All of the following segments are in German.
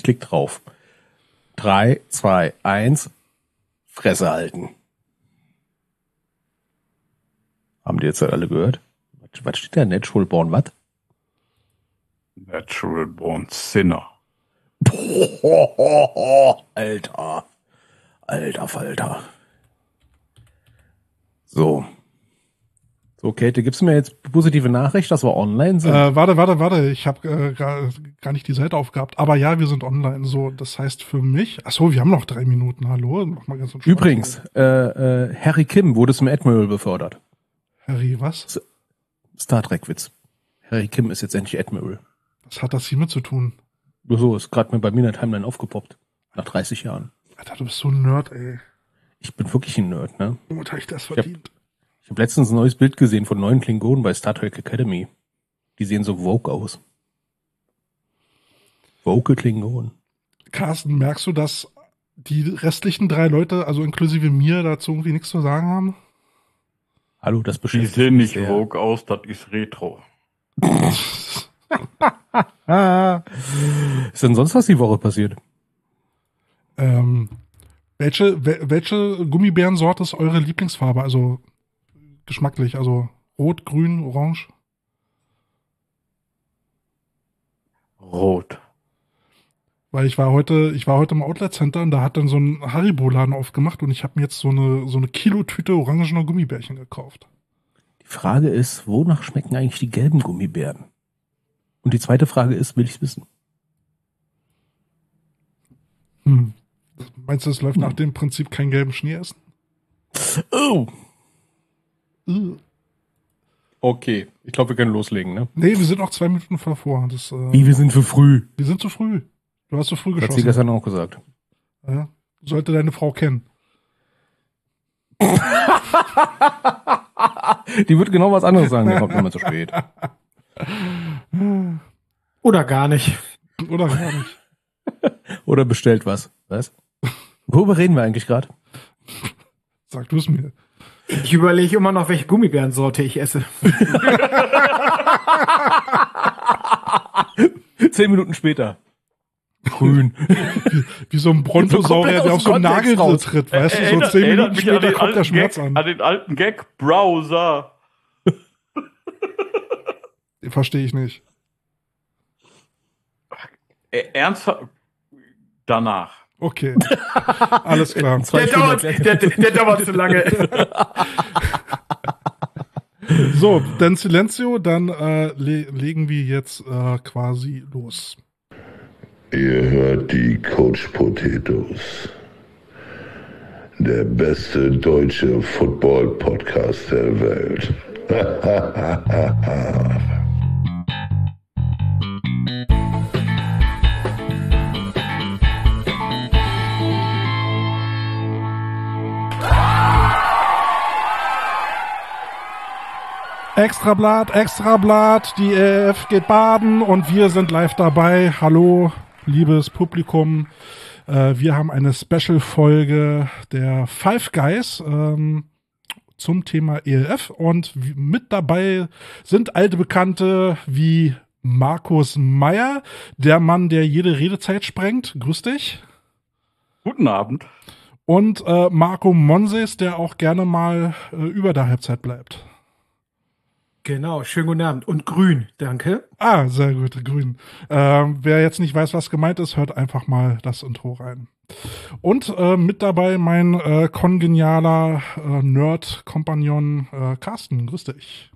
klick drauf. 3, 2, 1, Fresse halten. Haben die jetzt alle gehört? Was steht da? Natural Born was? Natural Born Sinner. Alter. Alter Falter. So, Käthe, gibst du mir jetzt positive Nachricht, dass wir online sind? Warte. Ich habe gar nicht die Seite aufgehabt. Aber ja, wir sind online. So, das heißt für mich. Achso, wir haben noch 3 Minuten. Hallo, mach mal ganz entspannt. Übrigens, Harry Kim wurde zum Admiral befördert. Harry, was? Star Trek-Witz. Harry Kim ist jetzt endlich Admiral. Was hat das hiermit zu tun? So, ist gerade bei mir in der Timeline aufgepoppt. Nach 30 Jahren. Alter, du bist so ein Nerd, ey. Ich bin wirklich ein Nerd, ne? Womit habe ich das verdient? Ich hab letztens ein neues Bild gesehen von neuen Klingonen bei Star Trek Academy. Die sehen so woke aus. Woke Klingonen. Carsten, merkst du, dass die restlichen 3 Leute, also inklusive mir, dazu irgendwie nichts zu sagen haben? Hallo, das Die beschäftigt sehen mich nicht sehr. woke aus, das ist Retro. Ist denn sonst was die Woche passiert? Welche Gummibärensorte ist eure Lieblingsfarbe? Also geschmacklich, also rot, grün, orange? Rot. Weil ich war heute im Outlet Center und da hat dann so ein Haribo-Laden aufgemacht und ich habe mir jetzt so eine Kilotüte orangener Gummibärchen gekauft. Die Frage ist, wonach schmecken eigentlich die gelben Gummibären? Und die zweite Frage ist, will ich's wissen? Meinst du, es läuft nach dem Prinzip kein gelben Schnee essen? Oh! Okay, ich glaube, wir können loslegen, ne? Nee, wir sind noch 2 Minuten vor. Das, Wie, wir sind für früh? wir sind zu früh. Du hast zu früh Hat sie geschossen. gestern auch gesagt. Ja, sollte deine Frau kennen. Die wird genau was anderes sagen, der kommt immer zu spät. Oder gar nicht. Oder gar nicht. Oder bestellt was. Was? Worüber reden wir eigentlich gerade? Sag du es mir. Ich überlege immer noch, welche Gummibärensorte ich esse. 10 Minuten später. Grün. Wie so ein Brontosaurier, der auf so einen Nagel tritt, weißt du, so 10 Minuten später kommt der Schmerz an. An den alten Gag, Browser. Verstehe ich nicht. Ernsthaft? Danach. Okay. Alles klar. Der dauert zu lange. So, dann Silenzio, dann legen wir jetzt quasi los. Ihr hört die Coach Potatoes. Der beste deutsche Football-Podcast der Welt. Extrablatt, die EF geht baden und wir sind live dabei. Hallo, liebes Publikum. Wir haben eine Special-Folge der Five Guys zum Thema ELF und mit dabei sind alte Bekannte wie Markus Meyer, der Mann, der jede Redezeit sprengt. Grüß dich. Guten Abend. Und Marco Monses, der auch gerne mal über der Halbzeit bleibt. Genau, schönen guten Abend. Und grün, danke. Ah, sehr gut, grün. Wer jetzt nicht weiß, was gemeint ist, hört einfach mal das Intro rein. Und mit dabei mein kongenialer Nerd-Kompagnon Carsten. Grüß dich.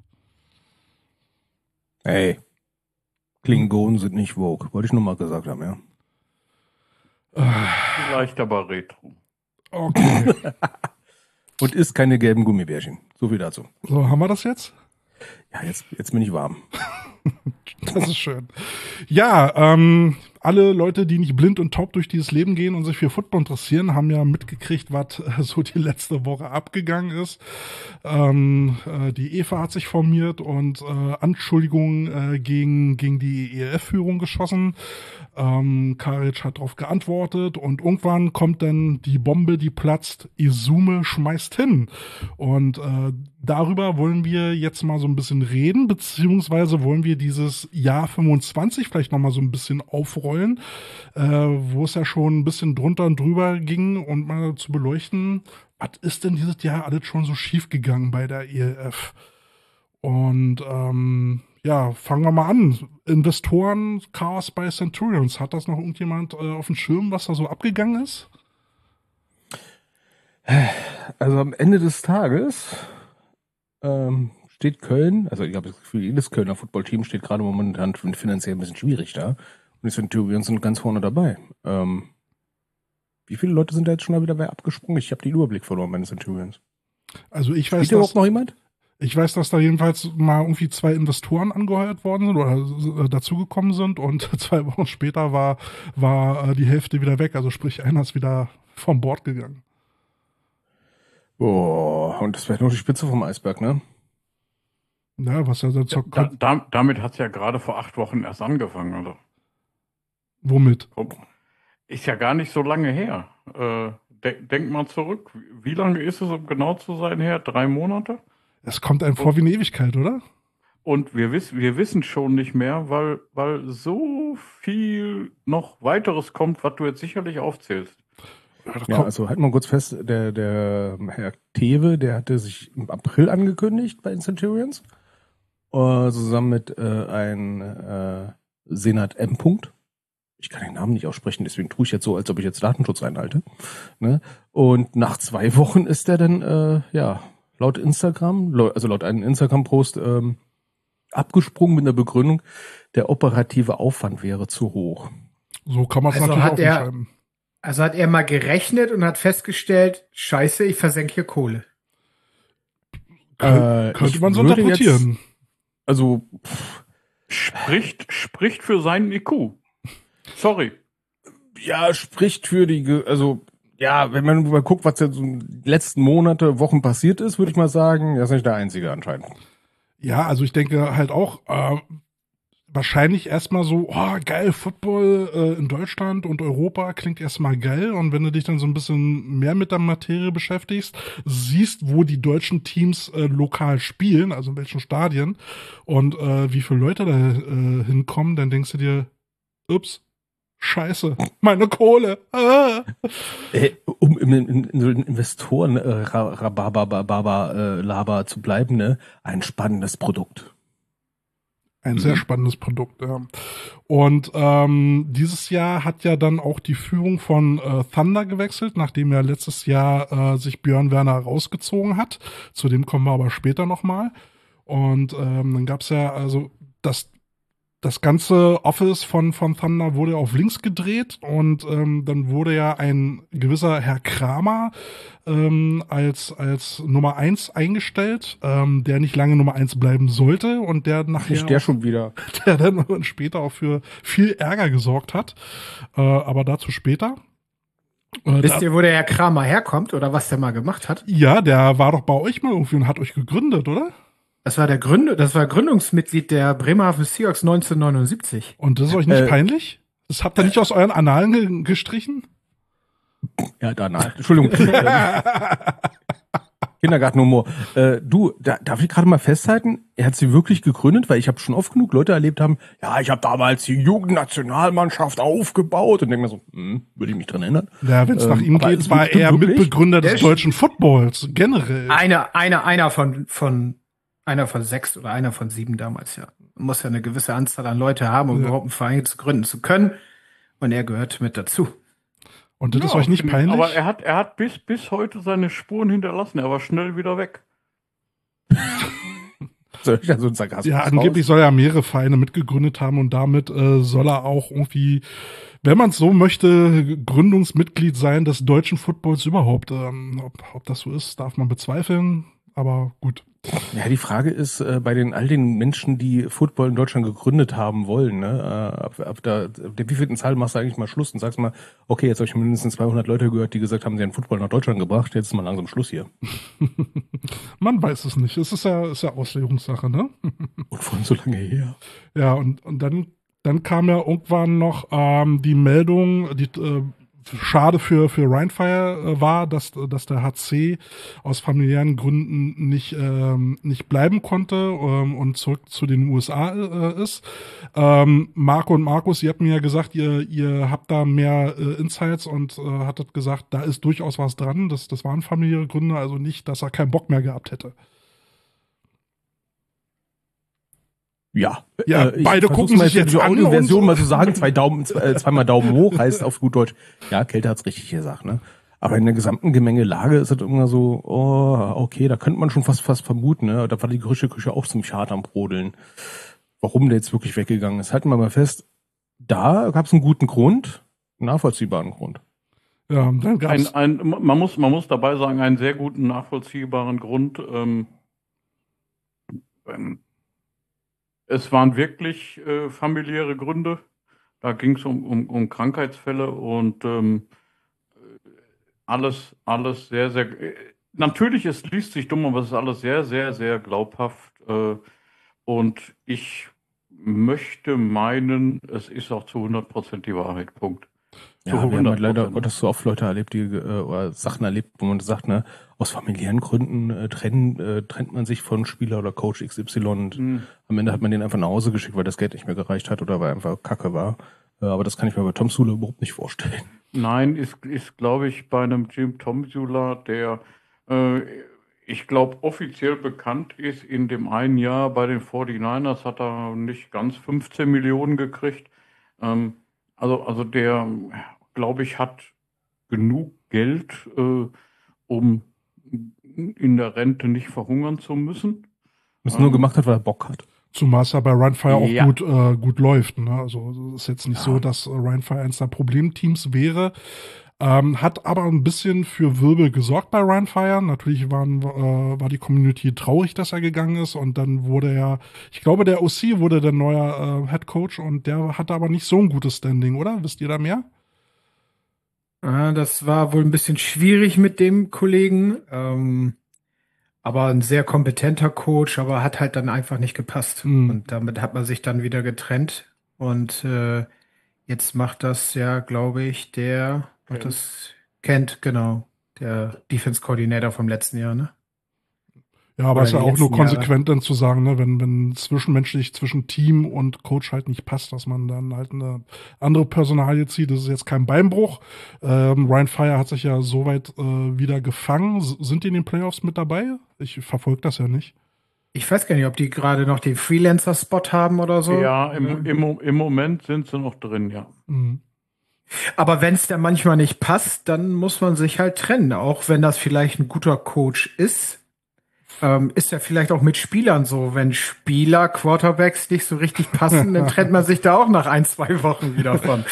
Hey, Klingonen sind nicht woke. Wollte ich nur mal gesagt haben, ja. Vielleicht aber Retro. Okay. Und isst keine gelben Gummibärchen. So viel dazu. So, haben wir das jetzt? Ja, jetzt bin ich warm. Das ist schön. Ja, alle Leute, die nicht blind und taub durch dieses Leben gehen und sich für Football interessieren, haben ja mitgekriegt, was so die letzte Woche abgegangen ist. Die Eva hat sich formiert und Anschuldigungen gegen die ELF-Führung geschossen. Karic hat darauf geantwortet und irgendwann kommt dann die Bombe, die platzt, Izume schmeißt hin. Und darüber wollen wir jetzt mal so ein bisschen reden, beziehungsweise wollen wir dieses Jahr 25 vielleicht noch mal so ein bisschen aufrollen wollen, wo es ja schon ein bisschen drunter und drüber ging und mal zu beleuchten, was ist denn dieses Jahr alles schon so schief gegangen bei der ELF? Und ja, fangen wir mal an. Investoren, Chaos bei Centurions. Hat das noch irgendjemand auf dem Schirm, was da so abgegangen ist? Also am Ende des Tages steht Köln, also ich habe das Gefühl, jedes Kölner Footballteam steht gerade momentan finanziell ein bisschen schwierig da. Und die Centurions sind ganz vorne dabei. Wie viele Leute sind da jetzt schon mal wieder bei abgesprungen? Ich habe den Überblick verloren bei den Centurions. Also ich weiß, Spielt überhaupt noch jemand? Ich weiß, dass da jedenfalls mal irgendwie 2 Investoren angeheuert worden sind oder dazugekommen sind und 2 Wochen später war die Hälfte wieder weg. Also sprich, einer ist wieder vom Bord gegangen. Oh, und das wäre nur die Spitze vom Eisberg, ne? Ja, was ja dazu Damit hat es ja gerade vor 8 Wochen erst angefangen. Also. Womit? Ist ja gar nicht so lange her. Denk mal zurück. Wie lange ist es, um genau zu sein, her? 3 Monate? Es kommt einem vor wie eine Ewigkeit, oder? Und wir wissen schon nicht mehr, weil so viel noch weiteres kommt, was du jetzt sicherlich aufzählst. Ja, also halt mal kurz fest, der Herr Tewe, der hatte sich im April angekündigt bei den Centurions, zusammen mit ein Senat M. Ich kann den Namen nicht aussprechen, deswegen tue ich jetzt so, als ob ich jetzt Datenschutz einhalte. Ne? Und nach 2 Wochen ist der dann, laut Instagram, also laut einem Instagram-Post, abgesprungen mit der Begründung, der operative Aufwand wäre zu hoch. So kann man es Also natürlich auch beschreiben. Also hat er mal gerechnet und hat festgestellt, scheiße, ich versenke hier Kohle. Könnte man so interpretieren. Also Spricht für seinen IQ. Sorry. Ja, spricht für wenn man mal guckt, was jetzt in den letzten Wochen passiert ist, würde ich mal sagen, er ist nicht der Einzige anscheinend. Ja, also ich denke halt auch, wahrscheinlich erstmal so, oh, geil, Football in Deutschland und Europa klingt erstmal geil. Und wenn du dich dann so ein bisschen mehr mit der Materie beschäftigst, siehst, wo die deutschen Teams lokal spielen, also in welchen Stadien und wie viele Leute da hinkommen, dann denkst du dir, ups, scheiße, meine Kohle. Ah. Um in so einen Investoren-Laber zu bleiben, ne? Ein spannendes Produkt. Ein sehr spannendes Produkt, ja. Und dieses Jahr hat ja dann auch die Führung von Thunder gewechselt, nachdem ja letztes Jahr sich Björn Werner rausgezogen hat. Zu dem kommen wir aber später nochmal. Und dann gab's ja, also das ganze Office von Thunder wurde auf links gedreht und dann wurde ja ein gewisser Herr Kramer als Nummer 1 eingestellt, der nicht lange Nummer 1 bleiben sollte und der nachher der schon wieder. Der dann später auch für viel Ärger gesorgt hat. Aber dazu später. Wisst ihr, wo der Herr Kramer herkommt oder was der mal gemacht hat? Ja, der war doch bei euch mal irgendwie und hat euch gegründet, oder? Das war Gründungsmitglied der Bremerhaven Seahawks 1979. Und das ist euch nicht peinlich? Das habt ihr nicht aus euren Annalen gestrichen? Ja, danach. Entschuldigung. Kindergartenhumor. Darf ich gerade mal festhalten, er hat sie wirklich gegründet, weil ich habe schon oft genug Leute erlebt haben, ja, ich habe damals die Jugendnationalmannschaft aufgebaut und denke mir so, würde ich mich dran erinnern. Ja, wenn es nach ihm geht, war er Mitbegründer des deutschen Footballs, generell. Einer von 6 oder einer von 7 damals, ja. Man muss ja eine gewisse Anzahl an Leute haben, um überhaupt einen Verein zu gründen zu können. Und er gehört mit dazu. Und das ist euch nicht peinlich? Aber er hat bis heute seine Spuren hinterlassen. Er war schnell wieder weg. Soll ich da so ein Sarkasmus Ja, angeblich soll er mehrere Vereine mitgegründet haben und damit soll er auch irgendwie, wenn man es so möchte, Gründungsmitglied sein des deutschen Footballs überhaupt. Ob das so ist, darf man bezweifeln, aber gut. Ja, die Frage ist, bei all den Menschen, die Football in Deutschland gegründet haben wollen, ne, ab der wievielten Zahl machst du eigentlich mal Schluss und sagst mal, okay, jetzt habe ich mindestens 200 Leute gehört, die gesagt haben, sie haben Football nach Deutschland gebracht, jetzt ist mal langsam Schluss hier. Man weiß es nicht, es ist ja Auslegungssache, ne? Und von so lange her. Ja, und dann kam ja irgendwann noch die Meldung, schade für Rheinfire war, dass der HC aus familiären Gründen nicht bleiben konnte und zurück zu den USA ist. Marco und Markus, ihr habt mir ja gesagt, ihr habt da mehr Insights und hattet gesagt, da ist durchaus was dran. Das waren familiäre Gründe, also nicht, dass er keinen Bock mehr gehabt hätte. Ja, beide gucken sich jetzt die an Audioversion und mal so sagen, zweimal Daumen hoch heißt auf gut Deutsch, ja, Kälte hat's richtig gesagt, ne? Aber in der gesamten Gemengelage ist es immer so, oh, okay, da könnte man schon fast vermuten, ne? Da war die Gerüchteküche auch ziemlich hart am Brodeln. Warum der jetzt wirklich weggegangen ist, halten wir mal fest, da gab's einen guten Grund, einen nachvollziehbaren Grund. Ja, dann gab's man muss dabei sagen, einen sehr guten, nachvollziehbaren Grund. Es waren wirklich familiäre Gründe. Da ging es um Krankheitsfälle und alles sehr, sehr. Natürlich, es liest sich dumm, aber es ist alles sehr, sehr, sehr glaubhaft. Und ich möchte meinen, es ist auch zu 100% die Wahrheit. Punkt. Ja, wir haben halt leider Gottes so oft Leute erlebt, oder Sachen erlebt, wo man sagt, ne, aus familiären Gründen trennt man sich von Spieler oder Coach XY und am Ende hat man den einfach nach Hause geschickt, weil das Geld nicht mehr gereicht hat oder weil einfach Kacke war. Aber das kann ich mir bei Tomsula überhaupt nicht vorstellen. Nein, ist glaube ich, bei einem Jim Tomsula, der, ich glaube, offiziell bekannt ist, in dem einen Jahr bei den 49ers hat er nicht ganz 15 Millionen gekriegt. Also der, glaube ich, hat genug Geld, um in der Rente nicht verhungern zu müssen. Was nur gemacht hat, weil er Bock hat. Zumal es ja bei Rheinfire Ja. auch gut läuft. Ne? Also es ist jetzt nicht so, dass Rheinfire eins der Problemteams wäre. Hat aber ein bisschen für Wirbel gesorgt bei Rheinfire. Natürlich war die Community traurig, dass er gegangen ist. Und dann wurde er, ich glaube, der OC wurde der neue Head Coach und der hatte aber nicht so ein gutes Standing, oder? Wisst ihr da mehr? Das war wohl ein bisschen schwierig mit dem Kollegen. Aber ein sehr kompetenter Coach, aber hat halt dann einfach nicht gepasst. Und damit hat man sich dann wieder getrennt. Und jetzt macht das ja, glaube ich, Kent, genau, der Defense-Coordinator vom letzten Jahr, ne? Ja, aber Oder es ist ja die auch nur letzten Jahre. konsequent dann zu sagen, ne, wenn zwischenmenschlich zwischen Team und Coach halt nicht passt, dass man dann halt eine andere Personalie zieht. Das ist jetzt kein Beinbruch. Rheinfire hat sich ja soweit wieder gefangen. Sind die in den Playoffs mit dabei? Ich verfolge das ja nicht. Ich weiß gar nicht, ob die gerade noch den Freelancer-Spot haben oder so. Ja, im Moment sind sie noch drin, ja. Mhm. Aber wenn es dann manchmal nicht passt, dann muss man sich halt trennen. Auch wenn das vielleicht ein guter Coach ist. Ist ja vielleicht auch mit Spielern so. Wenn Spieler, Quarterbacks nicht so richtig passen, dann trennt man sich da auch nach 1-2 Wochen wieder von.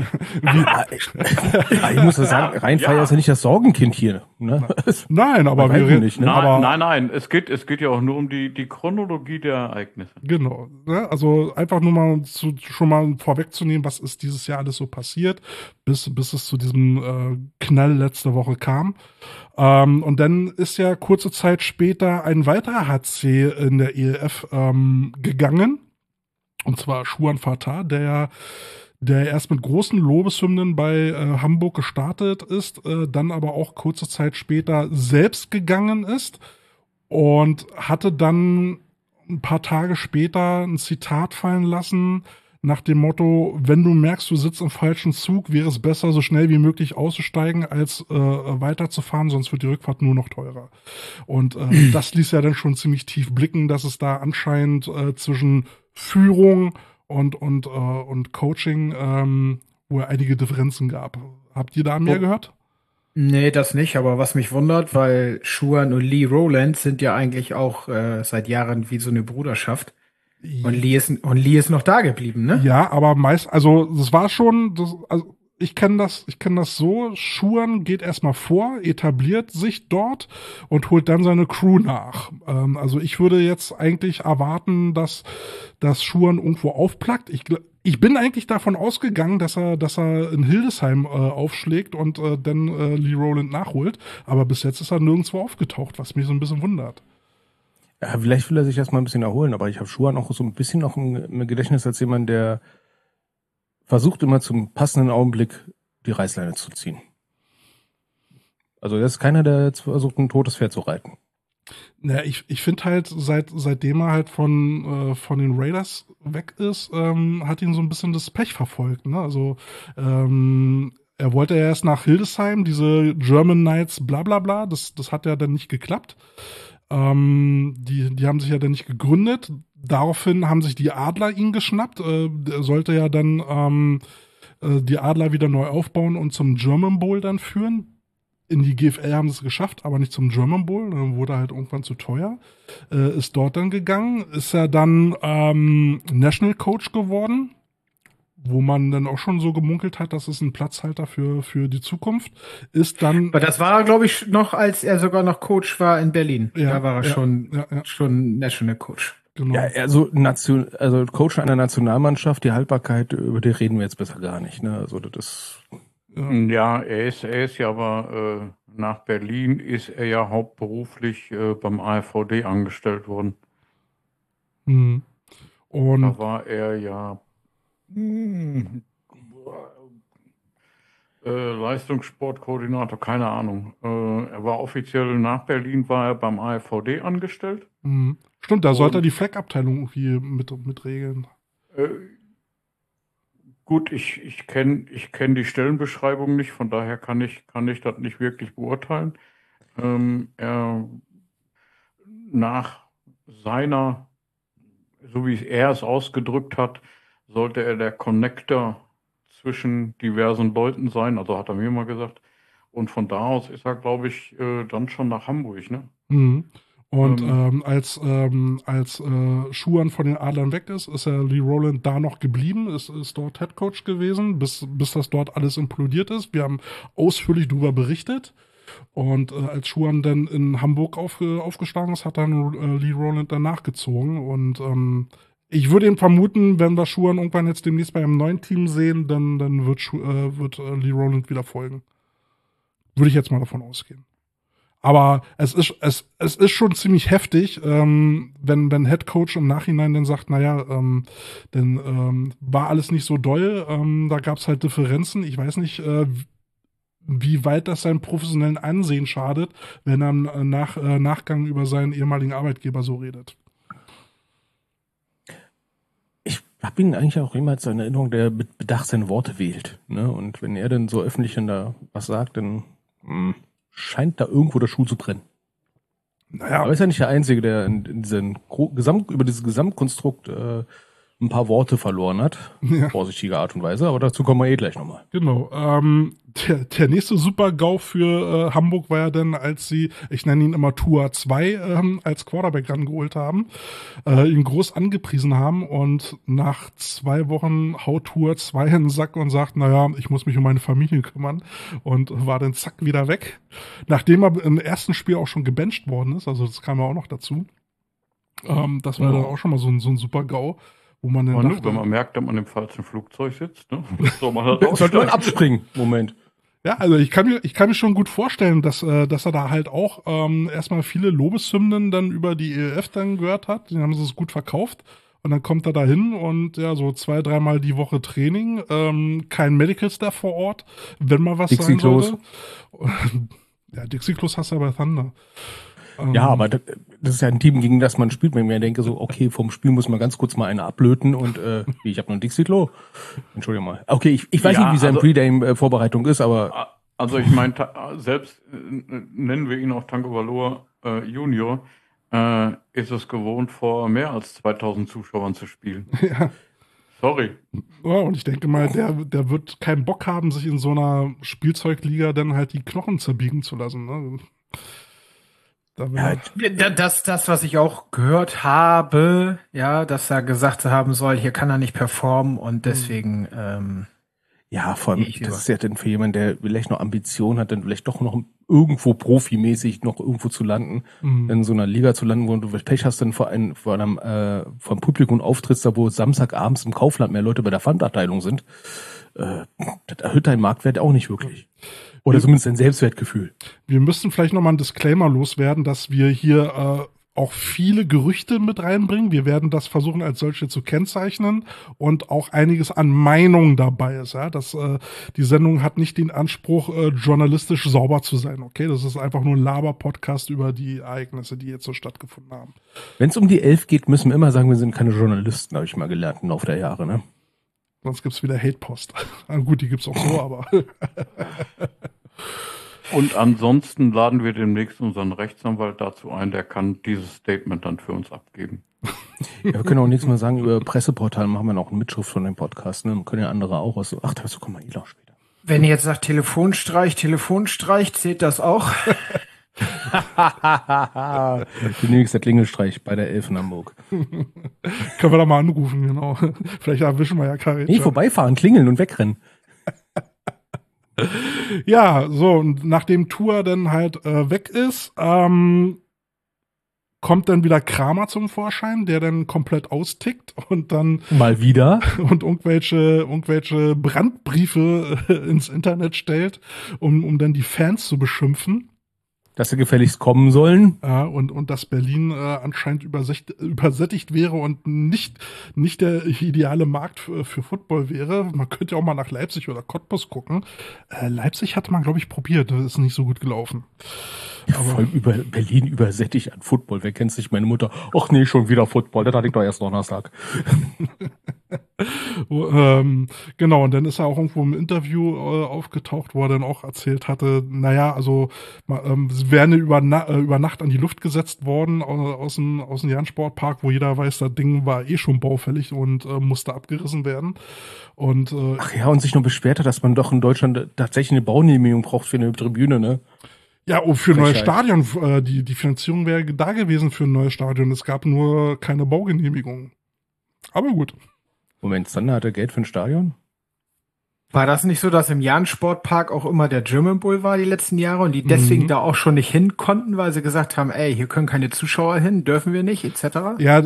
Ich muss ja sagen, Rheinfire ist ja nicht das Sorgenkind hier. Ne? Nein, aber Man wir weiß reden nicht, ne? Nein, es geht ja auch nur um die Chronologie der Ereignisse. Genau. Ne? Also einfach nur mal schon mal vorwegzunehmen, was ist dieses Jahr alles so passiert, bis es zu diesem Knall letzte Woche kam. Und dann ist ja kurze Zeit später ein weiterer HC in der ELF gegangen. Und zwar Schuan Fatah, der erst mit großen Lobeshymnen bei Hamburg gestartet ist, dann aber auch kurze Zeit später selbst gegangen ist und hatte dann ein paar Tage später ein Zitat fallen lassen nach dem Motto, wenn du merkst, du sitzt im falschen Zug, wäre es besser, so schnell wie möglich auszusteigen, als weiterzufahren, sonst wird die Rückfahrt nur noch teurer. Und das ließ ja dann schon ziemlich tief blicken, dass es da anscheinend zwischen Führung und Coaching, wo einige Differenzen gab. Habt ihr da mehr gehört? Nee, das nicht, aber was mich wundert, weil Schuan und Lee Rowland sind ja eigentlich auch seit Jahren wie so eine Bruderschaft. Und Lee ist noch da geblieben, ne? Ja, aber also das war schon, also ich kenne das so, Schuan geht erstmal vor, etabliert sich dort und holt dann seine Crew nach. Also ich würde jetzt eigentlich erwarten, dass Schuan irgendwo aufplackt. Ich bin eigentlich davon ausgegangen, dass er in Hildesheim aufschlägt und dann Lee Rowland nachholt. Aber bis jetzt ist er nirgendwo aufgetaucht, was mich so ein bisschen wundert. Ja, vielleicht will er sich erstmal ein bisschen erholen, aber ich habe Schuhan auch so ein bisschen noch im Gedächtnis als jemand, der versucht immer zum passenden Augenblick die Reißleine zu ziehen. Also er ist keiner, der jetzt versucht, ein totes Pferd zu reiten. Naja, ich finde halt, seitdem er halt von den Raiders weg ist, hat ihn so ein bisschen das Pech verfolgt. Ne? Also er wollte ja erst nach Hildesheim, diese German Knights, bla bla bla, das hat ja dann nicht geklappt. Die haben sich ja dann nicht gegründet. Daraufhin haben sich die Adler ihn geschnappt. Der sollte ja dann die Adler wieder neu aufbauen und zum German Bowl dann führen. In die GFL haben sie es geschafft, aber nicht zum German Bowl. Dann wurde halt irgendwann zu teuer. Ist dort dann gegangen. Ist er dann National Coach geworden, wo man dann auch schon so gemunkelt hat, das ist ein Platzhalter für die Zukunft. Ist dann. Aber das war, glaube ich, noch, als er sogar noch Coach war in Berlin. Ja, da war er schon National Coach. Genau. Ja, also Coach einer Nationalmannschaft, die Haltbarkeit, über die reden wir jetzt besser gar nicht. Ne? Also das Ja, er ist ja aber nach Berlin ist er ja hauptberuflich beim AfVD angestellt worden. Und Da war er ja Leistungssportkoordinator, keine Ahnung. Er war offiziell nach Berlin, war er beim AfVD angestellt. Stimmt, da sollte er die Flag-Abteilung irgendwie mit regeln. Gut, ich kenn die Stellenbeschreibung nicht, von daher kann ich das nicht wirklich beurteilen. Nach seiner, so wie er es ausgedrückt hat, sollte er der Connector zwischen diversen Leuten sein, also hat er mir mal gesagt. Und von da aus ist er, glaube ich, dann schon nach Hamburg, ne? Und als Schuhan von den Adlern weg ist er Lee Rowland da noch geblieben, ist dort Head Coach gewesen, bis das dort alles implodiert ist. Wir haben ausführlich darüber berichtet. Und als Schuhan dann in Hamburg aufgeschlagen ist, hat dann Lee Rowland dann nachgezogen. Und ich würde eben vermuten, wenn wir Schuhan irgendwann jetzt demnächst bei einem neuen Team sehen, dann wird Lee Rowland wieder folgen. Würde ich jetzt mal davon ausgehen. Aber es ist schon ziemlich heftig, wenn Head Coach im Nachhinein dann sagt, naja, dann war alles nicht so doll, da gab es halt Differenzen. Ich weiß nicht, wie weit das seinem professionellen Ansehen schadet, wenn er im Nachgang über seinen ehemaligen Arbeitgeber so redet. Ich habe ihn eigentlich auch immer als in Erinnerung, der mit Bedacht seine Worte wählt. Ne? Und wenn er dann so öffentlich da was sagt, dann scheint da irgendwo der Schuh zu brennen. Naja. Aber er ist ja nicht der Einzige, der über dieses Gesamtkonstrukt ein paar Worte verloren hat. Ja. Vorsichtige Art und Weise, aber dazu kommen wir gleich nochmal. Genau. Der nächste Super-GAU für Hamburg war ja dann, als sie, ich nenne ihn immer Tua 2, als Quarterback rangeholt haben, ihn groß angepriesen haben und nach 2 Wochen haut Tua 2 in den Sack und sagt, naja, ich muss mich um meine Familie kümmern und war dann zack wieder weg. Nachdem er im ersten Spiel auch schon gebencht worden ist, also das kam ja auch noch dazu. Das war dann auch schon mal so ein Super-GAU. Wo man dann dachte, wenn man merkt, dass man im falschen Flugzeug sitzt, ne? Soll man halt sollte man abspringen. Moment. Ja, also ich kann mir schon gut vorstellen, dass er da halt auch erstmal viele Lobeshymnen dann über die ELF dann gehört hat. Den haben sie es gut verkauft. Und dann kommt er da hin und ja, so 2-3 Mal die Woche Training, kein Medical Staff vor Ort, wenn mal was sein sollte. Ja, Dixie-Klos hast du ja bei Thunder. Ja, aber das ist ja ein Team, gegen das man spielt. Wenn ich mir denke, so, okay, vom Spiel muss man ganz kurz mal eine ablöten und ich habe noch ein Dixie-Klo. Entschuldigung mal. Okay, ich weiß nicht, wie seine Pre-Game-Vorbereitung ist, aber... Also ich meine, selbst nennen wir ihn auch Tango Valor Junior, ist es gewohnt, vor mehr als 2000 Zuschauern zu spielen. Ja. Sorry. Ja, und ich denke mal, der wird keinen Bock haben, sich in so einer Spielzeugliga dann halt die Knochen zerbiegen zu lassen, ne? Ja, das, was ich auch gehört habe, ja, dass er gesagt haben soll, hier kann er nicht performen und deswegen. Ja, vor allem, das ist ja dann für jemanden, der vielleicht noch Ambitionen hat, dann vielleicht doch noch irgendwo profimäßig noch irgendwo zu landen, in so einer Liga zu landen, wo du Pech hast, dann vom Publikum auftrittst, da wo samstagabends im Kaufland mehr Leute bei der Pfandabteilung sind. Das erhöht deinen Marktwert auch nicht wirklich. Oder zumindest dein Selbstwertgefühl. Wir müssten vielleicht nochmal ein Disclaimer loswerden, dass wir hier auch viele Gerüchte mit reinbringen. Wir werden das versuchen, als solche zu kennzeichnen und auch einiges an Meinung dabei ist. Ja? Die Sendung hat nicht den Anspruch, journalistisch sauber zu sein. Okay, das ist einfach nur ein Laber-Podcast über die Ereignisse, die jetzt so stattgefunden haben. Wenn es um die 11 geht, müssen wir immer sagen, wir sind keine Journalisten, habe ich mal gelernt im Laufe der Jahre. Ne? Sonst gibt's wieder Hate-Post. Gut, die gibt's auch so, aber... Und ansonsten laden wir demnächst unseren Rechtsanwalt dazu ein, der kann dieses Statement dann für uns abgeben. Ja, wir können auch nichts mehr sagen über Presseportal, machen wir noch eine Mitschrift von dem Podcast, ne? Können ja andere auch. Ach, dazu kommen wir noch später. Wenn ihr jetzt sagt Telefonstreich, zählt das auch? Demnächst der Klingelstreich bei der 11 in Hamburg. Können wir da mal anrufen, genau. Vielleicht erwischen wir ja Karin. Nee, vorbeifahren, klingeln und wegrennen. Ja, so, und nachdem Tour dann halt weg ist, kommt dann wieder Kramer zum Vorschein, der dann komplett austickt und dann mal wieder und irgendwelche Brandbriefe ins Internet stellt, um dann die Fans zu beschimpfen. Dass sie gefälligst kommen sollen. Ja, und dass Berlin anscheinend übersättigt wäre und nicht der ideale Markt für Football wäre. Man könnte ja auch mal nach Leipzig oder Cottbus gucken. Leipzig hatte man, glaube ich, probiert. Das ist nicht so gut gelaufen. Ja, voll über Berlin übersättigt an Football. Wer kennt sich? Meine Mutter. Ach nee, schon wieder Football. Das hatte ich doch erst Donnerstag. Genau, und dann ist er auch irgendwo im Interview aufgetaucht, wo er dann auch erzählt hatte, naja, also es wäre über Nacht an die Luft gesetzt worden aus dem Jahn-Sportpark, wo jeder weiß, das Ding war eh schon baufällig und musste abgerissen werden. Und ach ja, und sich nur beschwert hat, dass man doch in Deutschland tatsächlich eine Baugenehmigung braucht für eine Tribüne, ne? Ja, für ein neues Stadion. Die Finanzierung wäre da gewesen für ein neues Stadion. Es gab nur keine Baugenehmigung. Aber gut. Moment, Sander hatte Geld für ein Stadion? War das nicht so, dass im Jahn-Sportpark auch immer der German Bowl war die letzten Jahre und die deswegen da auch schon nicht hin konnten, weil sie gesagt haben, ey, hier können keine Zuschauer hin, dürfen wir nicht, etc.? Ja,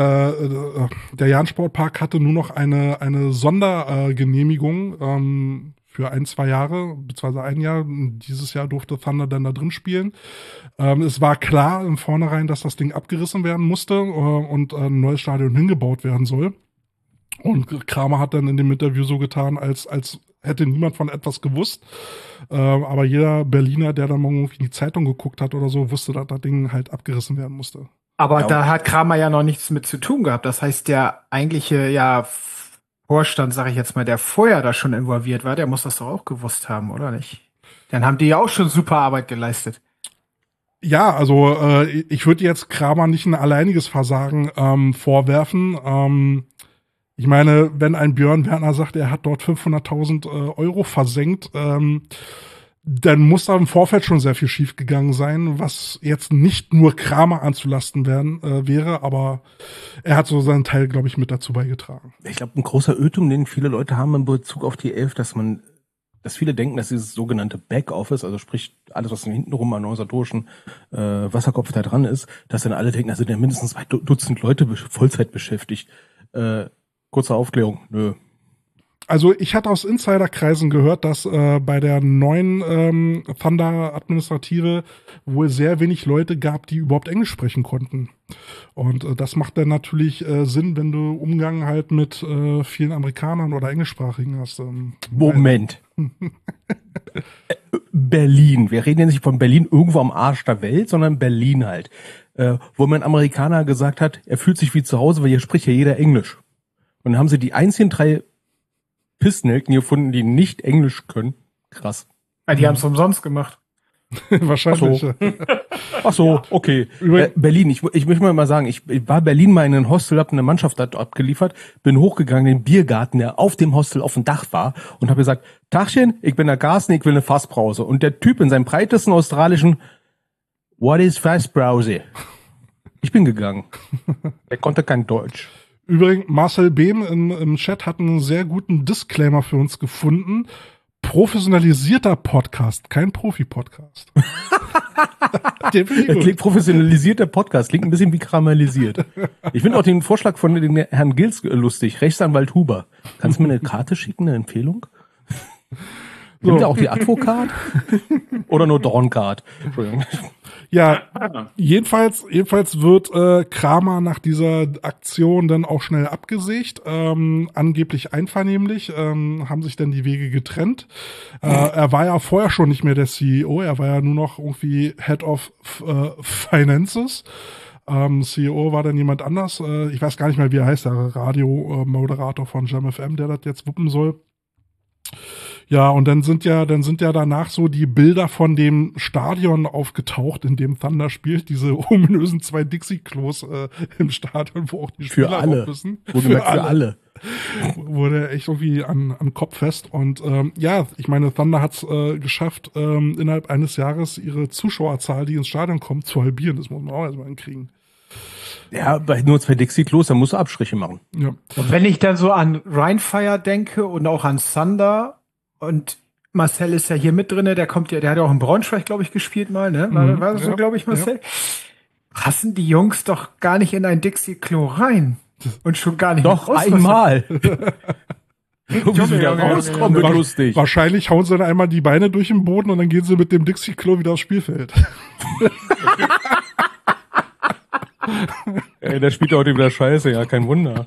der Jahn-Sportpark hatte nur noch eine Sondergenehmigung für 1-2 Jahre, beziehungsweise ein Jahr. Dieses Jahr durfte Thunder dann da drin spielen. Es war klar im Vornherein, dass das Ding abgerissen werden musste und ein neues Stadion hingebaut werden soll. Und Kramer hat dann in dem Interview so getan, als hätte niemand von etwas gewusst. Aber jeder Berliner, der dann mal irgendwie in die Zeitung geguckt hat oder so, wusste, dass das Ding halt abgerissen werden musste. Aber da hat Kramer ja noch nichts mit zu tun gehabt. Das heißt, der eigentliche Vorstand, sage ich jetzt mal, der vorher da schon involviert war, der muss das doch auch gewusst haben, oder nicht? Dann haben die ja auch schon super Arbeit geleistet. Ja, also ich würde jetzt Kramer nicht ein alleiniges Versagen vorwerfen. Ich meine, wenn ein Björn Werner sagt, er hat dort 500.000 Euro versenkt, dann muss da im Vorfeld schon sehr viel schiefgegangen sein, was jetzt nicht nur Kramer anzulasten wäre, aber er hat so seinen Teil, glaube ich, mit dazu beigetragen. Ich glaube, ein großer Irrtum, den viele Leute haben in Bezug auf die 11, dass viele denken, dass dieses sogenannte Backoffice, also sprich alles, was hintenrum an organisatorischen Wasserkopf da dran ist, dass dann alle denken, da sind ja mindestens 2 Dutzend Leute Vollzeit beschäftigt. Kurze Aufklärung, nö. Also ich hatte aus Insiderkreisen gehört, dass bei der neuen Thunder-Administrative wohl sehr wenig Leute gab, die überhaupt Englisch sprechen konnten. Und das macht dann natürlich Sinn, wenn du Umgang halt mit vielen Amerikanern oder Englischsprachigen hast. Moment. Berlin. Wir reden ja nicht von Berlin irgendwo am Arsch der Welt, sondern Berlin halt. Wo mir ein Amerikaner gesagt hat, er fühlt sich wie zu Hause, weil hier spricht ja jeder Englisch. Und dann haben sie die einzigen 3 Pissnelken gefunden, die nicht Englisch können. Krass. Ja, die haben es umsonst gemacht. Wahrscheinlich. Ach so, ja. Okay. Berlin, ich möchte mal sagen, ich war Berlin mal in einem Hostel, hab eine Mannschaft dort abgeliefert, bin hochgegangen in den Biergarten, der auf dem Hostel auf dem Dach war und habe gesagt, Tachchen, ich bin der Carsten, ich will eine Fassbrause. Und der Typ in seinem breitesten australischen, what is Fassbrause? Ich bin gegangen. Er konnte kein Deutsch. Übrigens, Marcel Behm im Chat hat einen sehr guten Disclaimer für uns gefunden. Professionalisierter Podcast, kein Profi-Podcast. Klingt professionalisierter Podcast, klingt ein bisschen wie karamellisiert. Ich finde auch den Vorschlag von dem Herrn Gils lustig, Rechtsanwalt Huber. Kannst du mir eine Karte schicken, eine Empfehlung? Nimmt er auch die Advokat? Oder nur Dorncard? Entschuldigung. Ja, jedenfalls wird Kramer nach dieser Aktion dann auch schnell abgesägt, angeblich einvernehmlich, haben sich dann die Wege getrennt. Er war ja vorher schon nicht mehr der CEO, er war ja nur noch irgendwie Head of Finances. CEO war dann jemand anders, ich weiß gar nicht mehr, wie er heißt, der Radiomoderator von Jam FM, der das jetzt wuppen soll. Ja, und dann sind ja danach so die Bilder von dem Stadion aufgetaucht, in dem Thunder spielt, diese ominösen 2 Dixie-Klos im Stadion, wo auch die Spieler Für alle. drauf müssen. Für alle. Wurde echt irgendwie an Kopf fest. Und ja, ich meine, Thunder hat's geschafft, innerhalb eines Jahres ihre Zuschauerzahl, die ins Stadion kommt, zu halbieren. Das muss man auch erstmal hinkriegen. Ja, bei nur 2 Dixie-Klos, da musst du Abstriche machen. Ja. Und wenn ich dann so an Rheinfire denke und auch an Thunder, und Marcel ist ja hier mit drinne, der hat ja auch in Braunschweig, glaube ich, gespielt mal, ne? War das so, glaube ich, Marcel? Ja. Passen die Jungs doch gar nicht in ein Dixie-Klo rein. Und schon gar nicht. Doch, einmal. Wie sie wieder rauskommen, wird lustig. Wahrscheinlich hauen sie dann einmal die Beine durch den Boden und dann gehen sie mit dem Dixie-Klo wieder aufs Spielfeld. Ey, der spielt heute wieder Scheiße, ja, kein Wunder.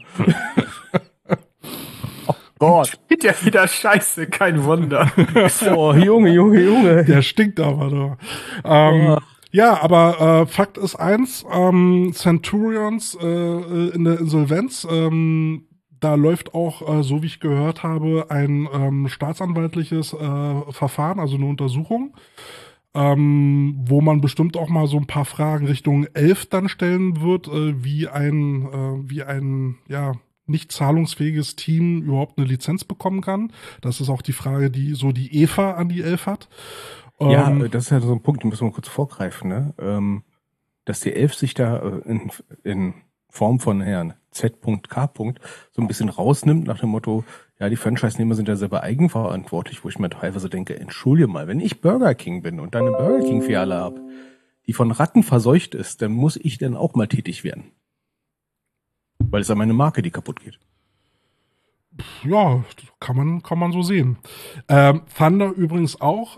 Gott. Spielt ja wieder Scheiße, kein Wunder. Oh, Junge. Der stinkt aber da. Ja, aber Fakt ist eins, Centurions in der Insolvenz, da läuft auch, so wie ich gehört habe, ein staatsanwaltliches Verfahren, also eine Untersuchung, wo man bestimmt auch mal so ein paar Fragen Richtung 11 dann stellen wird, wie ein nicht zahlungsfähiges Team überhaupt eine Lizenz bekommen kann. Das ist auch die Frage, die so die Eva an die 11 hat. Ja, das ist ja so ein Punkt, den müssen wir kurz vorgreifen, ne? Dass die 11 sich da in Form von Herrn Z.K. so ein bisschen rausnimmt nach dem Motto, ja, die Franchise-Nehmer sind ja selber eigenverantwortlich, wo ich mir teilweise denke, entschuldige mal, wenn ich Burger King bin und dann eine Burger King-Filiale habe, die von Ratten verseucht ist, dann muss ich dann auch mal tätig werden. Weil es ja meine Marke, die kaputt geht. Ja, kann man so sehen. Thunder übrigens auch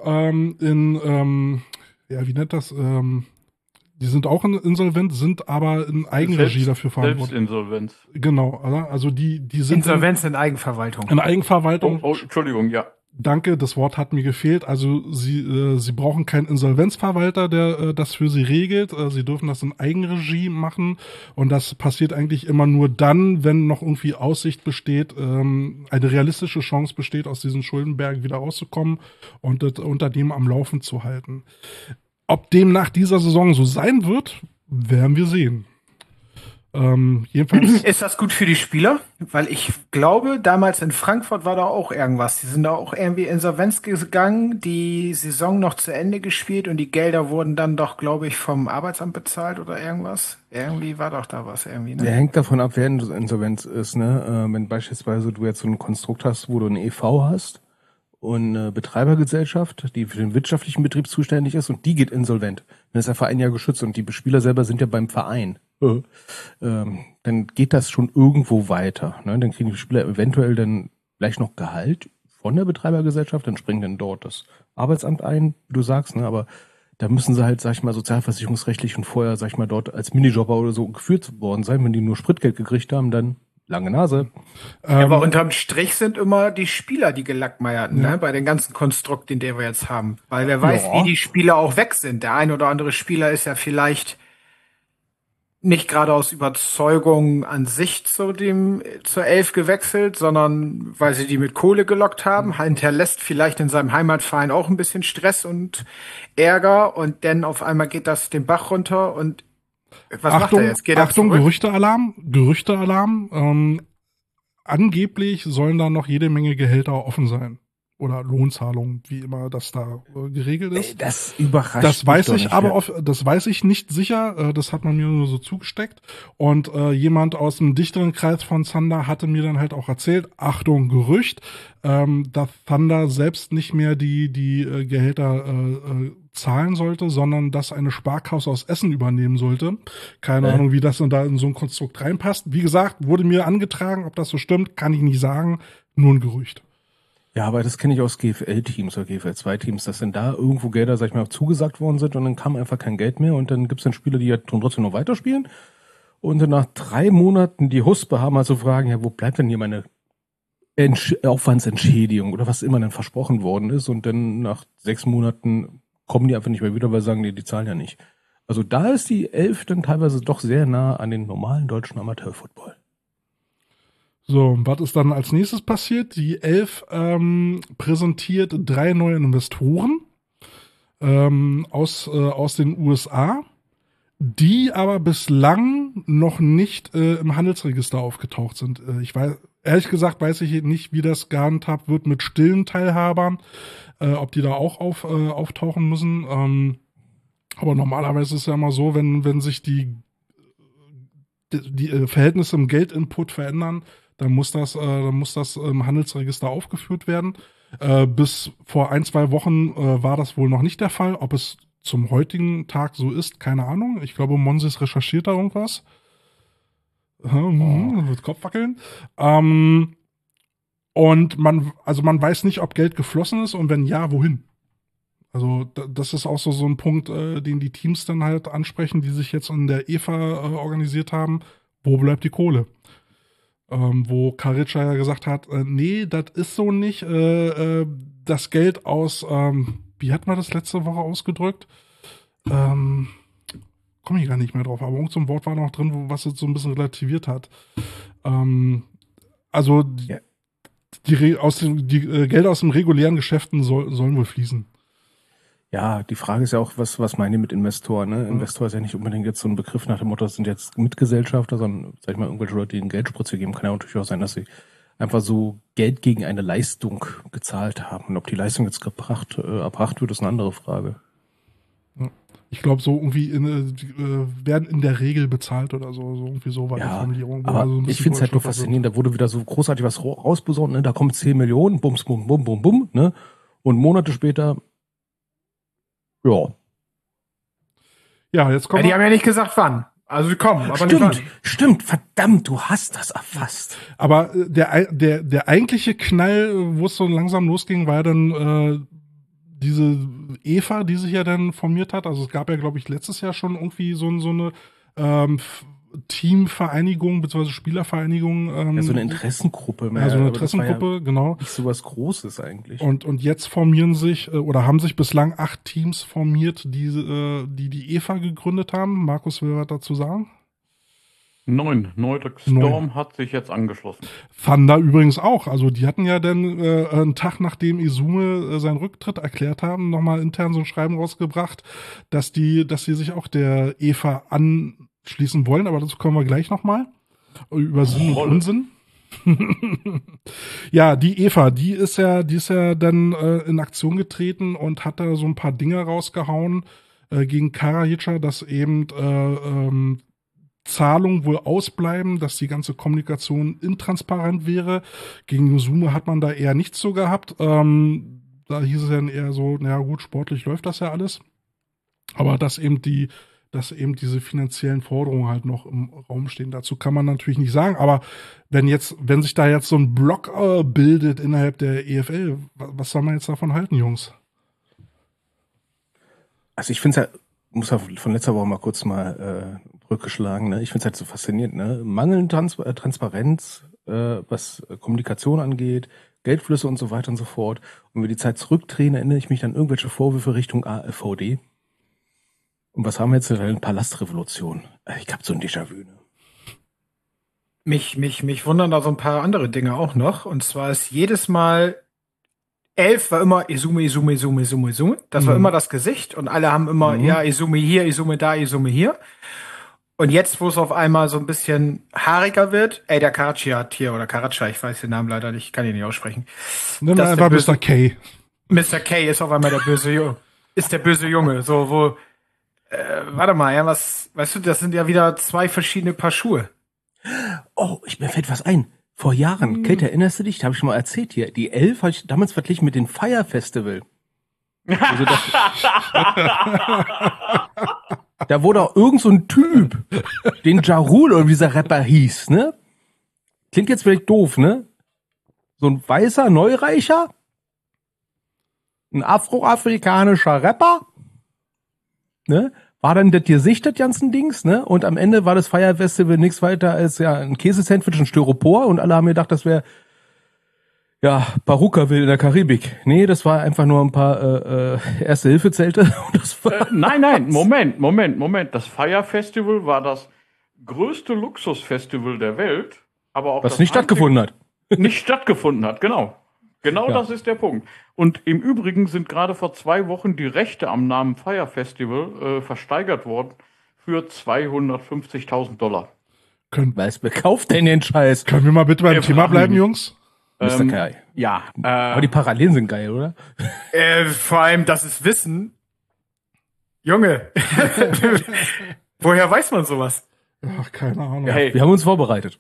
wie nennt das? Die sind auch insolvent, sind aber in Eigenregie dafür verantwortlich. Selbstinsolvenz. Genau, also die sind Insolvenz in Eigenverwaltung. In Eigenverwaltung. Oh, Entschuldigung, ja. Danke, das Wort hat mir gefehlt. Also sie brauchen keinen Insolvenzverwalter, der das für sie regelt. Sie dürfen das in Eigenregie machen und das passiert eigentlich immer nur dann, wenn noch irgendwie Aussicht besteht, eine realistische Chance besteht, aus diesem Schuldenberg wieder rauszukommen und das Unternehmen am Laufen zu halten. Ob dem nach dieser Saison so sein wird, werden wir sehen. Jedenfalls ist das gut für die Spieler? Weil ich glaube, damals in Frankfurt war da auch irgendwas. Die sind da auch irgendwie Insolvenz gegangen, die Saison noch zu Ende gespielt und die Gelder wurden dann doch, glaube ich, vom Arbeitsamt bezahlt oder irgendwas. Irgendwie war doch da was irgendwie, ne? Der hängt davon ab, wer in Insolvenz ist, ne? Wenn beispielsweise du jetzt so ein Konstrukt hast, wo du ein EV hast und eine Betreibergesellschaft, die für den wirtschaftlichen Betrieb zuständig ist und die geht insolvent, dann ist der Verein ja geschützt und die Spieler selber sind ja beim Verein. Dann geht das schon irgendwo weiter. Ne? Dann kriegen die Spieler eventuell dann gleich noch Gehalt von der Betreibergesellschaft, dann springt dann dort das Arbeitsamt ein, wie du sagst, ne? Aber da müssen sie halt, sag ich mal, sozialversicherungsrechtlich und vorher, sag ich mal, dort als Minijobber oder so geführt worden sein. Wenn die nur Spritgeld gekriegt haben, dann lange Nase. Aber unterm Strich sind immer die Spieler die Gelackmeierten, ne? Bei den ganzen Konstrukt, den wir jetzt haben. Weil wer weiß, wie die Spieler auch weg sind. Der ein oder andere Spieler ist ja vielleicht nicht gerade aus Überzeugung an sich zur 11 gewechselt, sondern weil sie die mit Kohle gelockt haben, hinterlässt vielleicht in seinem Heimatverein auch ein bisschen Stress und Ärger und dann auf einmal geht das den Bach runter und was macht er jetzt? Geht Achtung, Gerüchtealarm. Angeblich sollen da noch jede Menge Gehälter offen sein. Oder Lohnzahlungen, wie immer das da geregelt ist. Das überrascht das weiß mich ich, doch nicht, aber das weiß ich nicht sicher. Das hat man mir nur so zugesteckt. Und jemand aus dem dichteren Kreis von Thunder hatte mir dann halt auch erzählt, Achtung, Gerücht, dass Thunder selbst nicht mehr die Gehälter zahlen sollte, sondern dass eine Sparkasse aus Essen übernehmen sollte. Keine Ahnung, wie das da in so ein Konstrukt reinpasst. Wie gesagt, wurde mir angetragen, ob das so stimmt, kann ich nicht sagen. Nur ein Gerücht. Ja, aber das kenne ich aus GFL-Teams oder GFL-2-Teams, dass dann da irgendwo Gelder, sag ich mal, zugesagt worden sind und dann kam einfach kein Geld mehr und dann gibt's dann Spieler, die ja trotzdem noch weiterspielen und dann nach 3 Monaten die Huspe haben also fragen, ja, wo bleibt denn hier meine Aufwandsentschädigung oder was immer dann versprochen worden ist und dann nach 6 Monaten kommen die einfach nicht mehr wieder, weil sie sagen, die zahlen ja nicht. Also da ist die 11 dann teilweise doch sehr nah an den normalen deutschen Amateurfootball. So, was ist dann als nächstes passiert? Die 11 präsentiert 3 neue Investoren aus den USA, die aber bislang noch nicht im Handelsregister aufgetaucht sind. Ehrlich gesagt weiß ich nicht, wie das gehandhabt wird mit stillen Teilhabern, ob die da auch auftauchen müssen. Aber normalerweise ist es ja immer so, wenn sich die Verhältnisse im Geldinput verändern, dann muss das im Handelsregister aufgeführt werden. Bis vor 1-2 Wochen war das wohl noch nicht der Fall. Ob es zum heutigen Tag so ist, keine Ahnung. Ich glaube, Monsis recherchiert da irgendwas. Mit Kopfwackeln. Und man weiß nicht, ob Geld geflossen ist und wenn ja, wohin. Also das ist auch so ein Punkt, den die Teams dann halt ansprechen, die sich jetzt in der EFA organisiert haben. Wo bleibt die Kohle? Wo Karica ja gesagt hat, nee, das ist so nicht. Das Geld aus, wie hat man das letzte Woche ausgedrückt? Komme ich gar nicht mehr drauf, aber irgend so ein Wort war noch drin, was es so ein bisschen relativiert hat. Also ja. Die Gelder aus den regulären Geschäften sollen wohl fließen. Ja, die Frage ist ja auch, was meinen die mit Investor, ne? Investor ist ja nicht unbedingt jetzt so ein Begriff nach dem Motto, das sind jetzt Mitgesellschafter, sondern, sag ich mal, irgendwelche Leute, die einen Geldspritze geben. Kann ja natürlich auch sein, dass sie einfach so Geld gegen eine Leistung gezahlt haben. Und ob die Leistung jetzt erbracht wird, ist eine andere Frage. Ja. Ich glaube, so irgendwie werden in der Regel bezahlt oder so irgendwie so war die Formulierung. Aber also ich finde es halt nur faszinierend, da wurde wieder so großartig was rausbesorgt, ne? Da kommen 10 Millionen, bums, bum, bum, bum, bum, ne? Und Monate später ja, jetzt kommen die haben ja nicht gesagt, wann. Also die kommen, aber nicht wann. Stimmt, verdammt, du hast das erfasst. Aber der eigentliche Knall, wo es so langsam losging, war dann diese Eva, die sich ja dann formiert hat. Also es gab ja, glaube ich, letztes Jahr schon irgendwie so eine Teamvereinigung bzw. Spielervereinigung. So eine Interessengruppe. Ja, so eine Interessengruppe, genau. Nicht so was Großes eigentlich. Und jetzt formieren sich, oder haben sich bislang 8 Teams formiert, die EFA gegründet haben. Markus will was dazu sagen? 9. Nordic Storm hat sich jetzt angeschlossen. Thunder übrigens auch. Also die hatten ja dann einen Tag, nachdem Izume seinen Rücktritt erklärt haben, nochmal intern so ein Schreiben rausgebracht, dass die sich auch der EFA anschließen wollen. Aber dazu kommen wir gleich nochmal. Über Sinn und Unsinn. Ja, die EFA, die ist ja dann in Aktion getreten und hat da so ein paar Dinge rausgehauen gegen Karajica, dass eben Zahlungen wohl ausbleiben, dass die ganze Kommunikation intransparent wäre. Gegen Izume hat man da eher nichts so gehabt. Da hieß es dann eher so, naja gut, sportlich läuft das ja alles. Aber dass eben diese finanziellen Forderungen halt noch im Raum stehen. Dazu kann man natürlich nicht sagen. Aber wenn sich da jetzt so ein Block bildet innerhalb der EFL, was soll man jetzt davon halten, Jungs? Also ich finde es ja, muss ja von letzter Woche mal kurz Brücke schlagen, ne? Ich finde es halt so faszinierend, ne? Mangelnde Transparenz, was Kommunikation angeht, Geldflüsse und so weiter und so fort. Und wenn wir die Zeit zurückdrehen, erinnere ich mich an irgendwelche Vorwürfe Richtung AfVD. Und was haben wir jetzt? Eine Palastrevolution. Ich hab so ein Déjà-vu, ne? Mich wundern da so ein paar andere Dinge auch noch. Und zwar ist jedes Mal 11 war immer Izume. Das war immer das Gesicht. Und alle haben immer, ja, Izume hier, Izume da, Izume hier. Und jetzt, wo es auf einmal so ein bisschen haariger wird, der Karachi hat hier, oder Karacha, ich weiß den Namen leider nicht, ich kann ihn nicht aussprechen. Nimm einfach Mr. K. Mr. K ist auf einmal der böse Junge. So, wo, warte mal, ja, weißt du, das sind ja wieder 2 verschiedene Paar Schuhe. Oh, mir fällt was ein. Vor Jahren, Kate, erinnerst du dich? Da habe ich schon mal erzählt hier. Die 11 habe ich damals verglichen mit dem Fire Festival. Also da wurde auch irgend so ein Typ, den Jarul oder wie dieser Rapper hieß, ne? Klingt jetzt vielleicht doof, ne? So ein weißer Neureicher, ein afroamerikanischer Rapper, ne? War dann das Gesicht des ganzen Dings, ne? Und am Ende war das Fire Festival nichts weiter als ja ein Käsesandwich und Styropor und alle haben gedacht, das wäre ja Parucaville in der Karibik. Nee, das war einfach nur ein paar Erste-Hilfe-Zelte. Nein, Moment. Das Fire Festival war das größte Luxusfestival der Welt, aber auch was nicht stattgefunden hat. Nicht stattgefunden hat, genau. Genau Ja. das ist der Punkt. Und im Übrigen sind gerade vor 2 Wochen die Rechte am Namen Fire Festival versteigert worden für $250.000. Wer kauft denn den Scheiß? Können wir mal bitte beim Thema bleiben, Jungs? Mr. Kai. Ja, Aber die Parallelen sind geil, oder? Vor allem, das ist Wissen. Junge. Woher weiß man sowas? Ach, keine Ahnung. hey, Wir haben uns vorbereitet.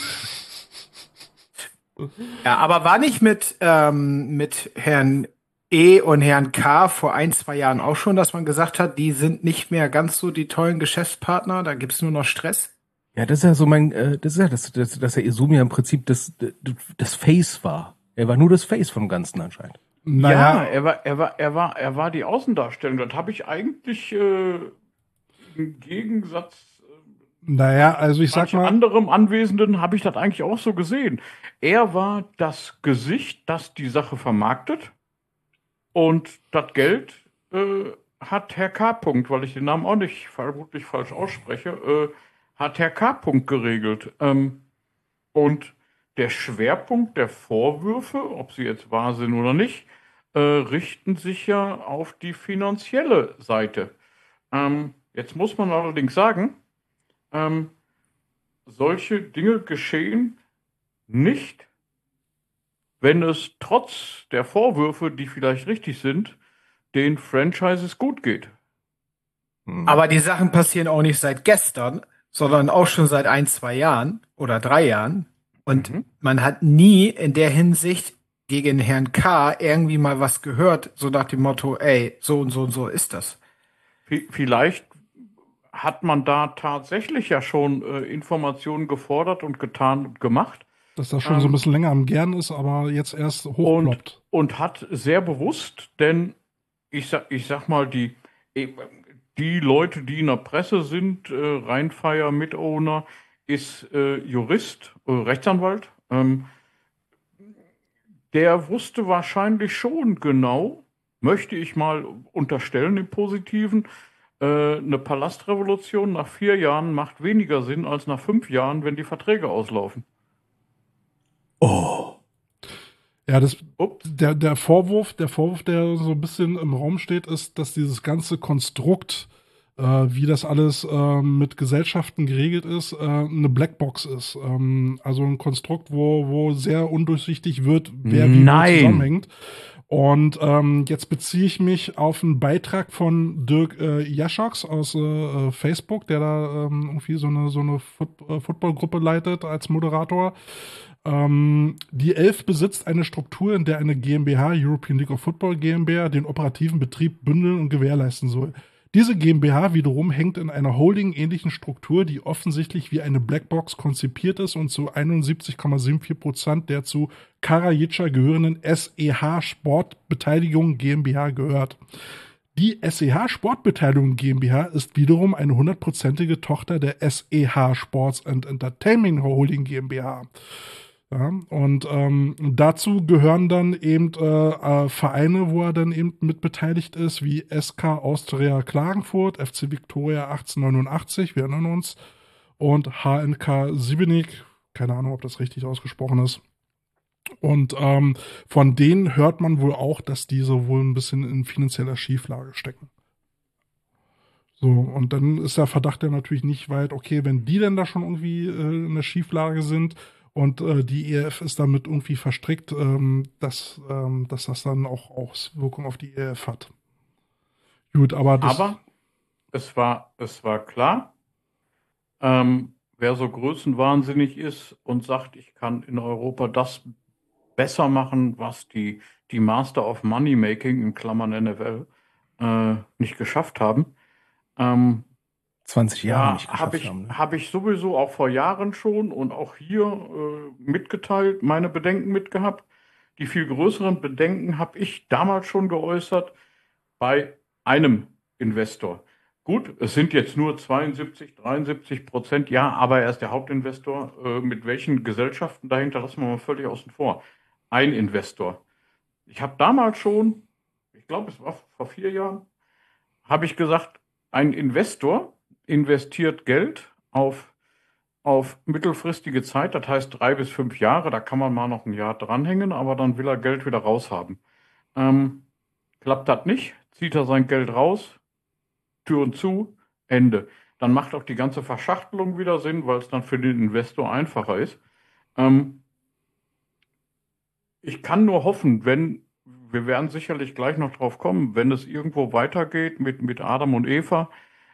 Ja, aber war nicht mit Herrn E und Herrn K vor 1, 2 Jahren auch schon, dass man gesagt hat, die sind nicht mehr ganz so die tollen Geschäftspartner, da gibt's nur noch Stress? Ja, das ist ja so das ist ja, dass der Izumi ja im Prinzip das Face war. Er war nur das Face vom Ganzen anscheinend. Naja, er war die Außendarstellung. Das habe ich eigentlich im Gegensatz also ich sag manchen mal, anderem Anwesenden habe ich das eigentlich auch so gesehen. Er war das Gesicht, das die Sache vermarktet, und das Geld hat Herr K. Punkt, weil ich den Namen auch nicht vermutlich falsch ausspreche, hat Herr K. Punkt geregelt. Und der Schwerpunkt der Vorwürfe, ob sie jetzt wahr sind oder nicht, richten sich ja auf die finanzielle Seite. Jetzt muss man allerdings sagen, solche Dinge geschehen nicht, wenn es trotz der Vorwürfe, die vielleicht richtig sind, den Franchises gut geht. Aber die Sachen passieren auch nicht seit gestern, sondern auch schon seit 1, 2 Jahren oder 3 Jahren. Und man hat nie in der Hinsicht gegen Herrn K. irgendwie mal was gehört, so nach dem Motto, ey, so und so und so ist das. Vielleicht hat man da tatsächlich ja schon Informationen gefordert und getan und gemacht. dass das schon so ein bisschen länger am Gern ist, aber jetzt erst hochploppt. Und hat sehr bewusst, denn ich sag mal, die Leute, die in der Presse sind, Rheinfire Mitowner, ist Jurist, Rechtsanwalt, der wusste wahrscheinlich schon genau, möchte ich mal unterstellen im Positiven, eine Palastrevolution nach 4 Jahren macht weniger Sinn als nach 5 Jahren, wenn die Verträge auslaufen. Oh. Ja, Ups. der Vorwurf, der so ein bisschen im Raum steht, ist, dass dieses ganze Konstrukt, wie das alles mit Gesellschaften geregelt ist, eine Blackbox ist. Also ein Konstrukt, wo sehr undurchsichtig wird, wer wie wo zusammenhängt. Und jetzt beziehe ich mich auf einen Beitrag von Dirk Jaschoks aus Facebook, der da irgendwie so eine Footballgruppe leitet als Moderator. Die 11 besitzt eine Struktur, in der eine GmbH, European League of Football GmbH, den operativen Betrieb bündeln und gewährleisten soll. Diese GmbH wiederum hängt in einer Holding-ähnlichen Struktur, die offensichtlich wie eine Blackbox konzipiert ist und zu 71,74% der zu Karajica gehörenden SEH Sportbeteiligung GmbH gehört. Die SEH Sportbeteiligung GmbH ist wiederum eine 100%ige Tochter der SEH Sports and Entertainment Holding GmbH. Ja, und dazu gehören dann eben Vereine, wo er dann eben mit beteiligt ist, wie SK Austria Klagenfurt, FC Viktoria 1889, wir erinnern uns, und HNK Siebenik, keine Ahnung, ob das richtig ausgesprochen ist. Und von denen hört man wohl auch, dass diese wohl ein bisschen in finanzieller Schieflage stecken. So, und dann ist der Verdacht ja natürlich nicht weit, okay, wenn die denn da schon irgendwie in der Schieflage sind, und die ELF ist damit irgendwie verstrickt, dass das dann auch Auswirkungen auf die ELF hat. Gut, aber es war klar, wer so größenwahnsinnig ist und sagt, ich kann in Europa das besser machen, was die Master of Moneymaking, in Klammern NFL, nicht geschafft haben. 20 Jahre Ja, nicht geschafft haben. Ne? habe ich sowieso auch vor Jahren schon und auch hier mitgeteilt, meine Bedenken mitgehabt. Die viel größeren Bedenken habe ich damals schon geäußert bei einem Investor. Gut, es sind jetzt nur 72-73%, ja, aber er ist der Hauptinvestor. Mit welchen Gesellschaften dahinter lassen wir mal völlig außen vor. Ein Investor. Ich habe damals schon, ich glaube, es war vor 4 Jahren, habe ich gesagt, ein Investor investiert Geld auf mittelfristige Zeit, das heißt 3 bis 5 Jahre, da kann man mal noch ein Jahr dranhängen, aber dann will er Geld wieder raushaben. Klappt das nicht, zieht er sein Geld raus, Türen zu, Ende. Dann macht auch die ganze Verschachtelung wieder Sinn, weil es dann für den Investor einfacher ist. Ich kann nur hoffen, wir werden sicherlich gleich noch drauf kommen, wenn es irgendwo weitergeht mit Adam und Eva,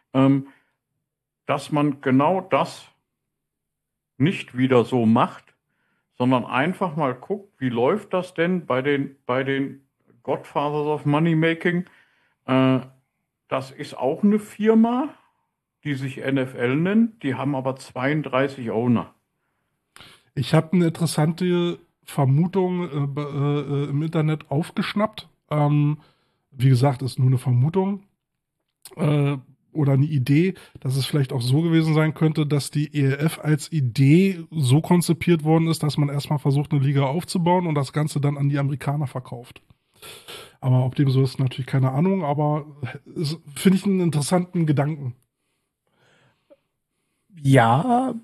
dass man genau das nicht wieder so macht, sondern einfach mal guckt, wie läuft das denn bei den Godfathers of Moneymaking. Das ist auch eine Firma, die sich NFL nennt, die haben aber 32 Owner. Ich habe eine interessante Vermutung im Internet aufgeschnappt. Wie gesagt, ist nur eine Vermutung oder eine Idee, dass es vielleicht auch so gewesen sein könnte, dass die ELF als Idee so konzipiert worden ist, dass man erstmal versucht, eine Liga aufzubauen und das Ganze dann an die Amerikaner verkauft. Aber ob dem so ist, natürlich keine Ahnung, aber finde ich einen interessanten Gedanken. Ja,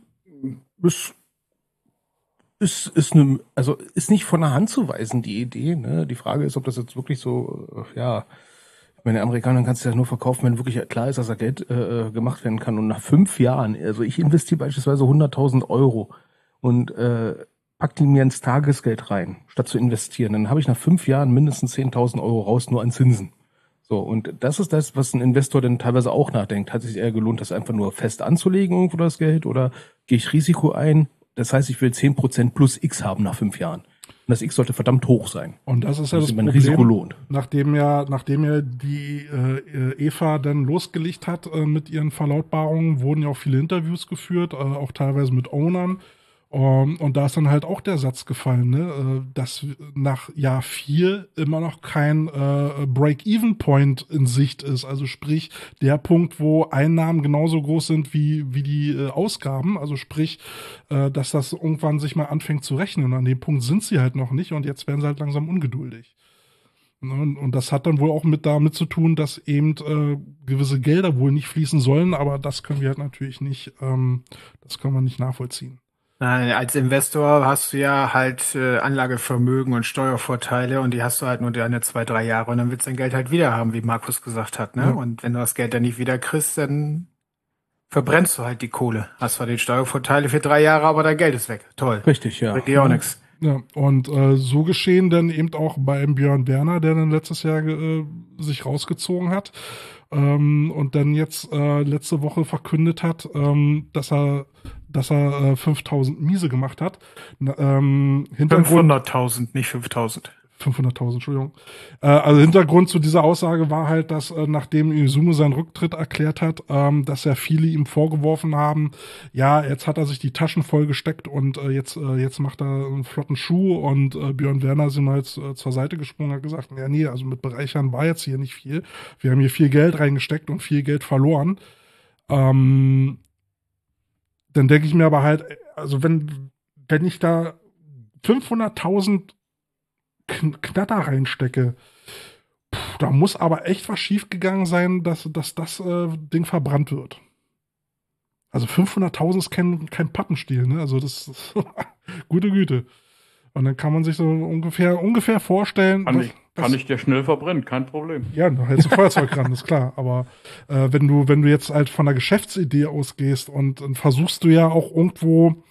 ist nicht von der Hand zu weisen, die Idee, ne? Die Frage ist, ob das jetzt wirklich so, ich meine, Amerikanern kannst du ja nur verkaufen, wenn wirklich klar ist, dass da Geld gemacht werden kann. Und nach 5 Jahren, also ich investiere beispielsweise 100.000 Euro und pack die mir ins Tagesgeld rein, statt zu investieren. Dann habe ich nach 5 Jahren mindestens 10.000 Euro raus, nur an Zinsen. So, und das ist das, was ein Investor dann teilweise auch nachdenkt. Hat es sich eher gelohnt, das einfach nur fest anzulegen, irgendwo das Geld, oder gehe ich Risiko ein? Das heißt, ich will 10% plus X haben nach 5 Jahren. Und das X sollte verdammt hoch sein. Und das ist ja das Problem, Risiko lohnt. Nachdem ja die Eva dann losgelegt hat mit ihren Verlautbarungen, wurden ja auch viele Interviews geführt, auch teilweise mit Ownern. Und da ist dann halt auch der Satz gefallen, ne, dass nach Jahr 4 immer noch kein Break-Even-Point in Sicht ist. Also sprich, der Punkt, wo Einnahmen genauso groß sind wie die Ausgaben. Also sprich, dass das irgendwann sich mal anfängt zu rechnen. Und an dem Punkt sind sie halt noch nicht. Und jetzt werden sie halt langsam ungeduldig. Und das hat dann wohl auch damit zu tun, dass eben gewisse Gelder wohl nicht fließen sollen. Aber das können wir halt natürlich nicht, das können wir nicht nachvollziehen. Nein, als Investor hast du ja halt Anlagevermögen und Steuervorteile und die hast du halt nur deine 2-3 Jahre und dann willst du dein Geld halt wieder haben, wie Markus gesagt hat, ne? Ja. Und wenn du das Geld dann nicht wieder kriegst, dann verbrennst du halt die Kohle. Hast zwar die Steuervorteile für 3 Jahre, aber dein Geld ist weg. Toll. Richtig, ja. Bringt dir auch nichts. Ja, und so geschehen dann eben auch beim Björn Werner, der dann letztes Jahr sich rausgezogen hat und dann jetzt letzte Woche verkündet hat, dass er 5.000 Miese gemacht hat. 500.000, nicht 5.000. 500.000, Entschuldigung. Also Hintergrund zu dieser Aussage war halt, dass nachdem Izumo seinen Rücktritt erklärt hat, dass ja viele ihm vorgeworfen haben, ja, jetzt hat er sich die Taschen voll gesteckt und jetzt macht er einen flotten Schuh und Björn Werner ist ihm halt zur Seite gesprungen und hat gesagt, ja nee, also mit Bereichern war jetzt hier nicht viel. Wir haben hier viel Geld reingesteckt und viel Geld verloren. Dann denke ich mir aber halt, also wenn ich da 500.000 Knatter reinstecke, da muss aber echt was schiefgegangen sein, dass das Ding verbrannt wird. Also 500.000 ist kein Pappenstiel, ne? Also das ist gute Güte. Und dann kann man sich so ungefähr vorstellen. Kann ich dir schnell verbrennen, kein Problem. Ja, da hältst du Feuerzeug ran, ist klar. Aber wenn du jetzt halt von der Geschäftsidee ausgehst und versuchst du ja auch irgendwo,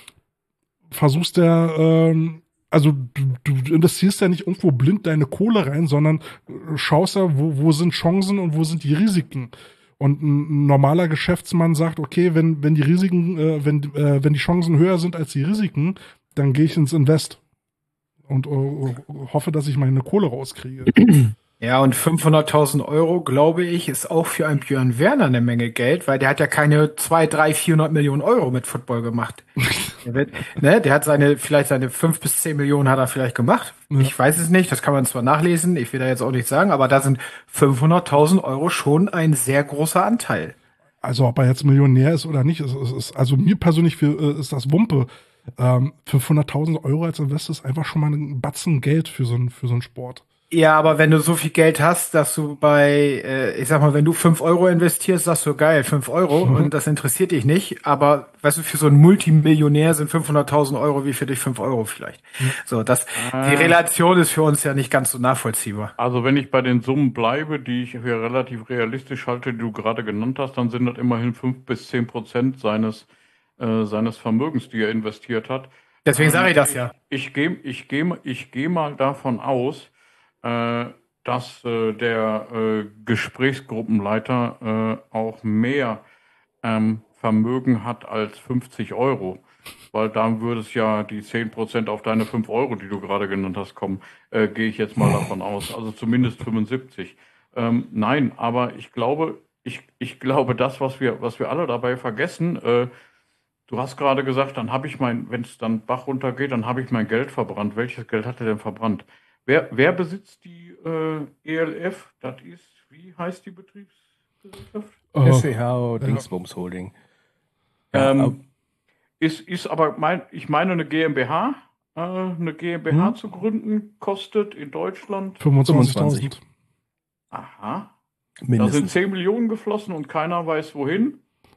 also du investierst ja nicht irgendwo blind deine Kohle rein, sondern schaust ja, wo sind Chancen und wo sind die Risiken. Und ein normaler Geschäftsmann sagt, okay, wenn die Risiken, wenn die Chancen höher sind als die Risiken, dann gehe ich ins Invest und hoffe, dass ich meine Kohle rauskriege. Ja, und 500.000 Euro, glaube ich, ist auch für einen Björn Werner eine Menge Geld, weil der hat ja keine 200, 300, 400 Millionen Euro mit Football gemacht. Der hat vielleicht seine 5 bis 10 Millionen hat er vielleicht gemacht. Ja. Ich weiß es nicht, das kann man zwar nachlesen, ich will da jetzt auch nichts sagen, aber da sind 500.000 Euro schon ein sehr großer Anteil. Also ob er jetzt Millionär ist oder nicht, also mir persönlich ist das Wumpe. 500.000 Euro als Investor ist einfach schon mal ein Batzen Geld für so einen Sport. Ja, aber wenn du so viel Geld hast, dass du ich sag mal, wenn du 5 Euro investierst, sagst du, geil, 5 Euro und das interessiert dich nicht. Aber, weißt du, für so einen Multimillionär sind 500.000 Euro wie für dich 5 Euro vielleicht. So, die Relation ist für uns ja nicht ganz so nachvollziehbar. Also wenn ich bei den Summen bleibe, die ich für relativ realistisch halte, die du gerade genannt hast, dann sind das immerhin 5-10% seines Vermögens, die er investiert hat. Deswegen sage ich das ja. Ich gehe mal davon aus, dass der Gesprächsgruppenleiter auch mehr Vermögen hat als 50 Euro. Weil dann würde es ja die 10% auf deine 5 Euro, die du gerade genannt hast, kommen. Gehe ich jetzt mal davon aus. Also zumindest 75. Nein, aber ich glaube, das, was wir alle dabei vergessen, du hast gerade gesagt, dann habe ich wenn es dann Bach runtergeht, dann habe ich mein Geld verbrannt. Welches Geld hat er denn verbrannt? Wer besitzt die ELF? Das ist, wie heißt die Betriebsgesellschaft? SWH Dingsbums Holding. Ja, ist aber, ich meine, eine GmbH. Eine GmbH zu gründen kostet in Deutschland 25.000. Aha. mindestens. Da sind 10 Millionen geflossen und keiner weiß wohin.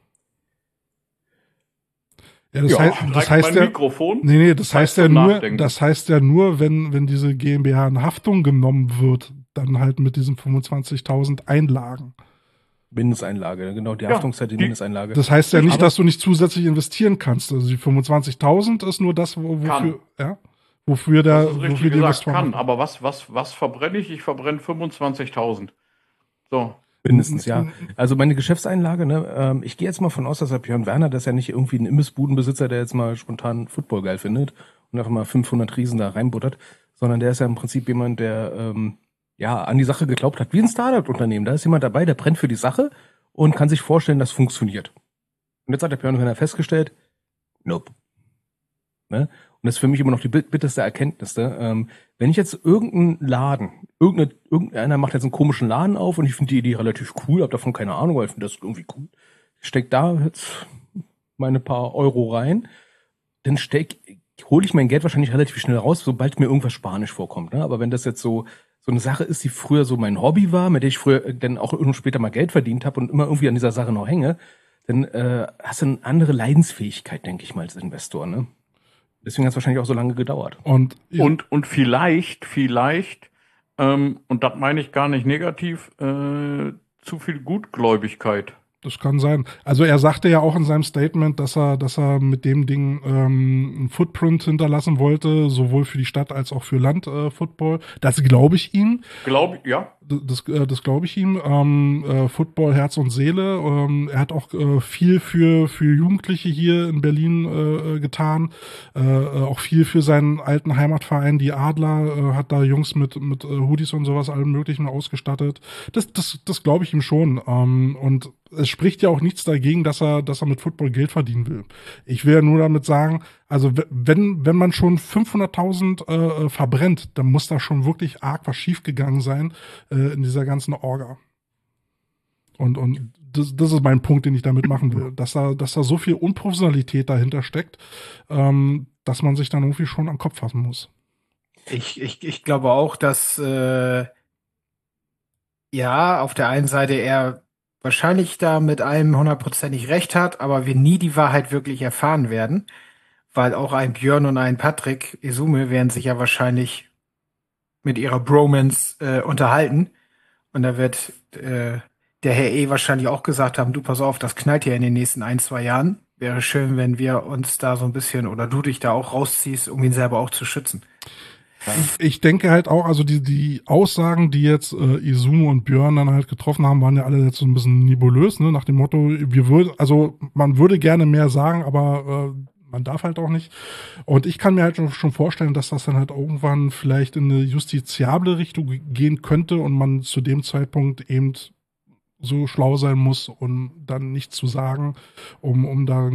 Ja, das heißt ja, Mikrofon. Nee, das heißt ja nur, wenn diese GmbH in Haftung genommen wird, dann halt mit diesen 25.000 Einlagen. Mindesteinlage, genau, die Haftungszeit, die Mindesteinlage. Das heißt ja nicht, dass du nicht zusätzlich investieren kannst. Also die 25.000 ist nur das, wofür die Investoren kann. Aber was verbrenne ich? Ich verbrenne 25.000. So. Mindestens, ja. Also meine Geschäftseinlage, ne, ich gehe jetzt mal von aus, dass der Björn Werner, das ist ja nicht irgendwie ein Imbissbudenbesitzer, der jetzt mal spontan Football geil findet und einfach mal 500 Riesen da reinbuttert, sondern der ist ja im Prinzip jemand, der an die Sache geglaubt hat, wie ein Startup-Unternehmen. Da ist jemand dabei, der brennt für die Sache und kann sich vorstellen, das funktioniert. Und jetzt hat der Björn Werner festgestellt, nope. Ne? Und das ist für mich immer noch die bitterste Erkenntnis. Ne? Wenn ich jetzt irgendeiner macht jetzt einen komischen Laden auf und ich finde die Idee relativ cool, habe davon keine Ahnung, weil ich finde das irgendwie cool. Ich steck da jetzt meine paar Euro rein, dann hole ich mein Geld wahrscheinlich relativ schnell raus, sobald mir irgendwas Spanisch vorkommt. Ne? Aber wenn das jetzt so eine Sache ist, die früher so mein Hobby war, mit der ich früher dann auch später mal Geld verdient habe und immer irgendwie an dieser Sache noch hänge, dann hast du eine andere Leidensfähigkeit, denke ich mal, als Investor, ne? Deswegen hat es wahrscheinlich auch so lange gedauert. Und vielleicht, und das meine ich gar nicht negativ, zu viel Gutgläubigkeit. Das kann sein. Also er sagte ja auch in seinem Statement, dass er mit dem Ding einen Footprint hinterlassen wollte, sowohl für die Stadt als auch für Land-Football. Das glaube ich ihm. Ja. Das glaube ich ihm. Football, Herz und Seele. Er hat auch viel für Jugendliche hier in Berlin getan. Auch viel für seinen alten Heimatverein, die Adler, hat da Jungs mit Hoodies und sowas, allem Möglichen ausgestattet. Das glaube ich ihm schon. Und es spricht ja auch nichts dagegen, dass er mit Football Geld verdienen will. Ich will ja nur damit sagen, also wenn man schon 500.000 verbrennt, dann muss da schon wirklich arg was schiefgegangen sein in dieser ganzen Orga. Und das ist mein Punkt, den ich damit machen will, dass da so viel Unprofessionalität dahinter steckt, dass man sich dann irgendwie schon am Kopf fassen muss. Ich glaube auch, dass auf der einen Seite er wahrscheinlich da mit allem 100%ig recht hat, aber wir nie die Wahrheit wirklich erfahren werden, weil auch ein Björn und ein Patrick Esume werden sich ja wahrscheinlich mit ihrer Bromance unterhalten und da wird der Herr wahrscheinlich auch gesagt haben, du pass auf, das knallt ja in den nächsten 1-2 Jahren. Wäre schön, wenn wir uns da so ein bisschen oder du dich da auch rausziehst, um ihn selber auch zu schützen. Ich denke halt auch, also die Aussagen, die jetzt Esume und Björn dann halt getroffen haben, waren ja alle jetzt so ein bisschen nebulös, ne? Nach dem Motto, man würde gerne mehr sagen, aber man darf halt auch nicht. Und ich kann mir halt schon vorstellen, dass das dann halt irgendwann vielleicht in eine justiziable Richtung gehen könnte und man zu dem Zeitpunkt eben so schlau sein muss, um dann nichts zu sagen, um dann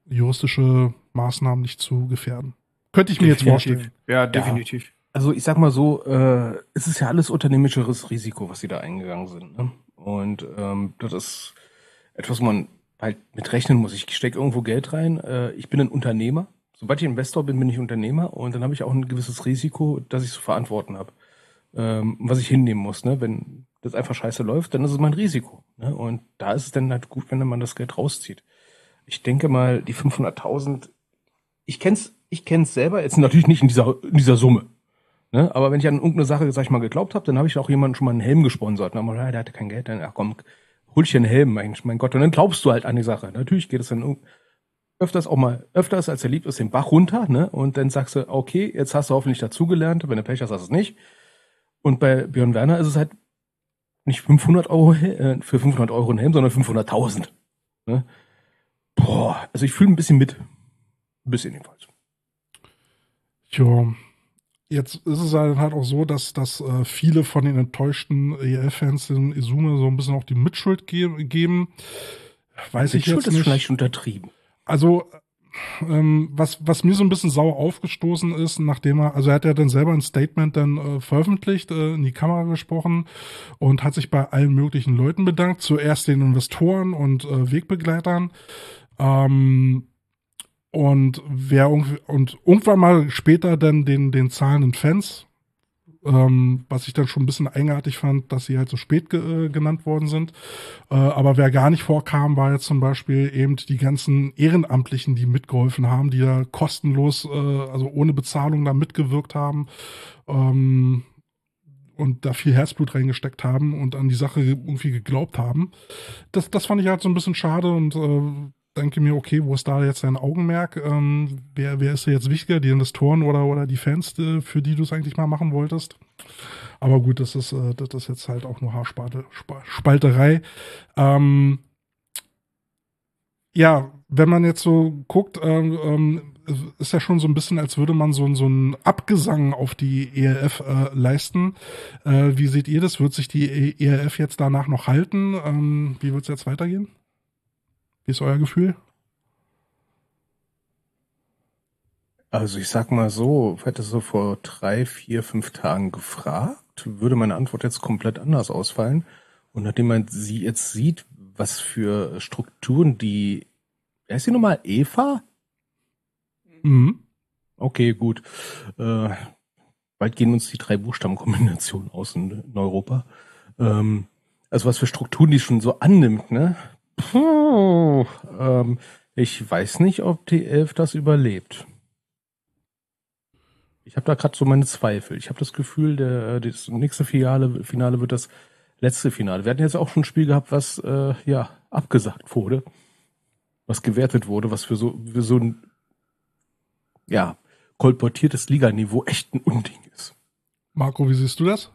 juristische Maßnahmen nicht zu gefährden. Könnte ich mir jetzt vorstellen. Ja, definitiv. Also ich sag mal so, es ist ja alles unternehmerisches Risiko, was sie da eingegangen sind. Ne? Und das ist etwas, wo man halt mit rechnen muss. Ich stecke irgendwo Geld rein. Ich bin ein Unternehmer. Sobald ich Investor bin, bin ich Unternehmer. Und dann habe ich auch ein gewisses Risiko, das ich zu verantworten habe. Was ich hinnehmen muss. Ne? Wenn das einfach scheiße läuft, dann ist es mein Risiko. Ne? Und da ist es dann halt gut, wenn man das Geld rauszieht. Ich denke mal, die 500.000, ich kenn's selber, jetzt natürlich nicht in dieser Summe. Ne? Aber wenn ich an irgendeine Sache, sag ich mal, geglaubt habe, dann habe ich auch jemanden schon mal einen Helm gesponsert. Dann haben wir, der hatte kein Geld, dann, ach komm, hol ich dir einen Helm, mein Gott. Und dann glaubst du halt an die Sache. Natürlich geht es dann öfters als er lieb ist, den Bach runter, ne? Und dann sagst du, okay, jetzt hast du hoffentlich dazugelernt, wenn du Pech hast, hast du es nicht. Und bei Björn Werner ist es halt nicht 500 Euro für 500 Euro ein Helm, sondern 500.000. Ne? Boah, also ich fühle ein bisschen mit. Ein bisschen jedenfalls. Ja, jetzt ist es halt auch so, dass viele von den enttäuschten ELF-Fans den Izuma so ein bisschen auch die Mitschuld geben. Weiß ich jetzt nicht. Ist vielleicht untertrieben. Also, was mir so ein bisschen sauer aufgestoßen ist, nachdem er hat ja dann selber ein Statement dann veröffentlicht, in die Kamera gesprochen und hat sich bei allen möglichen Leuten bedankt. Zuerst den Investoren und Wegbegleitern. Und irgendwann mal später dann den zahlenden Fans, was ich dann schon ein bisschen eigenartig fand, dass sie halt so spät genannt worden sind. Aber wer gar nicht vorkam, war jetzt zum Beispiel eben die ganzen Ehrenamtlichen, die mitgeholfen haben, die da kostenlos, also ohne Bezahlung da mitgewirkt haben und da viel Herzblut reingesteckt haben und an die Sache irgendwie geglaubt haben. Das fand ich halt so ein bisschen schade und denke mir, okay, wo ist da jetzt dein Augenmerk? Wer ist dir jetzt wichtiger, die Investoren oder die Fans, für die du es eigentlich mal machen wolltest? Aber gut, das ist jetzt halt auch nur Haarspalterei. Ja, wenn man jetzt so guckt, ist ja schon so ein bisschen, als würde man so einen Abgesang auf die ELF leisten. Wie seht ihr das? Wird sich die ELF jetzt danach noch halten? Wie wird es jetzt weitergehen? Wie ist euer Gefühl? Also ich sag mal so, hättest du vor 3, 4, 5 Tagen gefragt, würde meine Antwort jetzt komplett anders ausfallen. Und nachdem man sie jetzt sieht, was für Strukturen wer ist die nochmal? Eva? Mhm. Okay, gut. Bald gehen uns die 3 Buchstabenkombinationen aus in Europa. Also was für Strukturen die schon so annimmt, ne? Ich weiß nicht, ob die 11 das überlebt. Ich habe da gerade so meine Zweifel. Ich habe das Gefühl, das nächste Finale wird das letzte Finale. Wir hatten jetzt auch schon ein Spiel gehabt, was abgesagt wurde, was gewertet wurde, was für so ein kolportiertes Liganiveau echt ein Unding ist. Marco, wie siehst du das?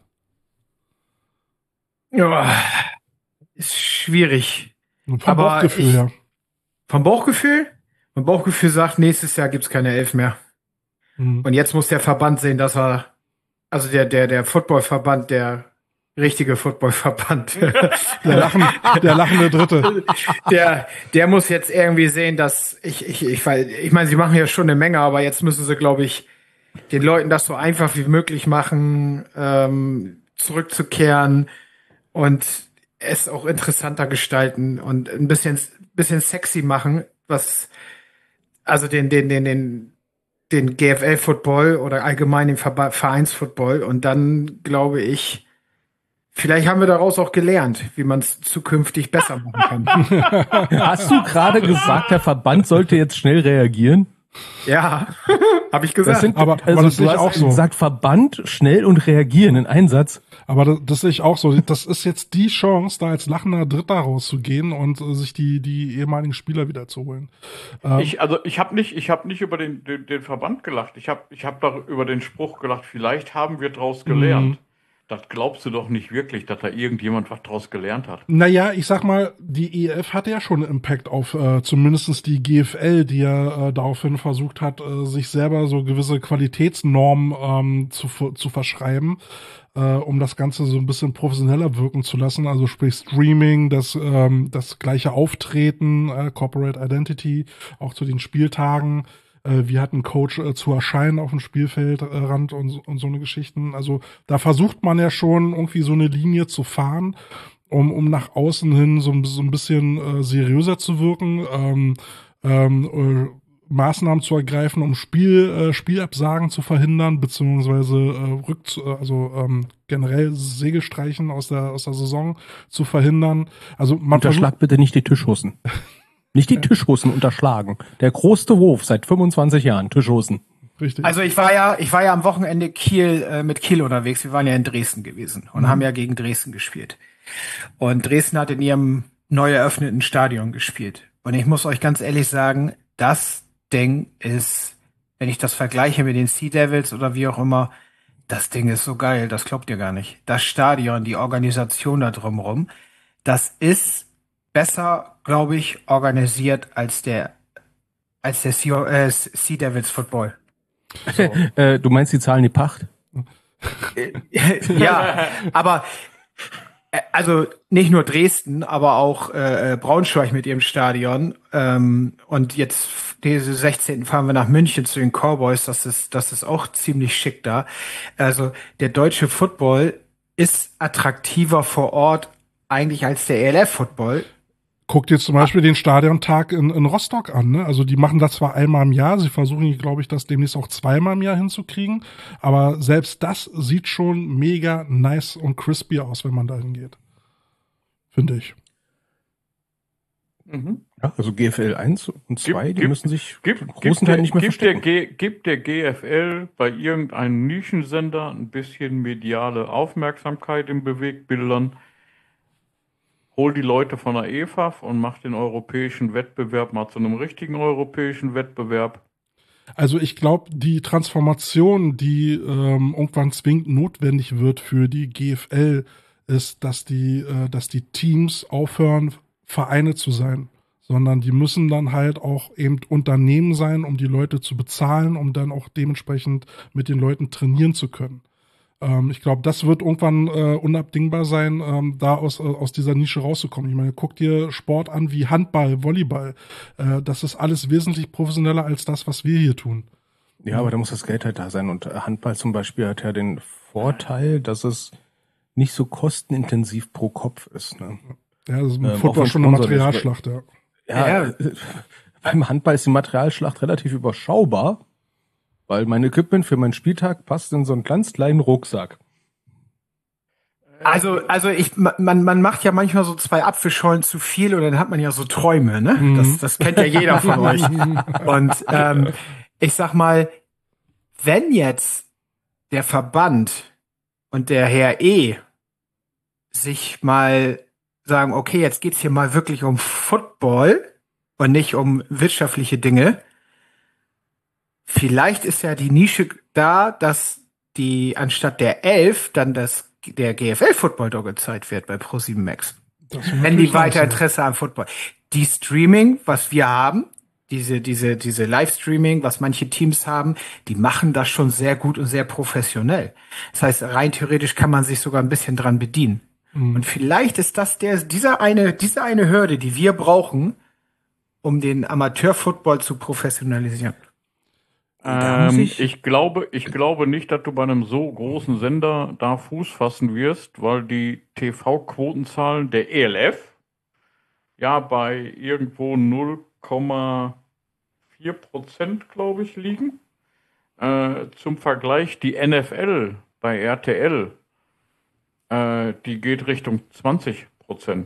Ja, ist schwierig. Vom Bauchgefühl her. Vom Bauchgefühl? Mein Bauchgefühl sagt, nächstes Jahr gibt's keine 11 mehr. Und jetzt muss der Verband sehen, dass also der Footballverband, der richtige Footballverband. Der lachende Dritte. Der muss jetzt irgendwie sehen, dass ich meine, sie machen ja schon eine Menge, aber jetzt müssen sie, glaube ich, den Leuten das so einfach wie möglich machen, zurückzukehren und es auch interessanter gestalten und ein bisschen sexy machen, was also den GFL-Football oder allgemein den Vereinsfootball. Und dann glaube ich, vielleicht haben wir daraus auch gelernt, wie man es zukünftig besser machen kann. Hast du gerade gesagt, der Verband sollte jetzt schnell reagieren? Ja, habe ich gesagt. Aber das sehe ich auch so. Sagt Verband schnell und reagieren in Einsatz. Aber das sehe ich auch so. Das ist jetzt die Chance, da als lachender Dritter rauszugehen und sich die ehemaligen Spieler wiederzuholen. Ich habe nicht über den Verband gelacht. Ich hab da über den Spruch gelacht, vielleicht haben wir draus gelernt. Das glaubst du doch nicht wirklich, dass da irgendjemand was draus gelernt hat. Naja, ich sag mal, die ELF hatte ja schon einen Impact auf zumindest die GFL, die ja daraufhin versucht hat, sich selber so gewisse Qualitätsnormen zu verschreiben, um das Ganze so ein bisschen professioneller wirken zu lassen. Also sprich Streaming, das gleiche Auftreten, Corporate Identity, auch zu den Spieltagen. Wie hat ein Coach zu erscheinen auf dem Spielfeldrand und so eine Geschichten. Also da versucht man ja schon irgendwie so eine Linie zu fahren, um nach außen hin so ein bisschen seriöser zu wirken, Maßnahmen zu ergreifen, um Spielabsagen zu verhindern, beziehungsweise generell Segelstreichen aus der Saison zu verhindern. Also man Unterschlag bitte nicht die Tischhosen. Nicht die Tischhosen unterschlagen. Der größte Wurf seit 25 Jahren, Tischhosen. Richtig. Also ich war ja am Wochenende mit Kiel unterwegs. Wir waren ja in Dresden gewesen und haben ja gegen Dresden gespielt. Und Dresden hat in ihrem neu eröffneten Stadion gespielt. Und ich muss euch ganz ehrlich sagen, das Ding ist, wenn ich das vergleiche mit den Sea Devils oder wie auch immer, das Ding ist so geil, das glaubt ihr gar nicht. Das Stadion, die Organisation da drumherum, das ist besser, glaube ich, organisiert als der Sea Devils Football. So. Du meinst, die zahlen die Pacht? Ja, aber also nicht nur Dresden, aber auch Braunschweig mit ihrem Stadion. Und jetzt diese 16. fahren wir nach München zu den Cowboys. Das ist auch ziemlich schick da. Also der deutsche Football ist attraktiver vor Ort eigentlich als der ELF-Football. Guckt jetzt zum Beispiel den Stadiontag in Rostock an, ne? Also die machen das zwar einmal im Jahr, sie versuchen, glaube ich, das demnächst auch zweimal im Jahr hinzukriegen, aber selbst das sieht schon mega nice und crispy aus, wenn man da hingeht. Finde ich. Mhm. Ja, also GFL 1 und 2, die müssen sich großen Teil nicht mehr verstecken. Gibt der GFL bei irgendeinem Nischensender ein bisschen mediale Aufmerksamkeit in Bewegtbildern? Hol die Leute von der EFAF und mach den europäischen Wettbewerb mal zu einem richtigen europäischen Wettbewerb. Also ich glaube, die Transformation, die irgendwann zwingend notwendig wird für die GFL, ist, dass die Teams aufhören, Vereine zu sein, sondern die müssen dann halt auch eben Unternehmen sein, um die Leute zu bezahlen, um dann auch dementsprechend mit den Leuten trainieren zu können. Ich glaube, das wird irgendwann unabdingbar sein, da aus dieser Nische rauszukommen. Ich meine, guck dir Sport an wie Handball, Volleyball. Das ist alles wesentlich professioneller als das, was wir hier tun. Ja, aber da muss das Geld halt da sein. Und Handball zum Beispiel hat ja den Vorteil, dass es nicht so kostenintensiv pro Kopf ist. Ne? Ja, das ist mit Football schon eine Materialschlacht, ja. Ja, beim Handball ist die Materialschlacht relativ überschaubar. Weil mein Equipment für meinen Spieltag passt in so einen ganz kleinen Rucksack. Also man macht ja manchmal so 2 Apfelschollen zu viel und dann hat man ja so Träume, ne? Mhm. Das kennt ja jeder von euch. Und ich sag mal, wenn jetzt der Verband und der Herr E. sich mal sagen, okay, jetzt geht's hier mal wirklich um Football und nicht um wirtschaftliche Dinge. Vielleicht ist ja die Nische da, dass die anstatt der 11 dann der GFL-Football da gezeigt wird bei Pro7 Max. Wenn die weiter Interesse am Football. Die Streaming, was wir haben, diese Livestreaming, was manche Teams haben, die machen das schon sehr gut und sehr professionell. Das heißt, rein theoretisch kann man sich sogar ein bisschen dran bedienen. Mhm. Und vielleicht ist das diese eine Hürde, die wir brauchen, um den Amateur-Football zu professionalisieren. Ich glaube nicht, dass du bei einem so großen Sender da Fuß fassen wirst, weil die TV-Quotenzahlen der ELF ja bei irgendwo 0,4%, glaube ich, liegen. Zum Vergleich die NFL bei RTL, die geht Richtung 20%.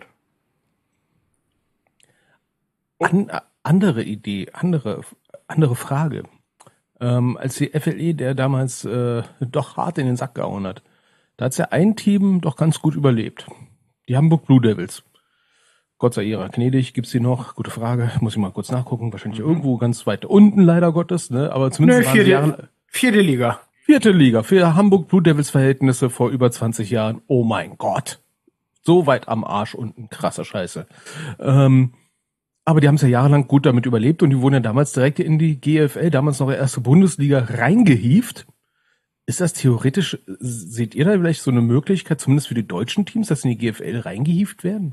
Andere Idee, andere Frage. Als die FLE, der damals doch hart in den Sack gehauen hat, da hat's ja ein Team doch ganz gut überlebt. Die Hamburg Blue Devils. Gott sei ihrer gnädig, gibt's die noch? Gute Frage, muss ich mal kurz nachgucken. Wahrscheinlich irgendwo ganz weit unten, leider Gottes, ne? Aber zumindest vierte Liga. 4. Liga für Hamburg Blue Devils Verhältnisse vor über 20 Jahren. Oh mein Gott. So weit am Arsch unten. Krasser Scheiße. Aber die haben es ja jahrelang gut damit überlebt und die wurden ja damals direkt in die GFL, damals noch erste Bundesliga, reingehievt. Ist das theoretisch, seht ihr da vielleicht so eine Möglichkeit, zumindest für die deutschen Teams, dass sie in die GFL reingehievt werden?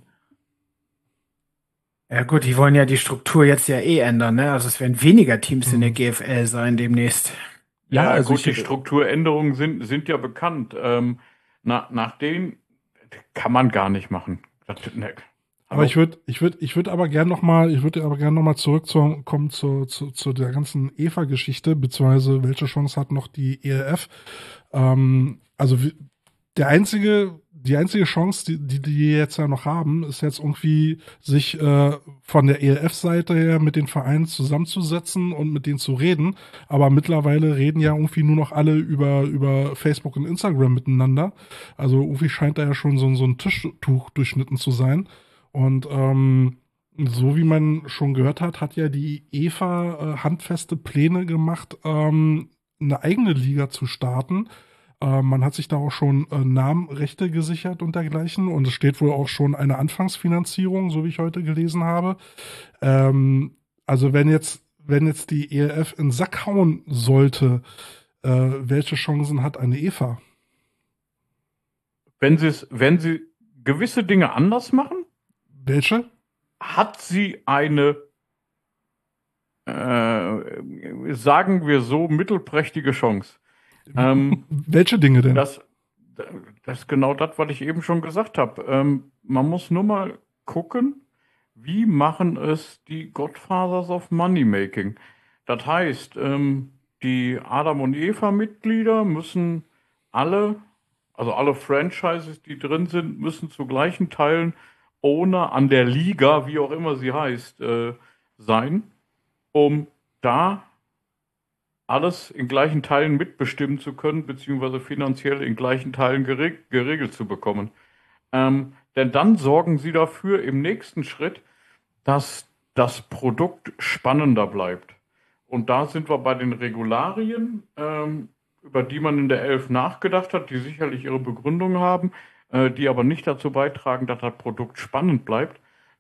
Ja gut, die wollen ja die Struktur jetzt ja ändern, ne? Also es werden weniger Teams in der GFL sein demnächst. Ja, also gut, die Strukturänderungen sind ja bekannt. Nach denen kann man gar nicht machen. Aber ich würde aber gerne noch mal zurückkommen zu der ganzen EFA-Geschichte, beziehungsweise welche Chance hat noch die ELF? Also die einzige Chance, die jetzt ja noch haben, ist jetzt irgendwie sich von der ELF-Seite her mit den Vereinen zusammenzusetzen und mit denen zu reden. Aber mittlerweile reden ja irgendwie nur noch alle über Facebook und Instagram miteinander. Also irgendwie scheint da ja schon so ein Tischtuch durchschnitten zu sein. Und so wie man schon gehört hat, hat ja die EFA handfeste Pläne gemacht, eine eigene Liga zu starten. Man hat sich da auch schon Namenrechte gesichert und dergleichen. Und es steht wohl auch schon eine Anfangsfinanzierung, so wie ich heute gelesen habe. Also wenn jetzt die ELF in den Sack hauen sollte, welche Chancen hat eine EFA? Wenn sie gewisse Dinge anders machen? Welche? Hat sie eine, sagen wir so, mittelprächtige Chance. Welche Dinge denn? Das ist genau das, was ich eben schon gesagt habe. Man muss nur mal gucken, wie machen es die Godfathers of Moneymaking. Das heißt, die Adam und Eva-Mitglieder müssen alle Franchises, die drin sind, müssen zu gleichen Teilen Owner an der Liga, wie auch immer sie heißt, sein, um da alles in gleichen Teilen mitbestimmen zu können, beziehungsweise finanziell in gleichen Teilen geregelt zu bekommen. Denn dann sorgen sie dafür im nächsten Schritt, dass das Produkt spannender bleibt. Und da sind wir bei den Regularien, über die man in der 11 nachgedacht hat, die sicherlich ihre Begründung haben, die aber nicht dazu beitragen, dass das Produkt spannend bleibt.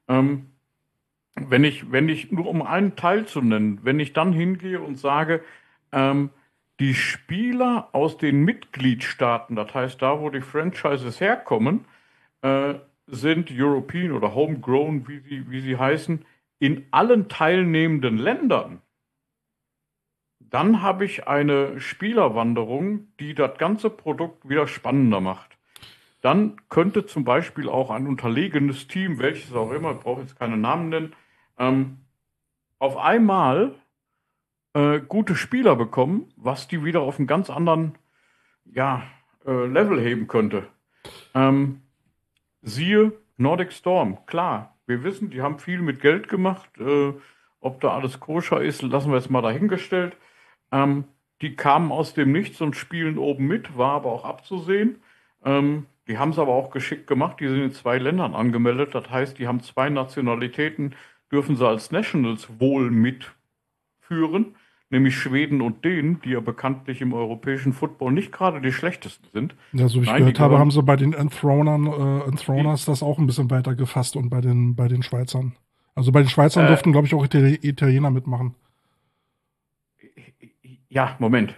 Wenn ich, nur um einen Teil zu nennen, wenn ich dann hingehe und sage, die Spieler aus den Mitgliedstaaten, das heißt da, wo die Franchises herkommen, sind European oder Homegrown, wie sie heißen, in allen teilnehmenden Ländern. Dann habe ich eine Spielerwanderung, die das ganze Produkt wieder spannender macht. Dann könnte zum Beispiel auch ein unterlegenes Team, welches auch immer, ich brauche jetzt keine Namen nennen, auf einmal gute Spieler bekommen, was die wieder auf einen ganz anderen Level heben könnte. Siehe Nordic Storm, klar, wir wissen, die haben viel mit Geld gemacht, ob da alles koscher ist, lassen wir jetzt mal dahingestellt. Die kamen aus dem Nichts und spielen oben mit, war aber auch abzusehen. Die haben es aber auch geschickt gemacht, die sind in 2 Ländern angemeldet, das heißt, die haben 2 Nationalitäten, dürfen sie als Nationals wohl mitführen, nämlich Schweden und Dänen, die ja bekanntlich im europäischen Football nicht gerade die schlechtesten sind. Ja, so wie ich gehört habe, haben sie bei den Enthroners das auch ein bisschen weiter gefasst und bei den Schweizern. Also bei den Schweizern durften, glaube ich, auch Italiener mitmachen. Ja, Moment.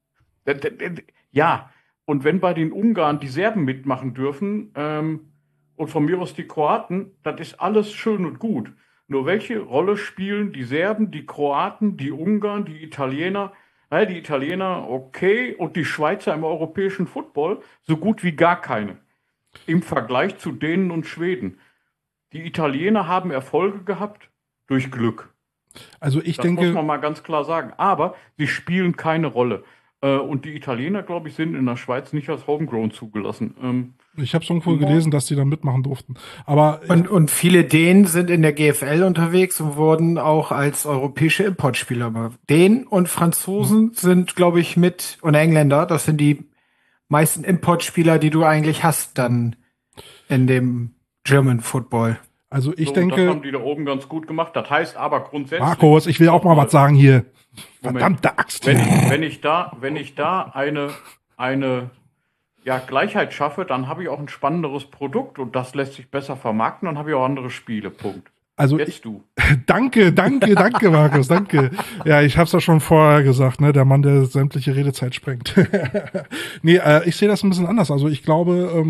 Ja, und wenn bei den Ungarn die Serben mitmachen dürfen und von mir aus die Kroaten, das ist alles schön und gut. Nur welche Rolle spielen die Serben, die Kroaten, die Ungarn, die Italiener? Ja, die Italiener okay und die Schweizer im europäischen Football so gut wie gar keine. Im Vergleich zu Dänen und Schweden. Die Italiener haben Erfolge gehabt durch Glück. Also ich denke, muss man mal ganz klar sagen. Aber sie spielen keine Rolle. Und die Italiener, glaube ich, sind in der Schweiz nicht als Homegrown zugelassen. Ich habe es irgendwo gelesen, dass die da mitmachen durften. Aber und viele Dänen sind in der GFL unterwegs und wurden auch als europäische Importspieler. Dänen und Franzosen sind, glaube ich, und Engländer, das sind die meisten Importspieler, die du eigentlich hast dann in dem German Football. Also ich So, denke, das haben die da oben ganz gut gemacht. Das heißt aber grundsätzlich. Markus, ich will auch mal was sagen hier. Verdammte Axt. Wenn ich da eine Gleichheit schaffe, dann habe ich auch ein spannenderes Produkt und das lässt sich besser vermarkten, dann habe ich auch andere Spiele. Punkt. Also Jetzt du. Danke, Markus, danke. Ja, ich hab's ja schon vorher gesagt, ne, der Mann, der sämtliche Redezeit sprengt. Nee, ich sehe das ein bisschen anders. Also ich glaube,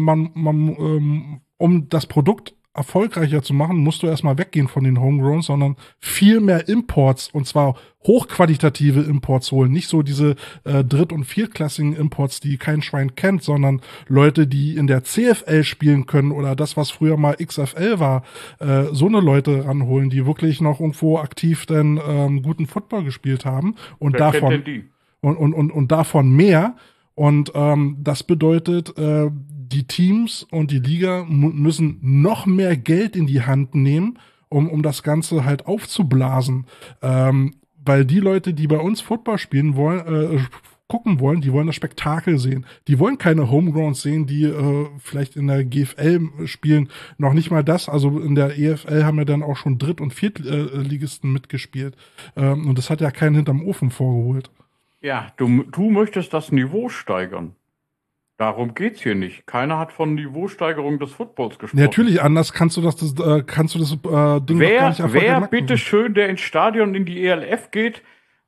um das Produkt erfolgreicher zu machen, musst du erstmal weggehen von den Homegrowns, sondern viel mehr Imports, und zwar hochqualitative Imports holen. Nicht so diese dritt- und viertklassigen Imports, die kein Schwein kennt, sondern Leute, die in der CFL spielen können oder das, was früher mal XFL war, so eine Leute ranholen, die wirklich noch irgendwo aktiv dann guten Football gespielt haben und Wer davon kennt denn die? und davon mehr. Und das bedeutet, die Teams und die Liga müssen noch mehr Geld in die Hand nehmen, um das Ganze halt aufzublasen. Weil die Leute, die bei uns Football spielen wollen, gucken wollen, die wollen das Spektakel sehen. Die wollen keine Homegrowns sehen, die vielleicht in der GFL spielen. Noch nicht mal das. Also in der EFL haben ja dann auch schon Dritt- und Viertligisten mitgespielt. Und das hat ja keinen hinterm Ofen vorgeholt. Ja, du möchtest das Niveau steigern. Darum geht's hier nicht. Keiner hat von Niveausteigerung des Footballs gesprochen. Natürlich, anders kannst du das Ding doch gar nicht Wer bitte schön, der ins Stadion in die ELF geht,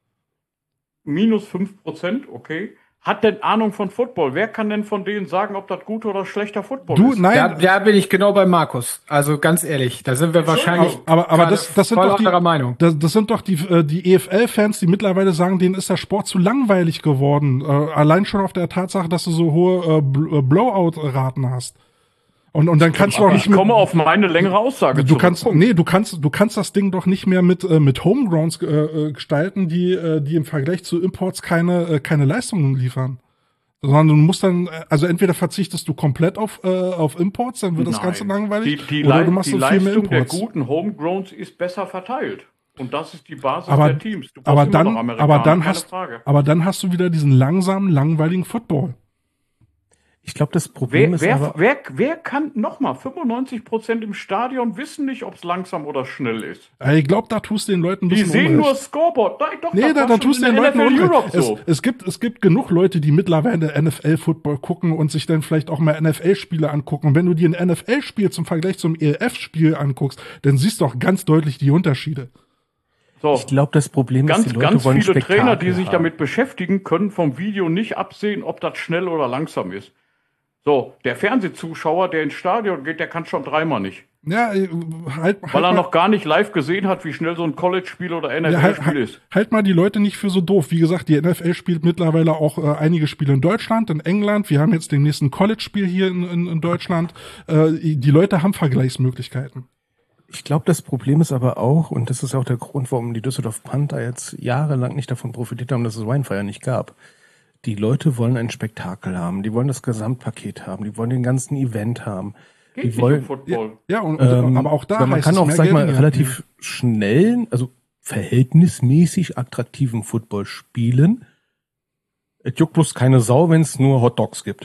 minus 5%, okay, hat denn Ahnung von Football? Wer kann denn von denen sagen, ob das guter oder schlechter Football ist? Nein. Da bin ich genau bei Markus. Also ganz ehrlich, da sind wir wahrscheinlich aber das sind voll doch die anderer Meinung. Das sind doch die EFL-Fans, die mittlerweile sagen, denen ist der Sport zu langweilig geworden. Allein schon auf der Tatsache, dass du so hohe Blowout-Raten hast. Und dann kannst du auch nicht ich komme auf meine längere Aussage du kannst das Ding doch nicht mehr mit Homegrowns gestalten, die im Vergleich zu Imports keine Leistungen liefern. Sondern du musst dann, also entweder verzichtest du komplett auf Imports, dann wird das Ganze langweilig, oder du machst so viel mehr Leistung der Imports. guten Homegrowns ist besser verteilt. Und das ist die Basis Aber- der Teams. Du aber brauchst immer dann- noch aber Amerikaner, dann keine hast- Frage. Aber dann hast du wieder diesen langsamen, langweiligen Football. Ich glaube, das Problem ist aber... Wer kann, nochmal, 95% im Stadion wissen nicht, ob es langsam oder schnell ist. Ich glaube, da tust du den Leuten ein Die bisschen sehen nur Unrecht. Scoreboard. Nee, das da war tust du schon den in der Leuten NFL Unrecht. Europe so. Es gibt genug Leute, die mittlerweile NFL-Football gucken und sich dann vielleicht auch mal NFL-Spiele angucken. Und wenn du dir ein NFL-Spiel zum Vergleich zum ELF-Spiel anguckst, dann siehst du auch ganz deutlich die Unterschiede. So. Ich glaube, das Problem ist, die Leute Ganz wollen viele Spektakel Trainer, die sich haben. damit beschäftigen, können vom Video nicht absehen, ob das schnell oder langsam ist. So, der Fernsehzuschauer, der ins Stadion geht, der kann schon dreimal nicht. Ja, Weil er noch gar nicht live gesehen hat, wie schnell so ein College-Spiel oder NFL-Spiel ist. Halt mal die Leute nicht für so doof. Wie gesagt, die NFL spielt mittlerweile auch einige Spiele in Deutschland, in England. Wir haben jetzt den nächsten College-Spiel hier in Deutschland. Die Leute haben Vergleichsmöglichkeiten. Ich glaube, das Problem ist aber auch, und das ist auch der Grund, warum die Düsseldorf Panther jetzt jahrelang nicht davon profitiert haben, dass es Winefire nicht gab. Die Leute wollen ein Spektakel haben, die wollen das Gesamtpaket haben, die wollen den ganzen Event haben. Geht Die nicht wollen, im Football. Ja, aber auch da aber man heißt kann es auch, mehr sag ich mal, Geld in die Hand relativ schnell, also verhältnismäßig attraktiven Football spielen. Es juckt bloß keine Sau, wenn es nur Hot Dogs gibt.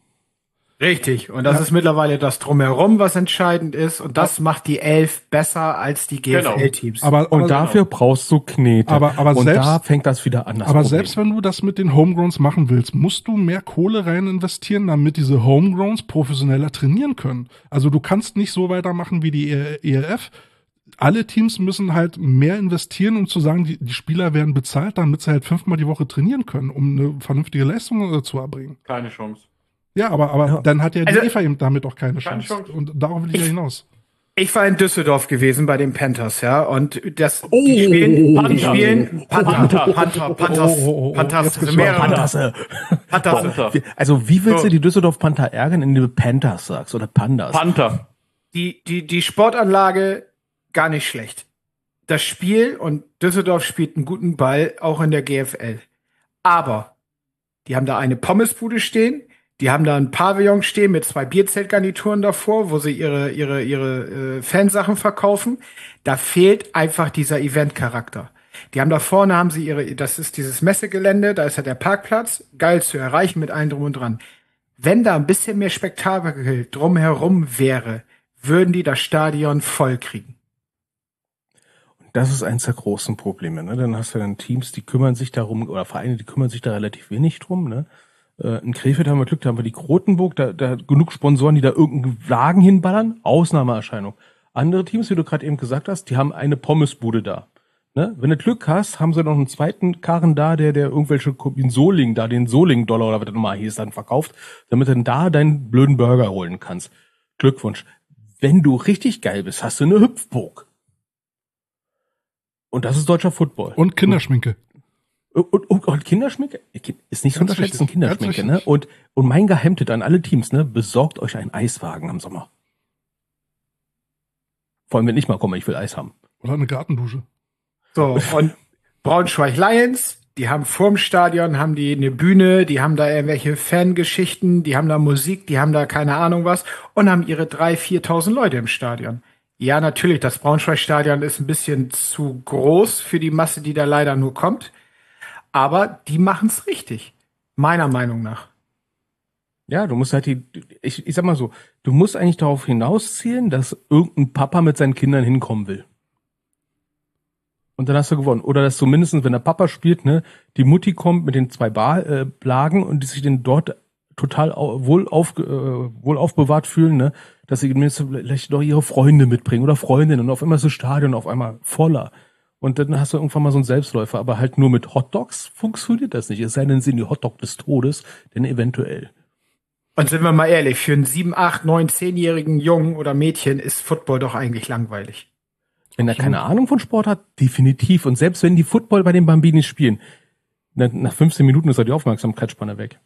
Richtig. Und das ist mittlerweile das Drumherum, was entscheidend ist. Und das macht die 11 besser als die GFL-Teams. Und dafür brauchst du Knete. Aber und selbst- da fängt das wieder an. Das Aber Problem. selbst wenn du das mit den Homegrowns machen willst, musst du mehr Kohle rein investieren, damit diese Homegrowns professioneller trainieren können. Also du kannst nicht so weitermachen wie die ELF. Alle Teams müssen halt mehr investieren, um zu sagen, die Spieler werden bezahlt, damit sie halt 5-mal die Woche trainieren können, um eine vernünftige Leistung zu erbringen. Keine Chance. Ja, aber dann hat ja die Also- EFA eben damit auch keine Keine Chance. Chance. Und darauf will ich ja hinaus. Ich war in Düsseldorf gewesen bei den Panthers, ja, und das, Oh, die spielen Panther. Panthers, jetzt gibt's mehrere Panthers. Panther. Also wie willst So. du die Düsseldorf Panther ärgern, indem du Panthers sagst oder Pandas? Panther. Die Sportanlage gar nicht schlecht. Das Spiel, und Düsseldorf spielt einen guten Ball, auch in der GFL. Aber die haben da eine Pommesbude stehen, die haben da ein Pavillon stehen mit 2 Bierzeltgarnituren davor, wo sie ihre Fansachen verkaufen. Da fehlt einfach dieser Event-Charakter. Die haben da vorne, das ist dieses Messegelände, da ist ja der Parkplatz, geil zu erreichen mit allem drum und dran. Wenn da ein bisschen mehr Spektakel drumherum wäre, würden die das Stadion voll kriegen. Das ist eins der großen Probleme. Ne? Dann hast du dann Teams, die kümmern sich darum, oder Vereine, die kümmern sich da relativ wenig drum. Ne? In Krefeld haben wir Glück, da haben wir die Grotenburg, da genug Sponsoren, die da irgendeinen Wagen hinballern. Ausnahmeerscheinung. Andere Teams, wie du gerade eben gesagt hast, die haben eine Pommesbude da. Ne? Wenn du Glück hast, haben sie noch einen zweiten Karren da, der irgendwelche den Soling-Dollar oder was das nochmal hieß, dann verkauft, damit du dann da deinen blöden Burger holen kannst. Glückwunsch. Wenn du richtig geil bist, hast du eine Hüpfburg. Und das ist deutscher Football. Und Kinderschminke. Und Kinderschminke? Ist nicht zu Ganz unterschätzen, wichtig, Kinderschminke, ganz ne? wichtig. Und mein Geheimtipp an alle Teams, ne? Besorgt euch einen Eiswagen am Sommer. Vor allem, wenn ich mal komme, ich will Eis haben. Oder eine Gartendusche. So, und Braunschweig Lions, die haben vorm Stadion, haben die eine Bühne, die haben da irgendwelche Fangeschichten, die haben da Musik, die haben da keine Ahnung was und haben ihre 3.000, 4.000 Leute im Stadion. Ja, natürlich, das Braunschweig-Stadion ist ein bisschen zu groß für die Masse, die da leider nur kommt. Aber die machen's richtig. Meiner Meinung nach. Ja, du musst halt ich sag mal so, du musst eigentlich darauf hinauszielen, dass irgendein Papa mit seinen Kindern hinkommen will. Und dann hast du gewonnen. Oder dass zumindest, wenn der Papa spielt, ne, die Mutti kommt mit den 2 Blagen und die sich dann dort total wohl aufbewahrt fühlen, ne, dass sie vielleicht doch ihre Freunde mitbringen oder Freundinnen und auf einmal ist das Stadion auf einmal voller. Und dann hast du irgendwann mal so einen Selbstläufer, aber halt nur mit Hotdogs funktioniert das nicht. Es sei denn, sind die Hotdog des Todes, denn eventuell. Und sind wir mal ehrlich, für einen 7, 8, 9, 10-jährigen Jungen oder Mädchen ist Football doch eigentlich langweilig. Wenn er keine Ahnung von Sport hat, definitiv. Und selbst wenn die Football bei den Bambinis spielen, nach 15 Minuten ist er die Aufmerksamkeitsspanne weg.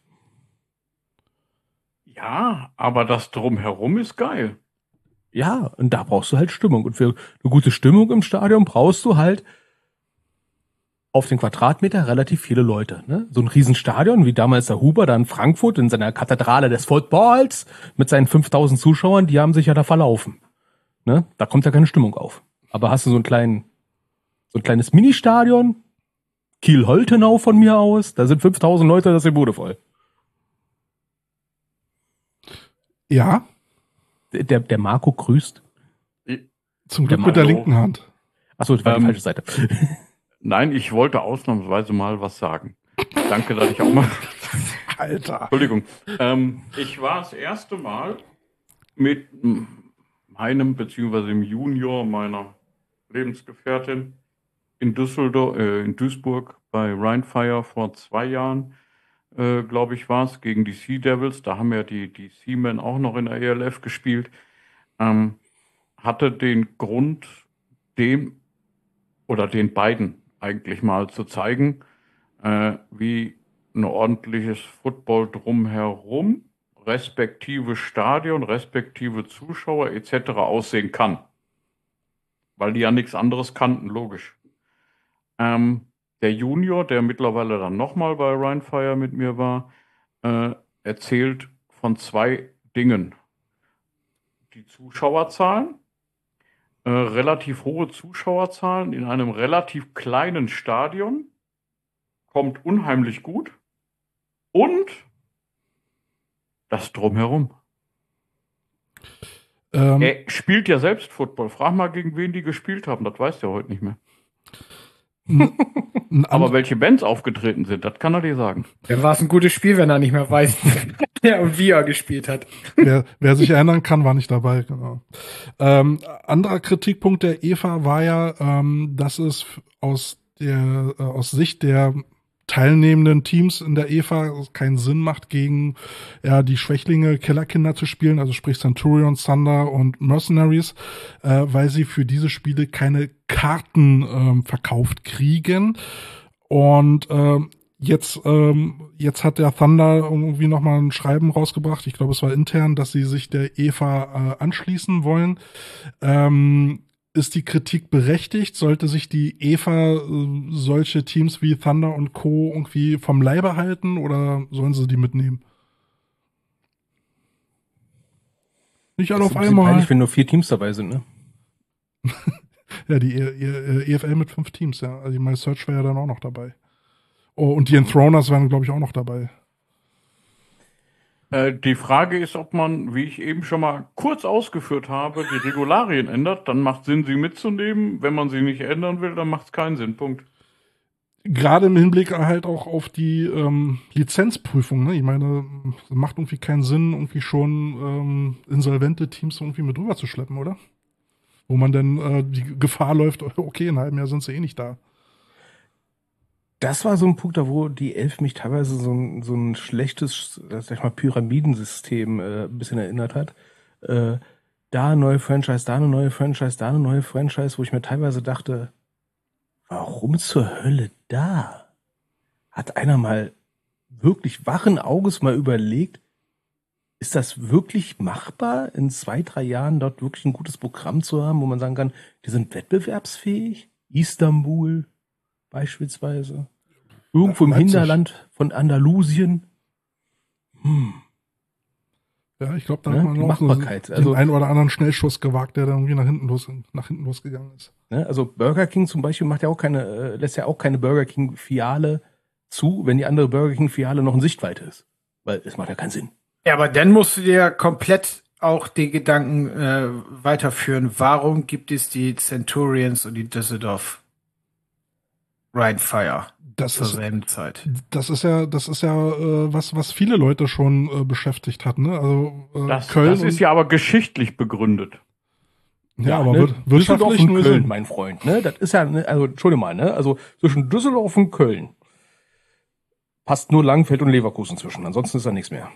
Ja, aber das Drumherum ist geil. Ja, und da brauchst du halt Stimmung. Und für eine gute Stimmung im Stadion brauchst du halt auf den Quadratmeter relativ viele Leute. Ne? So ein Riesenstadion, wie damals der Huber da in Frankfurt in seiner Kathedrale des Footballs mit seinen 5.000 Zuschauern, die haben sich ja da verlaufen. Ne? Da kommt ja keine Stimmung auf. Aber hast du so ein kleines Ministadion, Kiel-Holtenau von mir aus, da sind 5.000 Leute, das ist die Bude voll. Ja, Der Marco grüßt. zum Glück Der mit der Marco. linken Hand. Achso, das war die falsche Seite. Nein, ich wollte ausnahmsweise mal was sagen. Danke, dass ich auch mal. Alter. Entschuldigung. Ich war das erste Mal mit meinem, beziehungsweise dem Junior meiner Lebensgefährtin in Duisburg bei Rheinfire vor 2 Jahren, glaube ich, war es, gegen die Sea Devils. Da haben ja die Seamen auch noch in der ELF gespielt. Hatte den Grund, den beiden eigentlich mal zu zeigen, wie ein ordentliches Football drumherum, respektive Stadion, respektive Zuschauer etc. aussehen kann. Weil die ja nichts anderes kannten, logisch. Der Junior, der mittlerweile dann nochmal bei Rheinfire mit mir war, erzählt von 2 Dingen. Die Zuschauerzahlen, relativ hohe Zuschauerzahlen in einem relativ kleinen Stadion, kommt unheimlich gut, und das Drumherum. Er spielt ja selbst Football. Frag mal, gegen wen die gespielt haben. Das weiß der heute nicht mehr. Aber welche Bands aufgetreten sind, das kann er dir sagen. Dann war es ein gutes Spiel, wenn er nicht mehr weiß, wer und wie er gespielt hat. Wer sich erinnern kann, war nicht dabei, genau. Anderer Kritikpunkt der EFA war ja, dass es aus Sicht der teilnehmenden Teams in der EFA keinen Sinn macht, gegen die Schwächlinge Kellerkinder zu spielen, also sprich Centurion, Thunder und Mercenaries, weil sie für diese Spiele keine Karten verkauft kriegen. Und jetzt hat der Thunder irgendwie nochmal ein Schreiben rausgebracht, ich glaube, es war intern, dass sie sich der EFA anschließen wollen. Ist die Kritik berechtigt? Sollte sich die EFA solche Teams wie Thunder und Co. irgendwie vom Leibe halten oder sollen sie die mitnehmen? Nicht alle auf einmal. Eigentlich, wenn nur 4 Teams dabei sind, ne? Ja, die EFL mit 5 Teams, ja. Also My Search wäre ja dann auch noch dabei. Oh, und die Enthroners wären, glaube ich, auch noch dabei. Die Frage ist, ob man, wie ich eben schon mal kurz ausgeführt habe, die Regularien ändert. Dann macht Sinn, sie mitzunehmen. Wenn man sie nicht ändern will, dann macht es keinen Sinn. Punkt. Gerade im Hinblick halt auch auf die Lizenzprüfung, ne? Ich meine, es macht irgendwie keinen Sinn, irgendwie schon insolvente Teams irgendwie mit rüber zu schleppen, oder? Wo man dann die Gefahr läuft, okay, in einem halben Jahr sind sie eh nicht da. Das war so ein Punkt, da wo die Elf mich teilweise so ein schlechtes, sag ich mal, Pyramidensystem ein bisschen erinnert hat. Da eine neue Franchise, da eine neue Franchise, da eine neue Franchise, wo ich mir teilweise dachte, warum zur Hölle da? Hat einer mal wirklich wachen Auges mal überlegt, ist das wirklich machbar, in 2-3 Jahren dort wirklich ein gutes Programm zu haben, wo man sagen kann, die sind wettbewerbsfähig? Istanbul beispielsweise. Irgendwo im Leipzig. Hinterland von Andalusien. Ja, ich glaube, da Ne, hat man die auch so Machbarkeit. den Also- einen oder anderen Schnellschuss gewagt, der dann irgendwie nach hinten losgegangen ist. Ne, also Burger King zum Beispiel macht ja auch lässt ja auch keine Burger King Filiale zu, wenn die andere Burger King Filiale noch in Sichtweite ist. Weil es macht ja keinen Sinn. Ja, aber dann musst du dir komplett auch den Gedanken weiterführen, warum gibt es die Centurions und die Düsseldorf Rheinfire Das zur ist, selben Zeit? das ist ja was viele Leute schon beschäftigt hat, ne? Also Köln Das ist ja aber geschichtlich begründet. ja, aber ne, Düsseldorf wirtschaftlich und nur Köln, so. mein Freund. Ne, das ist ja, ne, also Entschuldigung mal, ne, also zwischen Düsseldorf und Köln passt nur Langenfeld und Leverkusen zwischen. Ansonsten ist da nichts mehr.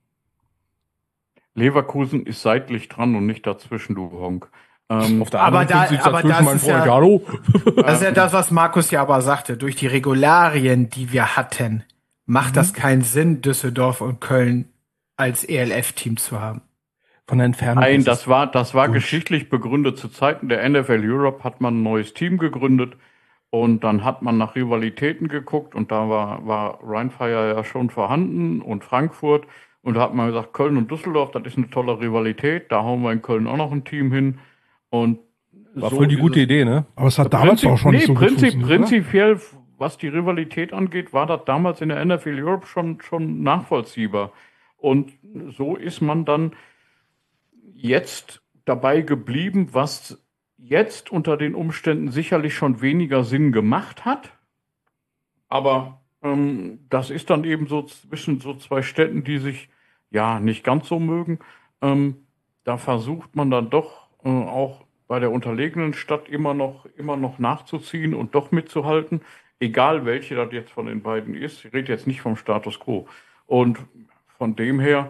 Leverkusen ist seitlich dran und nicht dazwischen, du Honk. Auf der Aber anderen da- sitzt aber dazwischen das mein ist Freund. ja- Hallo. Das ist ja das, was Markus ja aber sagte. Durch die Regularien, die wir hatten, macht das keinen Sinn, Düsseldorf und Köln als ELF-Team zu haben. Von der Entfernung. Nein, ist es- das war gut. geschichtlich begründet. Zu Zeiten der NFL Europe hat man ein neues Team gegründet und dann hat man nach Rivalitäten geguckt und da war Rheinfire ja schon vorhanden und Frankfurt und da hat man gesagt, Köln und Düsseldorf, das ist eine tolle Rivalität, da hauen wir in Köln auch noch ein Team hin und War so voll die ist gute es- Idee, ne? Aber es hat damals auch schon nicht so gut funktioniert, oder? Prinzipiell, was die Rivalität angeht, war das damals in der NFL Europe schon nachvollziehbar. Und so ist man dann jetzt dabei geblieben, was jetzt unter den Umständen sicherlich schon weniger Sinn gemacht hat. Aber das ist dann eben so zwischen so zwei Städten, die sich ja nicht ganz so mögen. Da versucht man dann doch auch bei der unterlegenen Stadt immer noch nachzuziehen und doch mitzuhalten, egal welche das jetzt von den beiden ist. Ich rede jetzt nicht vom Status quo. Und von dem her,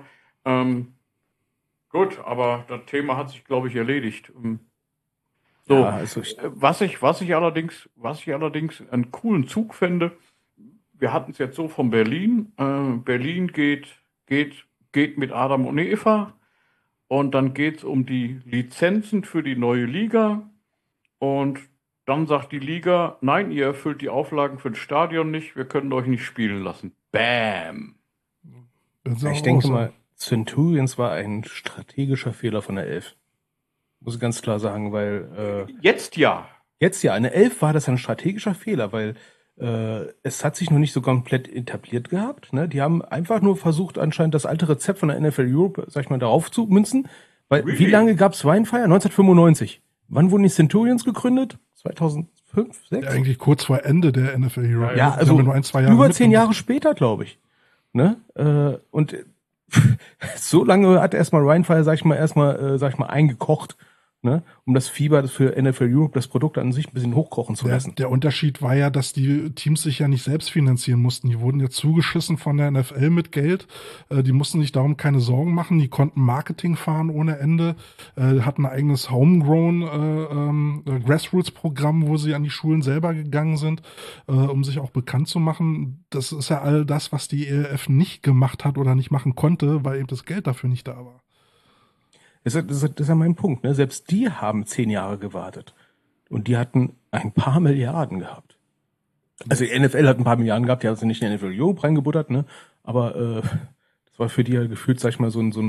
gut, aber das Thema hat sich, glaube ich, erledigt. So, Ja, also was ich allerdings einen coolen Zug fände, wir hatten es jetzt so von Berlin. Berlin geht mit Adam und Eva und dann geht es um die Lizenzen für die neue Liga und dann sagt die Liga, nein, ihr erfüllt die Auflagen für das Stadion nicht, wir können euch nicht spielen lassen. Bam! Das ist auch ich denke so. mal, Centurions war ein strategischer Fehler von der Elf. Muss ich ganz klar sagen, weil Jetzt ja. jetzt ja, eine Elf war das ein strategischer Fehler, weil es hat sich noch nicht so komplett etabliert gehabt. Ne? Die haben einfach nur versucht, anscheinend das alte Rezept von der NFL Europe, sag ich mal, darauf zu münzen. Weil Really? wie lange gab's Rheinfire? 1995. Wann wurden die Centurions gegründet? 2005, 6? Ja, eigentlich kurz vor Ende der NFL Europe. Ja, Die also haben nur 1-2 Jahre über 10 Jahre mitgemacht. später, glaube ich. Ne? Und so lange hat erstmal Rheinfire, sag ich mal, eingekocht, ne? Um das Fieber das für NFL Europe, das Produkt an sich ein bisschen hochkochen zu lassen. Der Unterschied war ja, dass die Teams sich ja nicht selbst finanzieren mussten. Die wurden ja zugeschissen von der NFL mit Geld. Die mussten sich darum keine Sorgen machen. Die konnten Marketing fahren ohne Ende. Hatten ein eigenes Homegrown Grassroots-Programm, wo sie an die Schulen selber gegangen sind, um sich auch bekannt zu machen. Das ist ja all das, was die ELF nicht gemacht hat oder nicht machen konnte, weil eben das Geld dafür nicht da war. Das ist ja mein Punkt. Ne? Selbst die haben 10 Jahre gewartet. Und die hatten ein paar Milliarden gehabt. Also die NFL hat ein paar Milliarden gehabt, die haben sie nicht in die NFL Europe reingebuttert, ne? Aber das war für die ja gefühlt, sag ich mal, so ein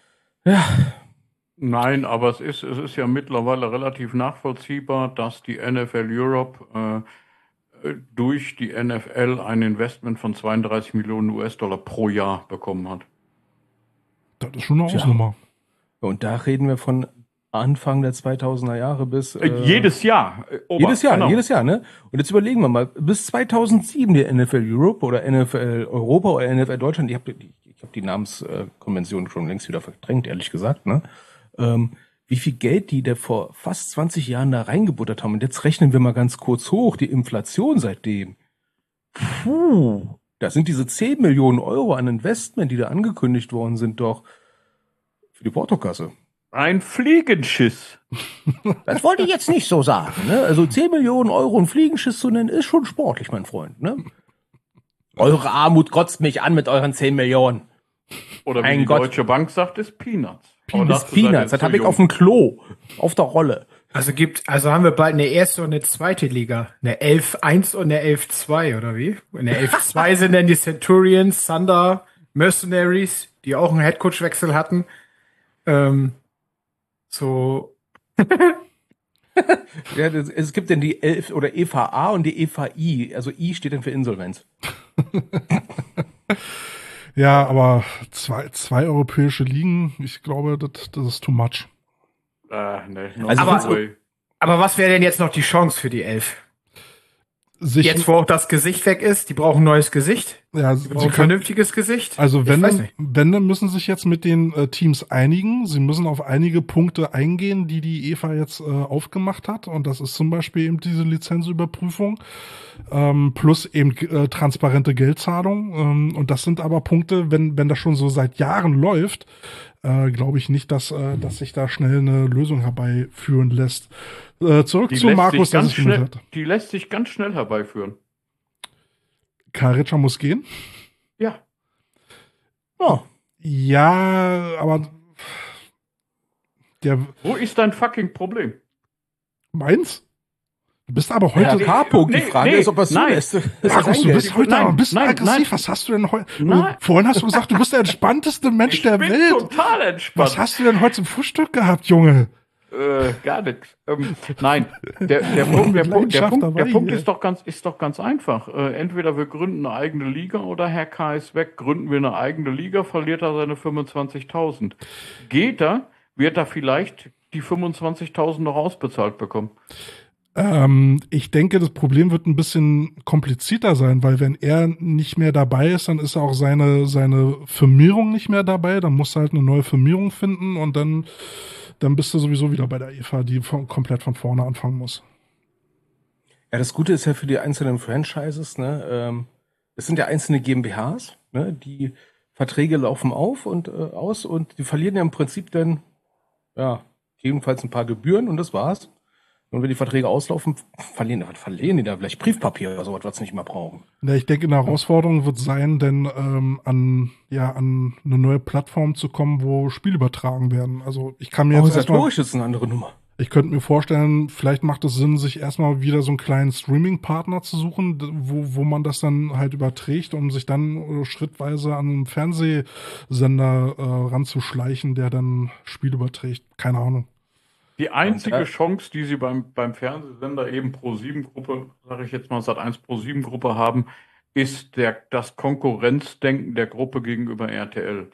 Nein, aber es ist ja mittlerweile relativ nachvollziehbar, dass die NFL Europe durch die NFL ein Investment von 32 Millionen US-Dollar pro Jahr bekommen hat. Das ist schon eine Tja. Hausnummer. Und da reden wir von Anfang der 2000er Jahre bis... Jedes Jahr. Jedes Jahr, genau. jedes Jahr, ne? Und jetzt überlegen wir mal, bis 2007 die NFL Europe oder NFL Europa oder NFL Deutschland, ich hab die Namenskonvention schon längst wieder verdrängt, ehrlich gesagt, ne? Wie viel Geld die da vor fast 20 Jahren da reingebuttert haben. Und jetzt rechnen wir mal ganz kurz hoch, die Inflation seitdem. Puh, da sind diese 10 Millionen Euro an Investment, die da angekündigt worden sind, doch für die Portokasse. Ein Fliegenschiss. Das wollte ich jetzt nicht so sagen. Ne? Also 10 Millionen Euro ein Fliegenschiss zu nennen, ist schon sportlich, mein Freund. Ne? Eure Armut kotzt mich an mit euren 10 Millionen. Oder wie Mein die Gott. Deutsche Bank sagt, ist Peanuts. Das Peanuts, das habe ich auf dem Klo, auf der Rolle. Also haben wir bald eine erste und eine zweite Liga. Eine 11-1 und eine 11-2, oder wie? In der 11-2 sind dann die Centurions, Thunder, Mercenaries, die auch einen Headcoach-Wechsel hatten. Ja, es gibt denn die 11 oder EVA und die EVI. Also I steht dann für Insolvenz. Ja, aber zwei europäische Ligen, ich glaube, das ist too much. Nee, Also Aber was wäre denn jetzt noch die Chance für die 11? Jetzt, wo auch das Gesicht weg ist, die brauchen ein neues Gesicht. Ja, Die brauchen ein vernünftiges Gesicht. Also Ich weiß nicht. wenn, dann müssen sich jetzt mit den Teams einigen. Sie müssen auf einige Punkte eingehen, die EFA jetzt aufgemacht hat. Und das ist zum Beispiel eben diese Lizenzüberprüfung plus eben transparente Geldzahlung. Und das sind aber Punkte, wenn das schon so seit Jahren läuft, glaube ich nicht, dass sich da schnell eine Lösung herbeiführen lässt. Zurück zu Markus, der sich gemeldet hat. Die lässt sich ganz schnell herbeiführen. Karica muss gehen? Ja. Oh. Ja, aber Wo ist dein fucking Problem? meins? Du bist aber heute... K-Punkt, die Frage ist, ob er es zulässt. Markus, du bist heute aber ein bisschen nein, aggressiv. nein. Was hast du denn heute... Nein. Vorhin hast du gesagt, du bist der entspannteste Mensch der bin Welt. total entspannt. Was hast du denn heute zum Frühstück gehabt, Junge? Gar nichts. Nein, der Punkt ist doch ganz einfach. Entweder wir gründen eine eigene Liga oder Herr K. ist weg. Gründen wir eine eigene Liga, verliert er seine 25.000. Geht er, wird er vielleicht die 25.000 noch ausbezahlt bekommen. Ich denke, das Problem wird ein bisschen komplizierter sein, weil wenn er nicht mehr dabei ist, dann ist auch seine Firmierung nicht mehr dabei. Dann musst du halt eine neue Firmierung finden und dann bist du sowieso wieder bei der EFA, die komplett von vorne anfangen muss. Ja, das Gute ist ja für die einzelnen Franchises, ne, es sind ja einzelne GmbHs, ne, die Verträge laufen auf und aus und die verlieren ja im Prinzip dann, ja, jedenfalls ein paar Gebühren und das war's. Und wenn die Verträge auslaufen, verlieren die da vielleicht Briefpapier oder sowas, was sie nicht mehr brauchen. Ja, ich denke, eine Herausforderung wird sein, denn an eine neue Plattform zu kommen, wo Spiele übertragen werden. Also ich kann mir jetzt erstmal, ist eine andere Nummer. ich könnte mir vorstellen, vielleicht macht es Sinn, sich erstmal wieder so einen kleinen Streaming-Partner zu suchen, wo man das dann halt überträgt, um sich dann schrittweise an einen Fernsehsender ranzuschleichen, der dann Spiele überträgt. Keine Ahnung. Die einzige Chance, die sie beim Fernsehsender eben Pro7-Gruppe, sage ich jetzt mal Sat1 Pro7-Gruppe haben, ist das Konkurrenzdenken der Gruppe gegenüber RTL.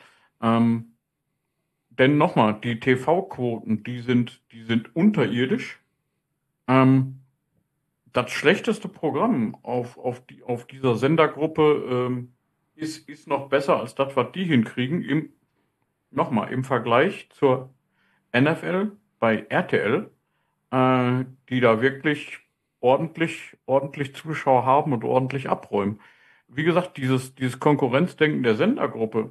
Denn nochmal, die TV-Quoten, die sind unterirdisch. Das schlechteste Programm auf dieser Sendergruppe ist noch besser als das, was die hinkriegen. Im Vergleich zur NFL bei RTL, die da wirklich ordentlich Zuschauer haben und ordentlich abräumen. Wie gesagt, dieses Konkurrenzdenken der Sendergruppe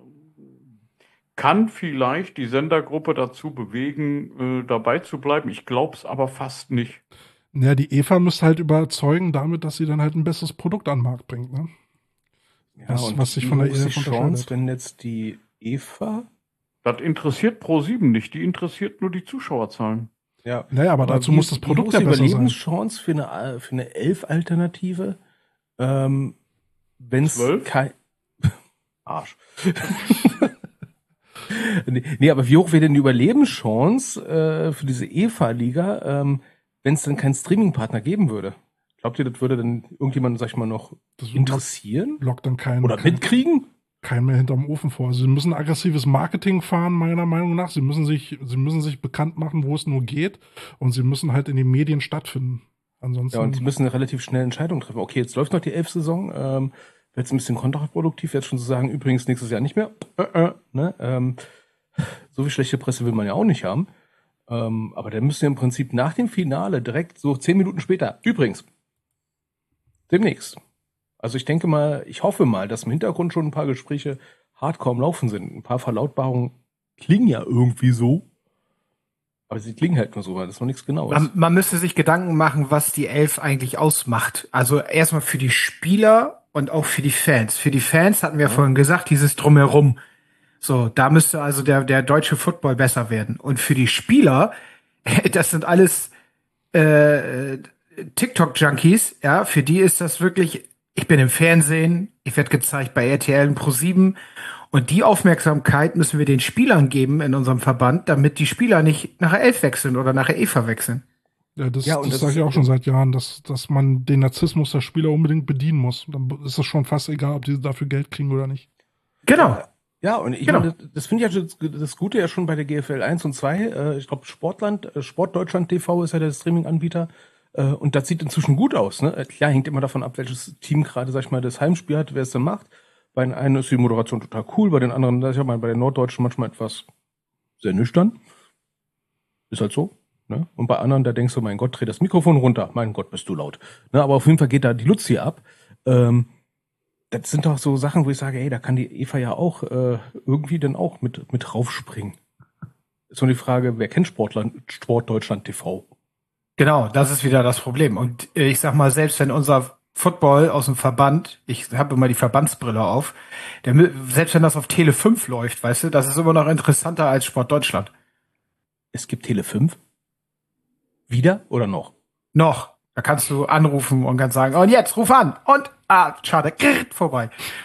kann vielleicht die Sendergruppe dazu bewegen, dabei zu bleiben. Ich glaube es aber fast nicht. Ja, die EFA müsste halt überzeugen damit, dass sie dann halt ein besseres Produkt an den Markt bringt, ne? Ja, was sich von der EFA Chance, unterscheidet. wenn jetzt die EFA... Das interessiert Pro7 nicht, die interessiert nur die Zuschauerzahlen. Ja, Naja, aber dazu muss das Produkt ja besser sein. Überlebenschance für eine 11-Alternative, wenn es 12? kein... Arsch. Nee, aber wie hoch wäre denn die Überlebenschance für diese EFA-Liga, wenn es dann keinen Streaming-Partner geben würde? Glaubt ihr, das würde dann irgendjemand, sag ich mal, noch Das interessieren? lockt dann keinen. Oder mitkriegen? keinen mehr hinterm Ofen vor. Sie müssen aggressives Marketing fahren, meiner Meinung nach. Sie müssen sich bekannt machen, wo es nur geht. Und sie müssen halt in den Medien stattfinden. Ansonsten. Ja, und sie müssen eine relativ schnelle Entscheidung treffen. Okay, jetzt läuft noch die 11. Saison. Wird jetzt ein bisschen kontraproduktiv, jetzt schon zu sagen, übrigens nächstes Jahr nicht mehr. Ne? So viel schlechte Presse will man ja auch nicht haben. Aber dann müssen wir im Prinzip nach dem Finale direkt so 10 Minuten später, übrigens, demnächst. Also ich denke mal, ich hoffe mal, dass im Hintergrund schon ein paar Gespräche hardcore am Laufen sind. Ein paar Verlautbarungen klingen ja irgendwie so. Aber sie klingen halt nur so, weil das ist noch nichts Genaues. Man müsste sich Gedanken machen, was die 11 eigentlich ausmacht. Also erstmal für die Spieler und auch für die Fans. Für die Fans hatten wir vorhin gesagt, dieses Drumherum. So, da müsste also der deutsche Football besser werden. Und für die Spieler, das sind alles TikTok-Junkies, ja, für die ist das wirklich, ich bin im Fernsehen, ich werde gezeigt bei RTL und Pro7 und die Aufmerksamkeit müssen wir den Spielern geben in unserem Verband, damit die Spieler nicht nachher 11 wechseln oder nachher EVA wechseln. Ja, das sage ich auch schon seit Jahren, dass man den Narzissmus der Spieler unbedingt bedienen muss. Dann ist es schon fast egal, ob die dafür Geld kriegen oder nicht. Genau. Ja, und ich meine, das finde ich ja das Gute ja schon bei der GFL 1 und 2. Ich glaube, Sportdeutschland TV ist ja der Streaming-Anbieter. Und das sieht inzwischen gut aus. Ne? Klar, hängt immer davon ab, welches Team gerade, sag ich mal, das Heimspiel hat, wer es dann macht. Bei den einen ist die Moderation total cool, bei den anderen, sag ich mal, bei den Norddeutschen manchmal etwas sehr nüchtern. Ist halt so. Ne? Und bei anderen, da denkst du, mein Gott, dreh das Mikrofon runter. Mein Gott, bist du laut. Ne? Aber auf jeden Fall geht da die Luzi ab. Das sind doch so Sachen, wo ich sage, ey, da kann die Eva ja auch irgendwie dann auch mit raufspringen. Ist nur die Frage, wer kennt Sportdeutschland TV? Genau, das ist wieder das Problem. Und ich sag mal, selbst wenn unser Football aus dem Verband, ich habe immer die Verbandsbrille auf, selbst wenn das auf Tele 5 läuft, weißt du, das ist immer noch interessanter als Sport Deutschland. Es gibt Tele 5? Wieder oder noch? Noch. Da kannst du anrufen und kannst sagen, und jetzt ruf an. Und, schade, vorbei.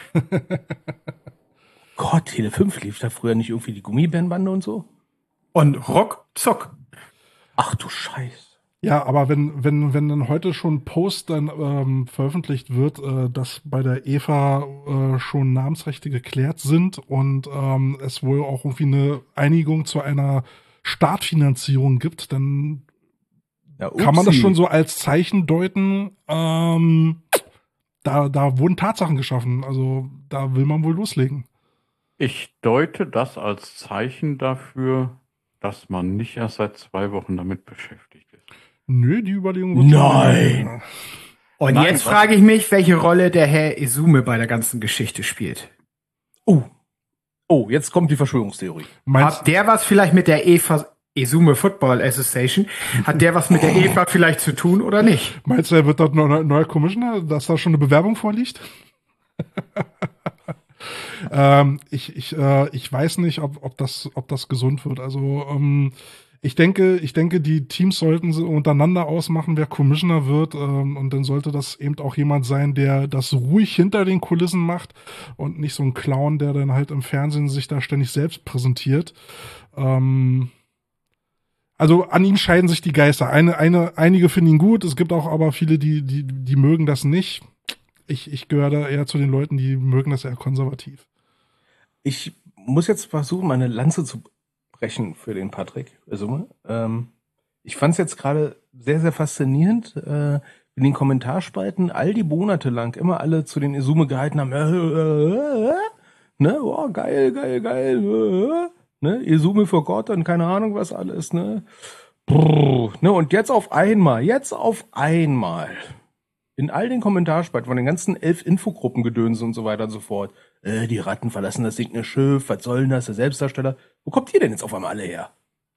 Gott, Tele 5 lief da früher nicht irgendwie die Gummibärenbande und so? Und ruckzuck. Ach du Scheiße. Ja, aber wenn dann heute schon ein Post dann veröffentlicht wird, dass bei der EVA schon Namensrechte geklärt sind und es wohl auch irgendwie eine Einigung zu einer Startfinanzierung gibt, dann kann man das schon so als Zeichen deuten. Da wurden Tatsachen geschaffen. Also da will man wohl loslegen. Ich deute das als Zeichen dafür, dass man nicht erst seit 2 Wochen damit beschäftigt ist. Nö, die Überlegung wird Nein! Und nein, jetzt frage ich mich, welche Rolle der Herr Izume bei der ganzen Geschichte spielt. Oh, jetzt kommt die Verschwörungstheorie. Hat der was vielleicht mit der Izume Football Association, hat der was mit der EVA vielleicht zu tun oder nicht? Meinst du, er wird dort neuer Commissioner, dass da schon eine Bewerbung vorliegt? Ich weiß nicht, ob das gesund wird. Also ich denke, die Teams sollten untereinander ausmachen, wer Commissioner wird, und dann sollte das eben auch jemand sein, der das ruhig hinter den Kulissen macht und nicht so ein Clown, der dann halt im Fernsehen sich da ständig selbst präsentiert. Also an ihm scheiden sich die Geister. Einige finden ihn gut, es gibt auch aber viele, die mögen das nicht. Ich gehöre da eher zu den Leuten, die mögen das eher konservativ. Ich muss jetzt versuchen, meine Lanze zu brechen für den Patrick. Also, ich fand es jetzt gerade sehr, sehr faszinierend, in den Kommentarspalten all die Monate lang immer alle zu den Izume gehalten haben. Ne, oh, geil, ne, Izume für Gott und keine Ahnung was alles, ne. Ne, und jetzt auf einmal, in all den Kommentarspalten von den ganzen 11 Infogruppen-Gedönse und so weiter und so fort. Die Ratten verlassen das sinkende Schiff, was soll denn das, der Selbstdarsteller? Wo kommt ihr denn jetzt auf einmal alle her?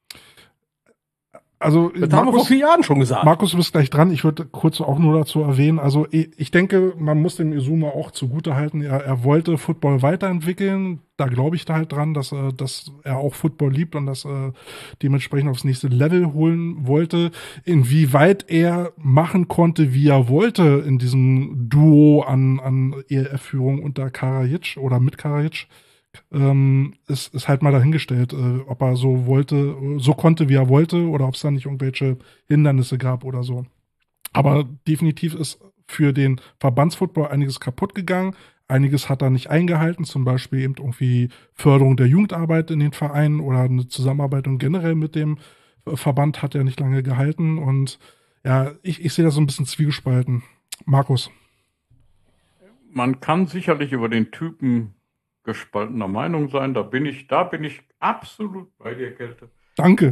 Also, das haben wir vor 4 Jahren schon gesagt. Markus, du bist gleich dran. Ich würde kurz auch nur dazu erwähnen. Also, ich denke, man muss dem Izume auch zugute halten. Er wollte Football weiterentwickeln. Da glaube ich da halt dran, dass er auch Football liebt und das dementsprechend aufs nächste Level holen wollte. Inwieweit er machen konnte, wie er wollte in diesem Duo an ELF-Führung unter Karajic oder mit Karajic, ist halt mal dahingestellt, ob er so konnte, wie er wollte, oder ob es da nicht irgendwelche Hindernisse gab oder so. Aber definitiv ist für den Verbandsfootball einiges kaputt gegangen. Einiges hat er nicht eingehalten, zum Beispiel eben irgendwie Förderung der Jugendarbeit in den Vereinen oder eine Zusammenarbeit und generell mit dem Verband hat er nicht lange gehalten. Und ja, ich sehe das so ein bisschen zwiegespalten. Markus. Man kann sicherlich über den Typen gespaltener Meinung sein. Da bin ich absolut bei dir, Kälte. Danke.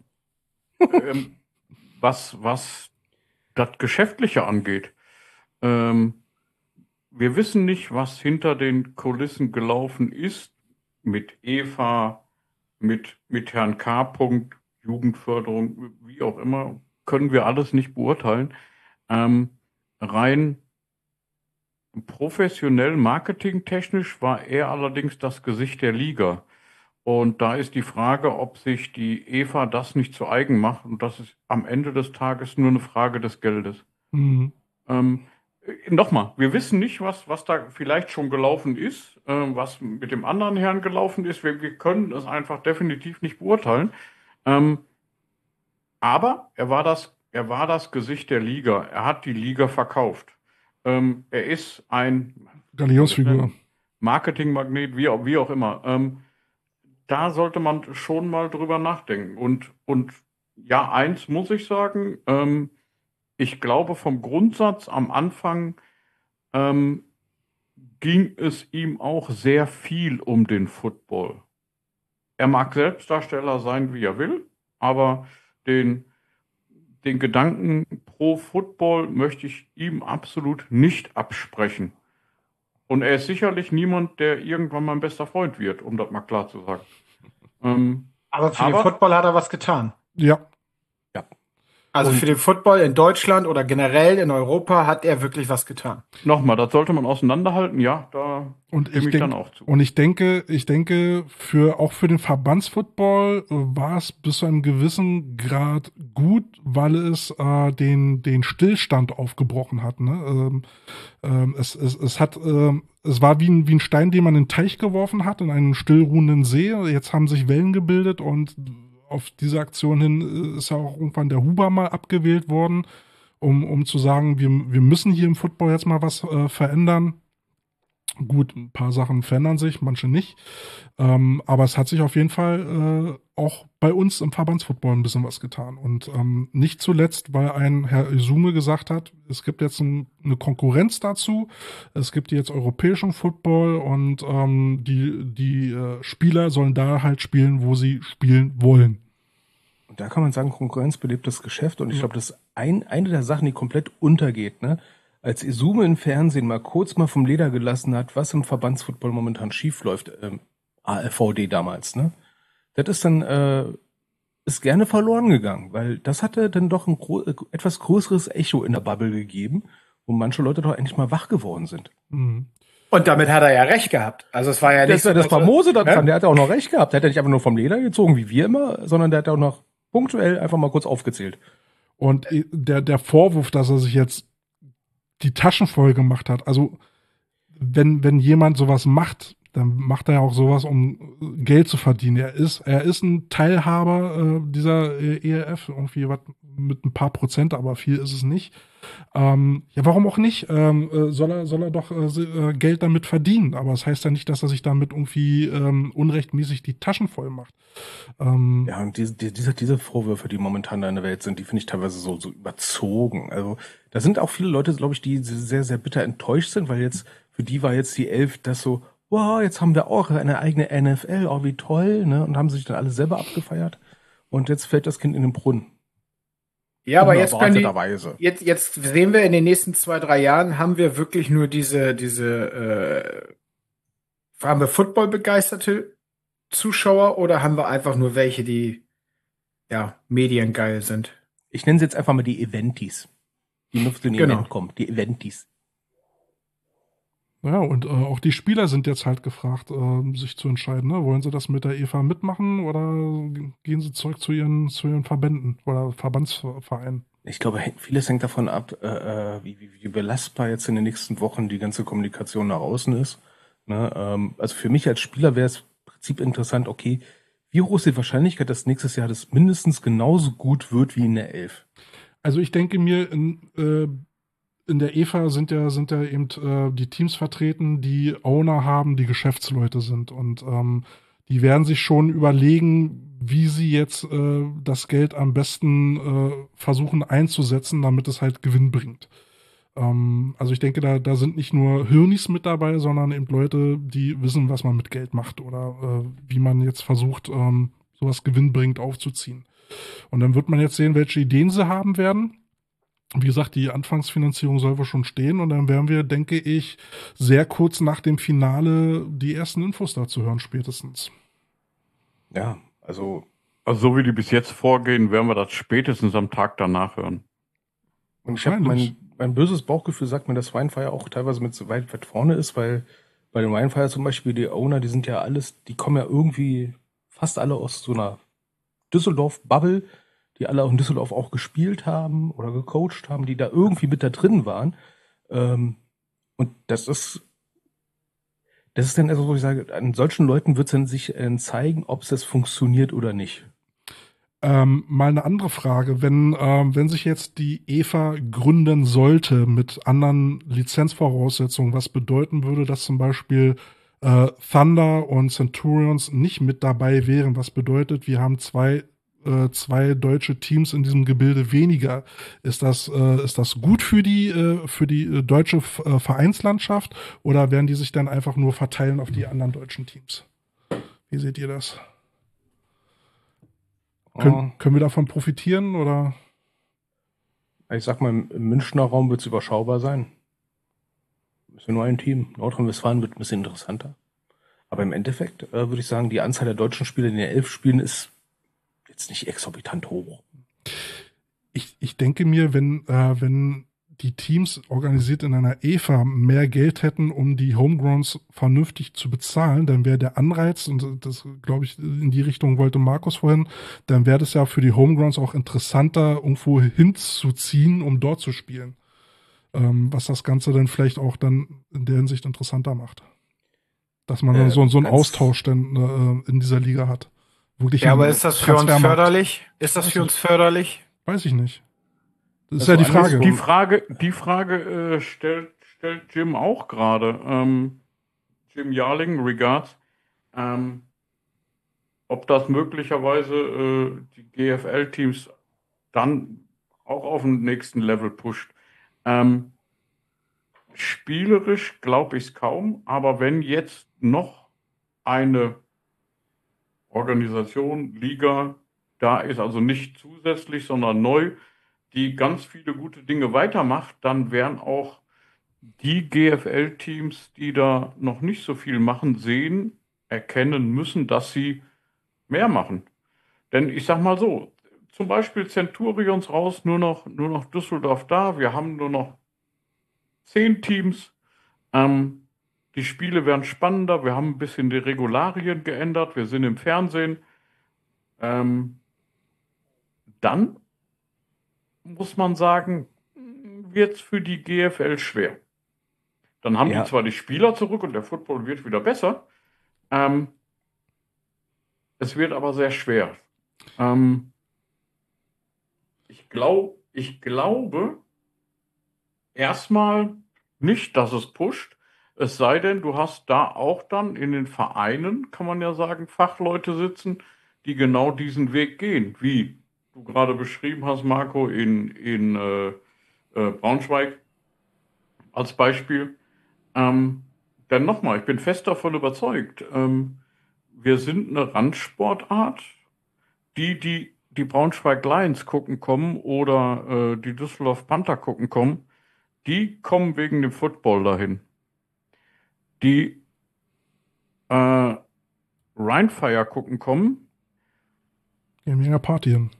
Was das Geschäftliche angeht. Wir wissen nicht, was hinter den Kulissen gelaufen ist mit Eva, mit Herrn K. Jugendförderung, wie auch immer, können wir alles nicht beurteilen. Rein professionell marketingtechnisch war er allerdings das Gesicht der Liga. Und da ist die Frage, ob sich die Eva das nicht zu eigen macht. Und das ist am Ende des Tages nur eine Frage des Geldes. Mhm. Nochmal, wir wissen nicht, was da vielleicht schon gelaufen ist, was mit dem anderen Herrn gelaufen ist. Wir können es einfach definitiv nicht beurteilen. Aber er war das Gesicht der Liga. Er hat die Liga verkauft. Er ist ein Galionsfigur. Marketingmagnet, wie auch immer. Da sollte man schon mal drüber nachdenken. Und ja, eins muss ich sagen, ich glaube, vom Grundsatz am Anfang ging es ihm auch sehr viel um den Football. Er mag Selbstdarsteller sein, wie er will, aber den Gedanken pro Football möchte ich ihm absolut nicht absprechen. Und er ist sicherlich niemand, der irgendwann mein bester Freund wird, um das mal klar zu sagen. Aber für den Football hat er was getan. Ja. Also für den Football in Deutschland oder generell in Europa hat er wirklich was getan. Nochmal, das sollte man auseinanderhalten, ja, da stimme ich dann auch zu. Und ich denke, auch für den Verbandsfootball war es bis zu einem gewissen Grad gut, weil es den Stillstand aufgebrochen hat. Ne? Es war wie ein Stein, den man in den Teich geworfen hat, in einen stillruhenden See. Jetzt haben sich Wellen gebildet und auf diese Aktion hin ist ja auch irgendwann der Huber mal abgewählt worden, um zu sagen, wir müssen hier im Football jetzt mal was verändern. Gut, ein paar Sachen verändern sich, manche nicht. Aber es hat sich auf jeden Fall auch bei uns im Verbandsfootball ein bisschen was getan. Und nicht zuletzt, weil ein Herr Izume gesagt hat, es gibt jetzt eine Konkurrenz dazu. Es gibt jetzt europäischen Football und die Spieler sollen da halt spielen, wo sie spielen wollen. Und da kann man sagen, Konkurrenz belebt das Geschäft. Und ich glaube, das ist eine der Sachen, die komplett untergeht, ne? Als Izume im Fernsehen mal kurz vom Leder gelassen hat, was im Verbandsfootball momentan schief läuft, ALVD damals, ne? Das ist dann ist gerne verloren gegangen, weil das hatte dann doch ein etwas größeres Echo in der Bubble gegeben, wo manche Leute doch endlich mal wach geworden sind. Mhm. Und damit hat er ja recht gehabt. Also es war ja nicht das Famose daran, der hat ja auch noch recht gehabt. Der hat ja nicht einfach nur vom Leder gezogen, wie wir immer, sondern der hat auch noch punktuell einfach mal kurz aufgezählt. Und der Vorwurf, dass er sich jetzt die Taschen voll gemacht hat. Also wenn jemand sowas macht, dann macht er ja auch sowas, um Geld zu verdienen. Er ist ein Teilhaber dieser ELF, irgendwie was mit ein paar Prozent, aber viel ist es nicht. Ja, warum auch nicht? Soll er doch Geld damit verdienen. Aber das heißt ja nicht, dass er sich damit irgendwie unrechtmäßig die Taschen voll macht. Ja, und diese Vorwürfe, die momentan in der Welt sind, die finde ich teilweise so überzogen. Also da sind auch viele Leute, glaube ich, die sehr, sehr bitter enttäuscht sind, weil für die war jetzt die Elf das so, wow, jetzt haben wir auch eine eigene NFL, oh wie toll, ne? Und haben sich dann alle selber abgefeiert. Und jetzt fällt das Kind in den Brunnen. Ja, aber jetzt jetzt sehen wir in den nächsten 2-3 Jahren haben wir wirklich nur haben wir Football-begeisterte Zuschauer oder haben wir einfach nur welche, die mediengeil sind? Ich nenne sie jetzt einfach mal die Eventis. Die nur zu den Event kommen, die Eventis. Ja, und auch die Spieler sind jetzt halt gefragt, sich zu entscheiden. Ne? Wollen sie das mit der EVA mitmachen oder gehen sie zurück zu ihren Verbänden oder Verbandsvereinen? Ich glaube, vieles hängt davon ab, wie belastbar jetzt in den nächsten Wochen die ganze Kommunikation nach außen ist. Ne? Also für mich als Spieler wäre es im Prinzip interessant, okay, wie hoch ist die Wahrscheinlichkeit, dass nächstes Jahr das mindestens genauso gut wird wie in der 11? Also ich denke mir, in der EFA sind ja eben die Teams vertreten, die Owner haben, die Geschäftsleute sind. Und die werden sich schon überlegen, wie sie jetzt das Geld am besten versuchen einzusetzen, damit es halt Gewinn bringt. Also ich denke, da sind nicht nur Hirnis mit dabei, sondern eben Leute, die wissen, was man mit Geld macht oder wie man jetzt versucht, sowas gewinnbringend aufzuziehen. Und dann wird man jetzt sehen, welche Ideen sie haben werden. Wie gesagt, die Anfangsfinanzierung soll wohl schon stehen und dann werden wir, denke ich, sehr kurz nach dem Finale die ersten Infos dazu hören, spätestens. Ja, also so wie die bis jetzt vorgehen, werden wir das spätestens am Tag danach hören. und ich habe mein böses Bauchgefühl sagt mir, dass Winefire auch teilweise mit so weit vorne ist, weil bei den Winefire zum Beispiel die Owner, die sind ja die kommen ja irgendwie fast alle aus so einer Düsseldorf-Bubble, die alle auch in Düsseldorf auch gespielt haben oder gecoacht haben, die da irgendwie mit da drin waren. Und das ist dann also, wo ich sage, an solchen Leuten wird es dann sich zeigen, ob es funktioniert oder nicht. Mal eine andere Frage. Wenn sich jetzt die EFA gründen sollte mit anderen Lizenzvoraussetzungen, was bedeuten würde, dass zum Beispiel Thunder und Centurions nicht mit dabei wären? Was bedeutet, wir haben zwei deutsche Teams in diesem Gebilde weniger. Ist das gut für die deutsche Vereinslandschaft oder werden die sich dann einfach nur verteilen auf die anderen deutschen Teams? Wie seht ihr das? Können wir davon profitieren oder? Ich sag mal, im Münchner Raum wird es überschaubar sein. Ist ja nur ein Team. Nordrhein-Westfalen wird ein bisschen interessanter. Aber im Endeffekt würde ich sagen, die Anzahl der deutschen Spieler in den 11 Spielen ist jetzt nicht exorbitant hoch. Ich denke mir, wenn die Teams organisiert in einer EFA mehr Geld hätten, um die Homegrowns vernünftig zu bezahlen, dann wäre der Anreiz, und das glaube ich, in die Richtung wollte Markus vorhin, dann wäre das ja für die Homegrowns auch interessanter, irgendwo hinzuziehen, um dort zu spielen. Was das Ganze dann vielleicht auch dann in der Hinsicht interessanter macht. Dass man dann so einen Austausch dann in dieser Liga hat. Wirklich ja, aber ist das für uns förderlich? Weiß ich nicht. Das ist ja die Frage. Die Frage stellt Jim auch gerade. Jim Jarling, Regards. Ob das möglicherweise die GFL-Teams dann auch auf den nächsten Level pusht. Spielerisch glaube ich es kaum, aber wenn jetzt noch eine Organisation, Liga da ist, also nicht zusätzlich, sondern neu, die ganz viele gute Dinge weitermacht, dann werden auch die GFL-Teams, die da noch nicht so viel machen, erkennen müssen, dass sie mehr machen. Denn ich sag mal so, zum Beispiel Centurions raus, nur noch Düsseldorf da, wir haben nur noch 10 Teams, die Spiele werden spannender, wir haben ein bisschen die Regularien geändert, wir sind im Fernsehen. Dann muss man sagen, wird es für die GFL schwer. Dann haben die zwar die Spieler zurück und der Football wird wieder besser. Es wird aber sehr schwer. Ich glaube erstmal nicht, dass es pusht. Es sei denn, du hast da auch dann in den Vereinen, kann man ja sagen, Fachleute sitzen, die genau diesen Weg gehen, wie du gerade beschrieben hast, Marco, in Braunschweig als Beispiel. Denn nochmal, ich bin fest davon überzeugt, wir sind eine Randsportart, die Braunschweig Lions gucken kommen oder die Düsseldorf Panther gucken kommen, die kommen wegen dem Football dahin. Die Rheinfire gucken kommen. Gehen wir Partien.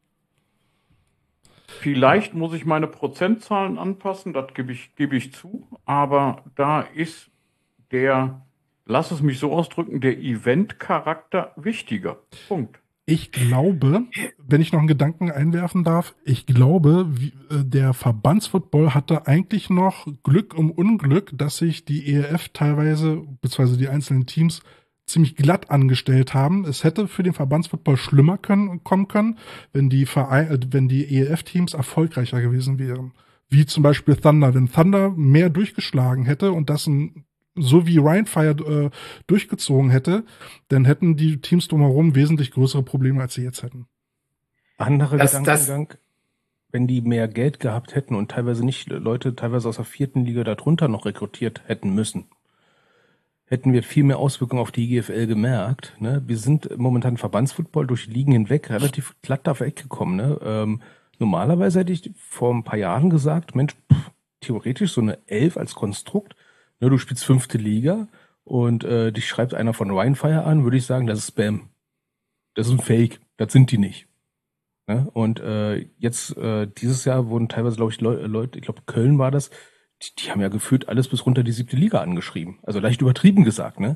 Vielleicht muss ich meine Prozentzahlen anpassen, das gebe ich zu, aber da ist lass es mich so ausdrücken, der Event-Charakter wichtiger. Punkt. Ich glaube, wenn ich noch einen Gedanken einwerfen darf, der Verbandsfootball hatte eigentlich noch Glück um Unglück, dass sich die ELF teilweise, beziehungsweise die einzelnen Teams, ziemlich glatt angestellt haben. Es hätte für den Verbandsfootball schlimmer kommen können, wenn die ELF-Teams erfolgreicher gewesen wären. wie zum Beispiel Thunder. Wenn Thunder mehr durchgeschlagen hätte und das so wie Rheinfire durchgezogen hätte, dann hätten die Teams drumherum wesentlich größere Probleme, als sie jetzt hätten. Anderer Gedankengang, wenn die mehr Geld gehabt hätten und teilweise nicht Leute teilweise aus der 4. Liga darunter noch rekrutiert hätten müssen, hätten wir viel mehr Auswirkungen auf die GFL gemerkt. Ne? Wir sind momentan Verbandsfootball durch die Ligen hinweg relativ glatt da weggekommen. Ne? Normalerweise hätte ich vor ein paar Jahren gesagt, Mensch, theoretisch so eine 11 als Konstrukt, ne, du spielst 5. Liga und dich schreibt einer von Rheinfire an, würde ich sagen, das ist Spam. Das ist ein Fake, das sind die nicht. Ne? Und jetzt, dieses Jahr wurden teilweise, glaube ich, Leute, ich glaube Köln war das, die haben ja gefühlt alles bis runter die 7. Liga angeschrieben. Also leicht übertrieben gesagt, ne?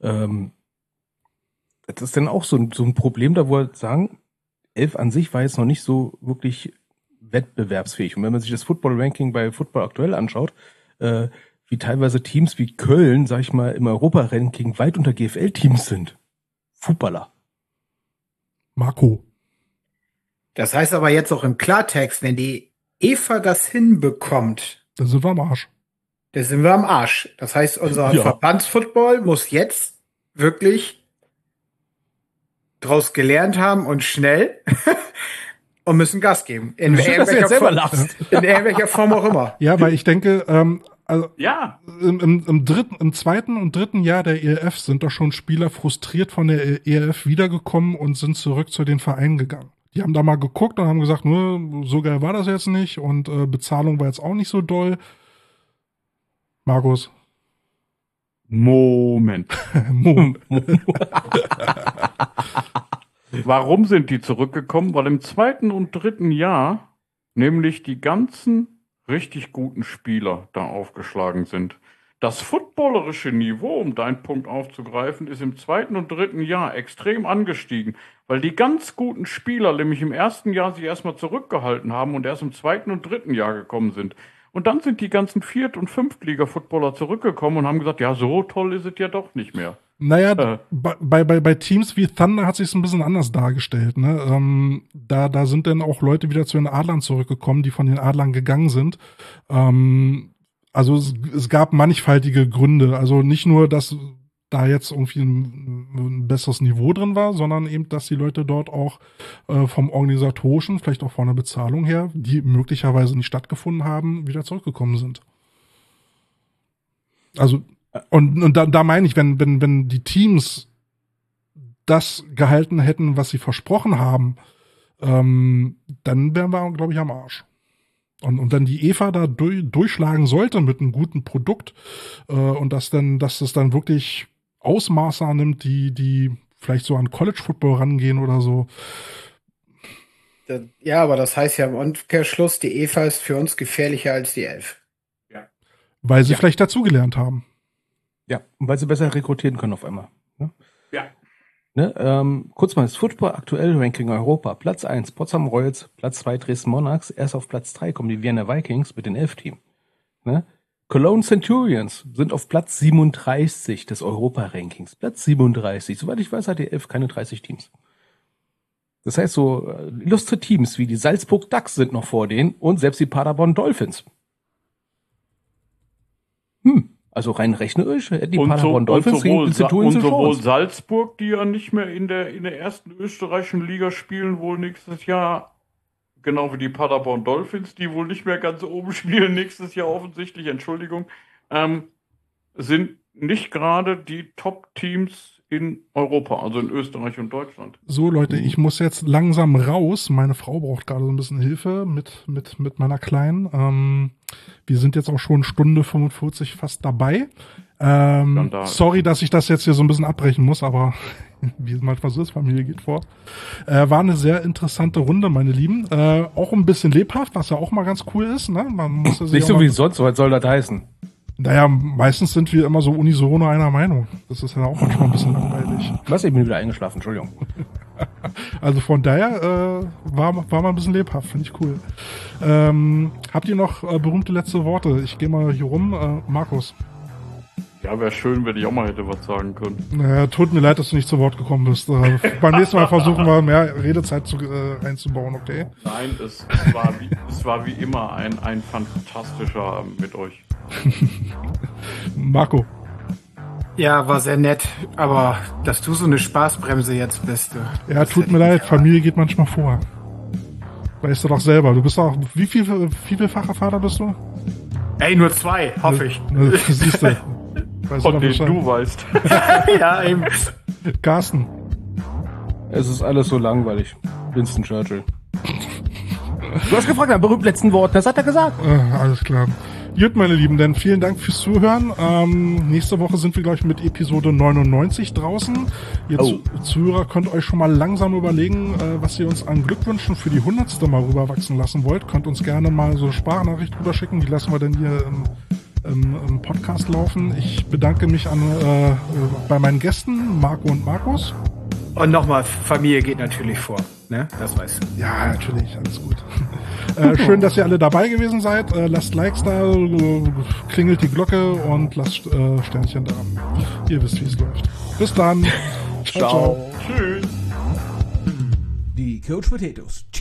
Das ist dann auch so ein Problem, da wo wir sagen, 11 an sich war jetzt noch nicht so wirklich wettbewerbsfähig. Und wenn man sich das Football-Ranking bei Football aktuell anschaut, wie teilweise Teams wie Köln, sag ich mal, im Europa-Ranking weit unter GFL-Teams sind. Fußballer. Marco. Das heißt aber jetzt auch im Klartext, wenn die EFA das hinbekommt, Dann sind wir am Arsch. da sind wir am Arsch. Das heißt, unser Ja. Verbandsfootball muss jetzt wirklich draus gelernt haben und schnell und müssen Gas geben. In Schön, dass du jetzt selber lachst. In irgendwelcher Form auch immer. Ja, weil ich denke, also Ja, im 2. und 3. Jahr der ELF sind doch schon Spieler frustriert von der ELF wiedergekommen und sind zurück zu den Vereinen gegangen. Die haben da mal geguckt und haben gesagt, so geil war das jetzt nicht und Bezahlung war jetzt auch nicht so doll. Markus. Moment. Warum sind die zurückgekommen? Weil im 2. und 3. Jahr nämlich die ganzen richtig guten Spieler da aufgeschlagen sind. Das footballerische Niveau, um deinen Punkt aufzugreifen, ist im 2. und 3. Jahr extrem angestiegen, weil die ganz guten Spieler nämlich im 1. Jahr sich erstmal zurückgehalten haben und erst im 2. und 3. Jahr gekommen sind. Und dann sind die ganzen 4. und 5. Liga-Footballer zurückgekommen und haben gesagt, ja, so toll ist es ja doch nicht mehr. Naja, bei Teams wie Thunder hat sich ein bisschen anders dargestellt. Ne? Da sind dann auch Leute wieder zu den Adlern zurückgekommen, die von den Adlern gegangen sind. Also es gab mannigfaltige Gründe. Also nicht nur, dass da jetzt irgendwie ein besseres Niveau drin war, sondern eben, dass die Leute dort auch vom Organisatorischen, vielleicht auch von der Bezahlung her, die möglicherweise nicht stattgefunden haben, wieder zurückgekommen sind. Also und da meine ich, wenn die Teams das gehalten hätten, was sie versprochen haben, dann wären wir, glaube ich, am Arsch. Und wenn die EFA da durchschlagen sollte mit einem guten Produkt und dass es dann wirklich Ausmaße annimmt, die vielleicht so an College Football rangehen oder so. Ja, aber das heißt ja im Umkehrschluss, die EFA ist für uns gefährlicher als die 11. Weil sie vielleicht dazugelernt haben. Ja, und weil sie besser rekrutieren können auf einmal. Ne? Ja. Ne, kurz mal das Football aktuell Ranking Europa. Platz 1 Potsdam Royals, Platz 2 Dresden Monarchs, erst auf Platz 3 kommen die Vienna Vikings mit den 11 Teams. Ne? Cologne Centurions sind auf Platz 37 des Europa-Rankings. Platz 37. Soweit ich weiß, hat die 11 keine 30 Teams. Das heißt, so illustre Teams wie die Salzburg Ducks sind noch vor denen und selbst die Paderborn Dolphins. Also rein rechnerisch hätten die Paderborn Dolphins und sowohl Salzburg, die ja nicht mehr in der ersten österreichischen Liga spielen, wohl nächstes Jahr, genau wie die Paderborn Dolphins, die wohl nicht mehr ganz oben spielen nächstes Jahr offensichtlich, Entschuldigung, sind nicht gerade die Top-Teams in Europa, also in Österreich und Deutschland. So, Leute, ich muss jetzt langsam raus. Meine Frau braucht gerade so ein bisschen Hilfe mit meiner Kleinen. Wir sind jetzt auch schon Stunde 45 fast dabei. Sorry, dass ich das jetzt hier so ein bisschen abbrechen muss, aber wie es manchmal so ist, Familie geht vor. War eine sehr interessante Runde, meine Lieben. Auch ein bisschen lebhaft, was ja auch mal ganz cool ist. Ne? Man muss ja nicht so wie sonst, was soll das heißen? Naja, meistens sind wir immer so unisono einer Meinung. Das ist ja auch manchmal ein bisschen langweilig. Was? Ich bin wieder eingeschlafen, Entschuldigung. Also von daher war mal ein bisschen lebhaft, finde ich cool. Habt ihr noch berühmte letzte Worte? Ich gehe mal hier rum. Markus. Ja, wäre schön, wenn ich auch mal hätte was sagen können. Naja, tut mir leid, dass du nicht zu Wort gekommen bist. Beim nächsten Mal versuchen wir mehr Redezeit einzubauen, okay? Nein, es war wie immer ein fantastischer Abend mit euch. Marco. Ja, war sehr nett, aber dass du so eine Spaßbremse jetzt bist. Ja, tut mir leid, Familie geht manchmal vor. Weißt du doch selber. Du bist auch, wie vielfacher Vater bist du? Ey, nur 2, hoffe ich. Siehst du. Von denen du weißt. Ja, eben. Carsten. Es ist alles so langweilig. Winston Churchill. Du hast gefragt nach berühmten letzten Worten, das hat er gesagt. Alles klar. Gut, meine Lieben, dann vielen Dank fürs Zuhören. Nächste Woche sind wir gleich mit Episode 99 draußen. Ihr Zuhörer könnt euch schon mal langsam überlegen, was ihr uns an Glückwünschen für die 100. mal rüberwachsen lassen wollt. Könnt uns gerne mal so eine Sprachnachricht rüberschicken. Die lassen wir dann hier im Podcast laufen. Ich bedanke mich bei meinen Gästen, Marco und Markus. Und nochmal, Familie geht natürlich vor, ne? Das weißt du. Ja, natürlich, alles gut. Schön, dass ihr alle dabei gewesen seid. Lasst Likes da, klingelt die Glocke und lasst Sternchen da. Ihr wisst, wie es läuft. Bis dann. Ciao. Tschüss. Die Coach Potatoes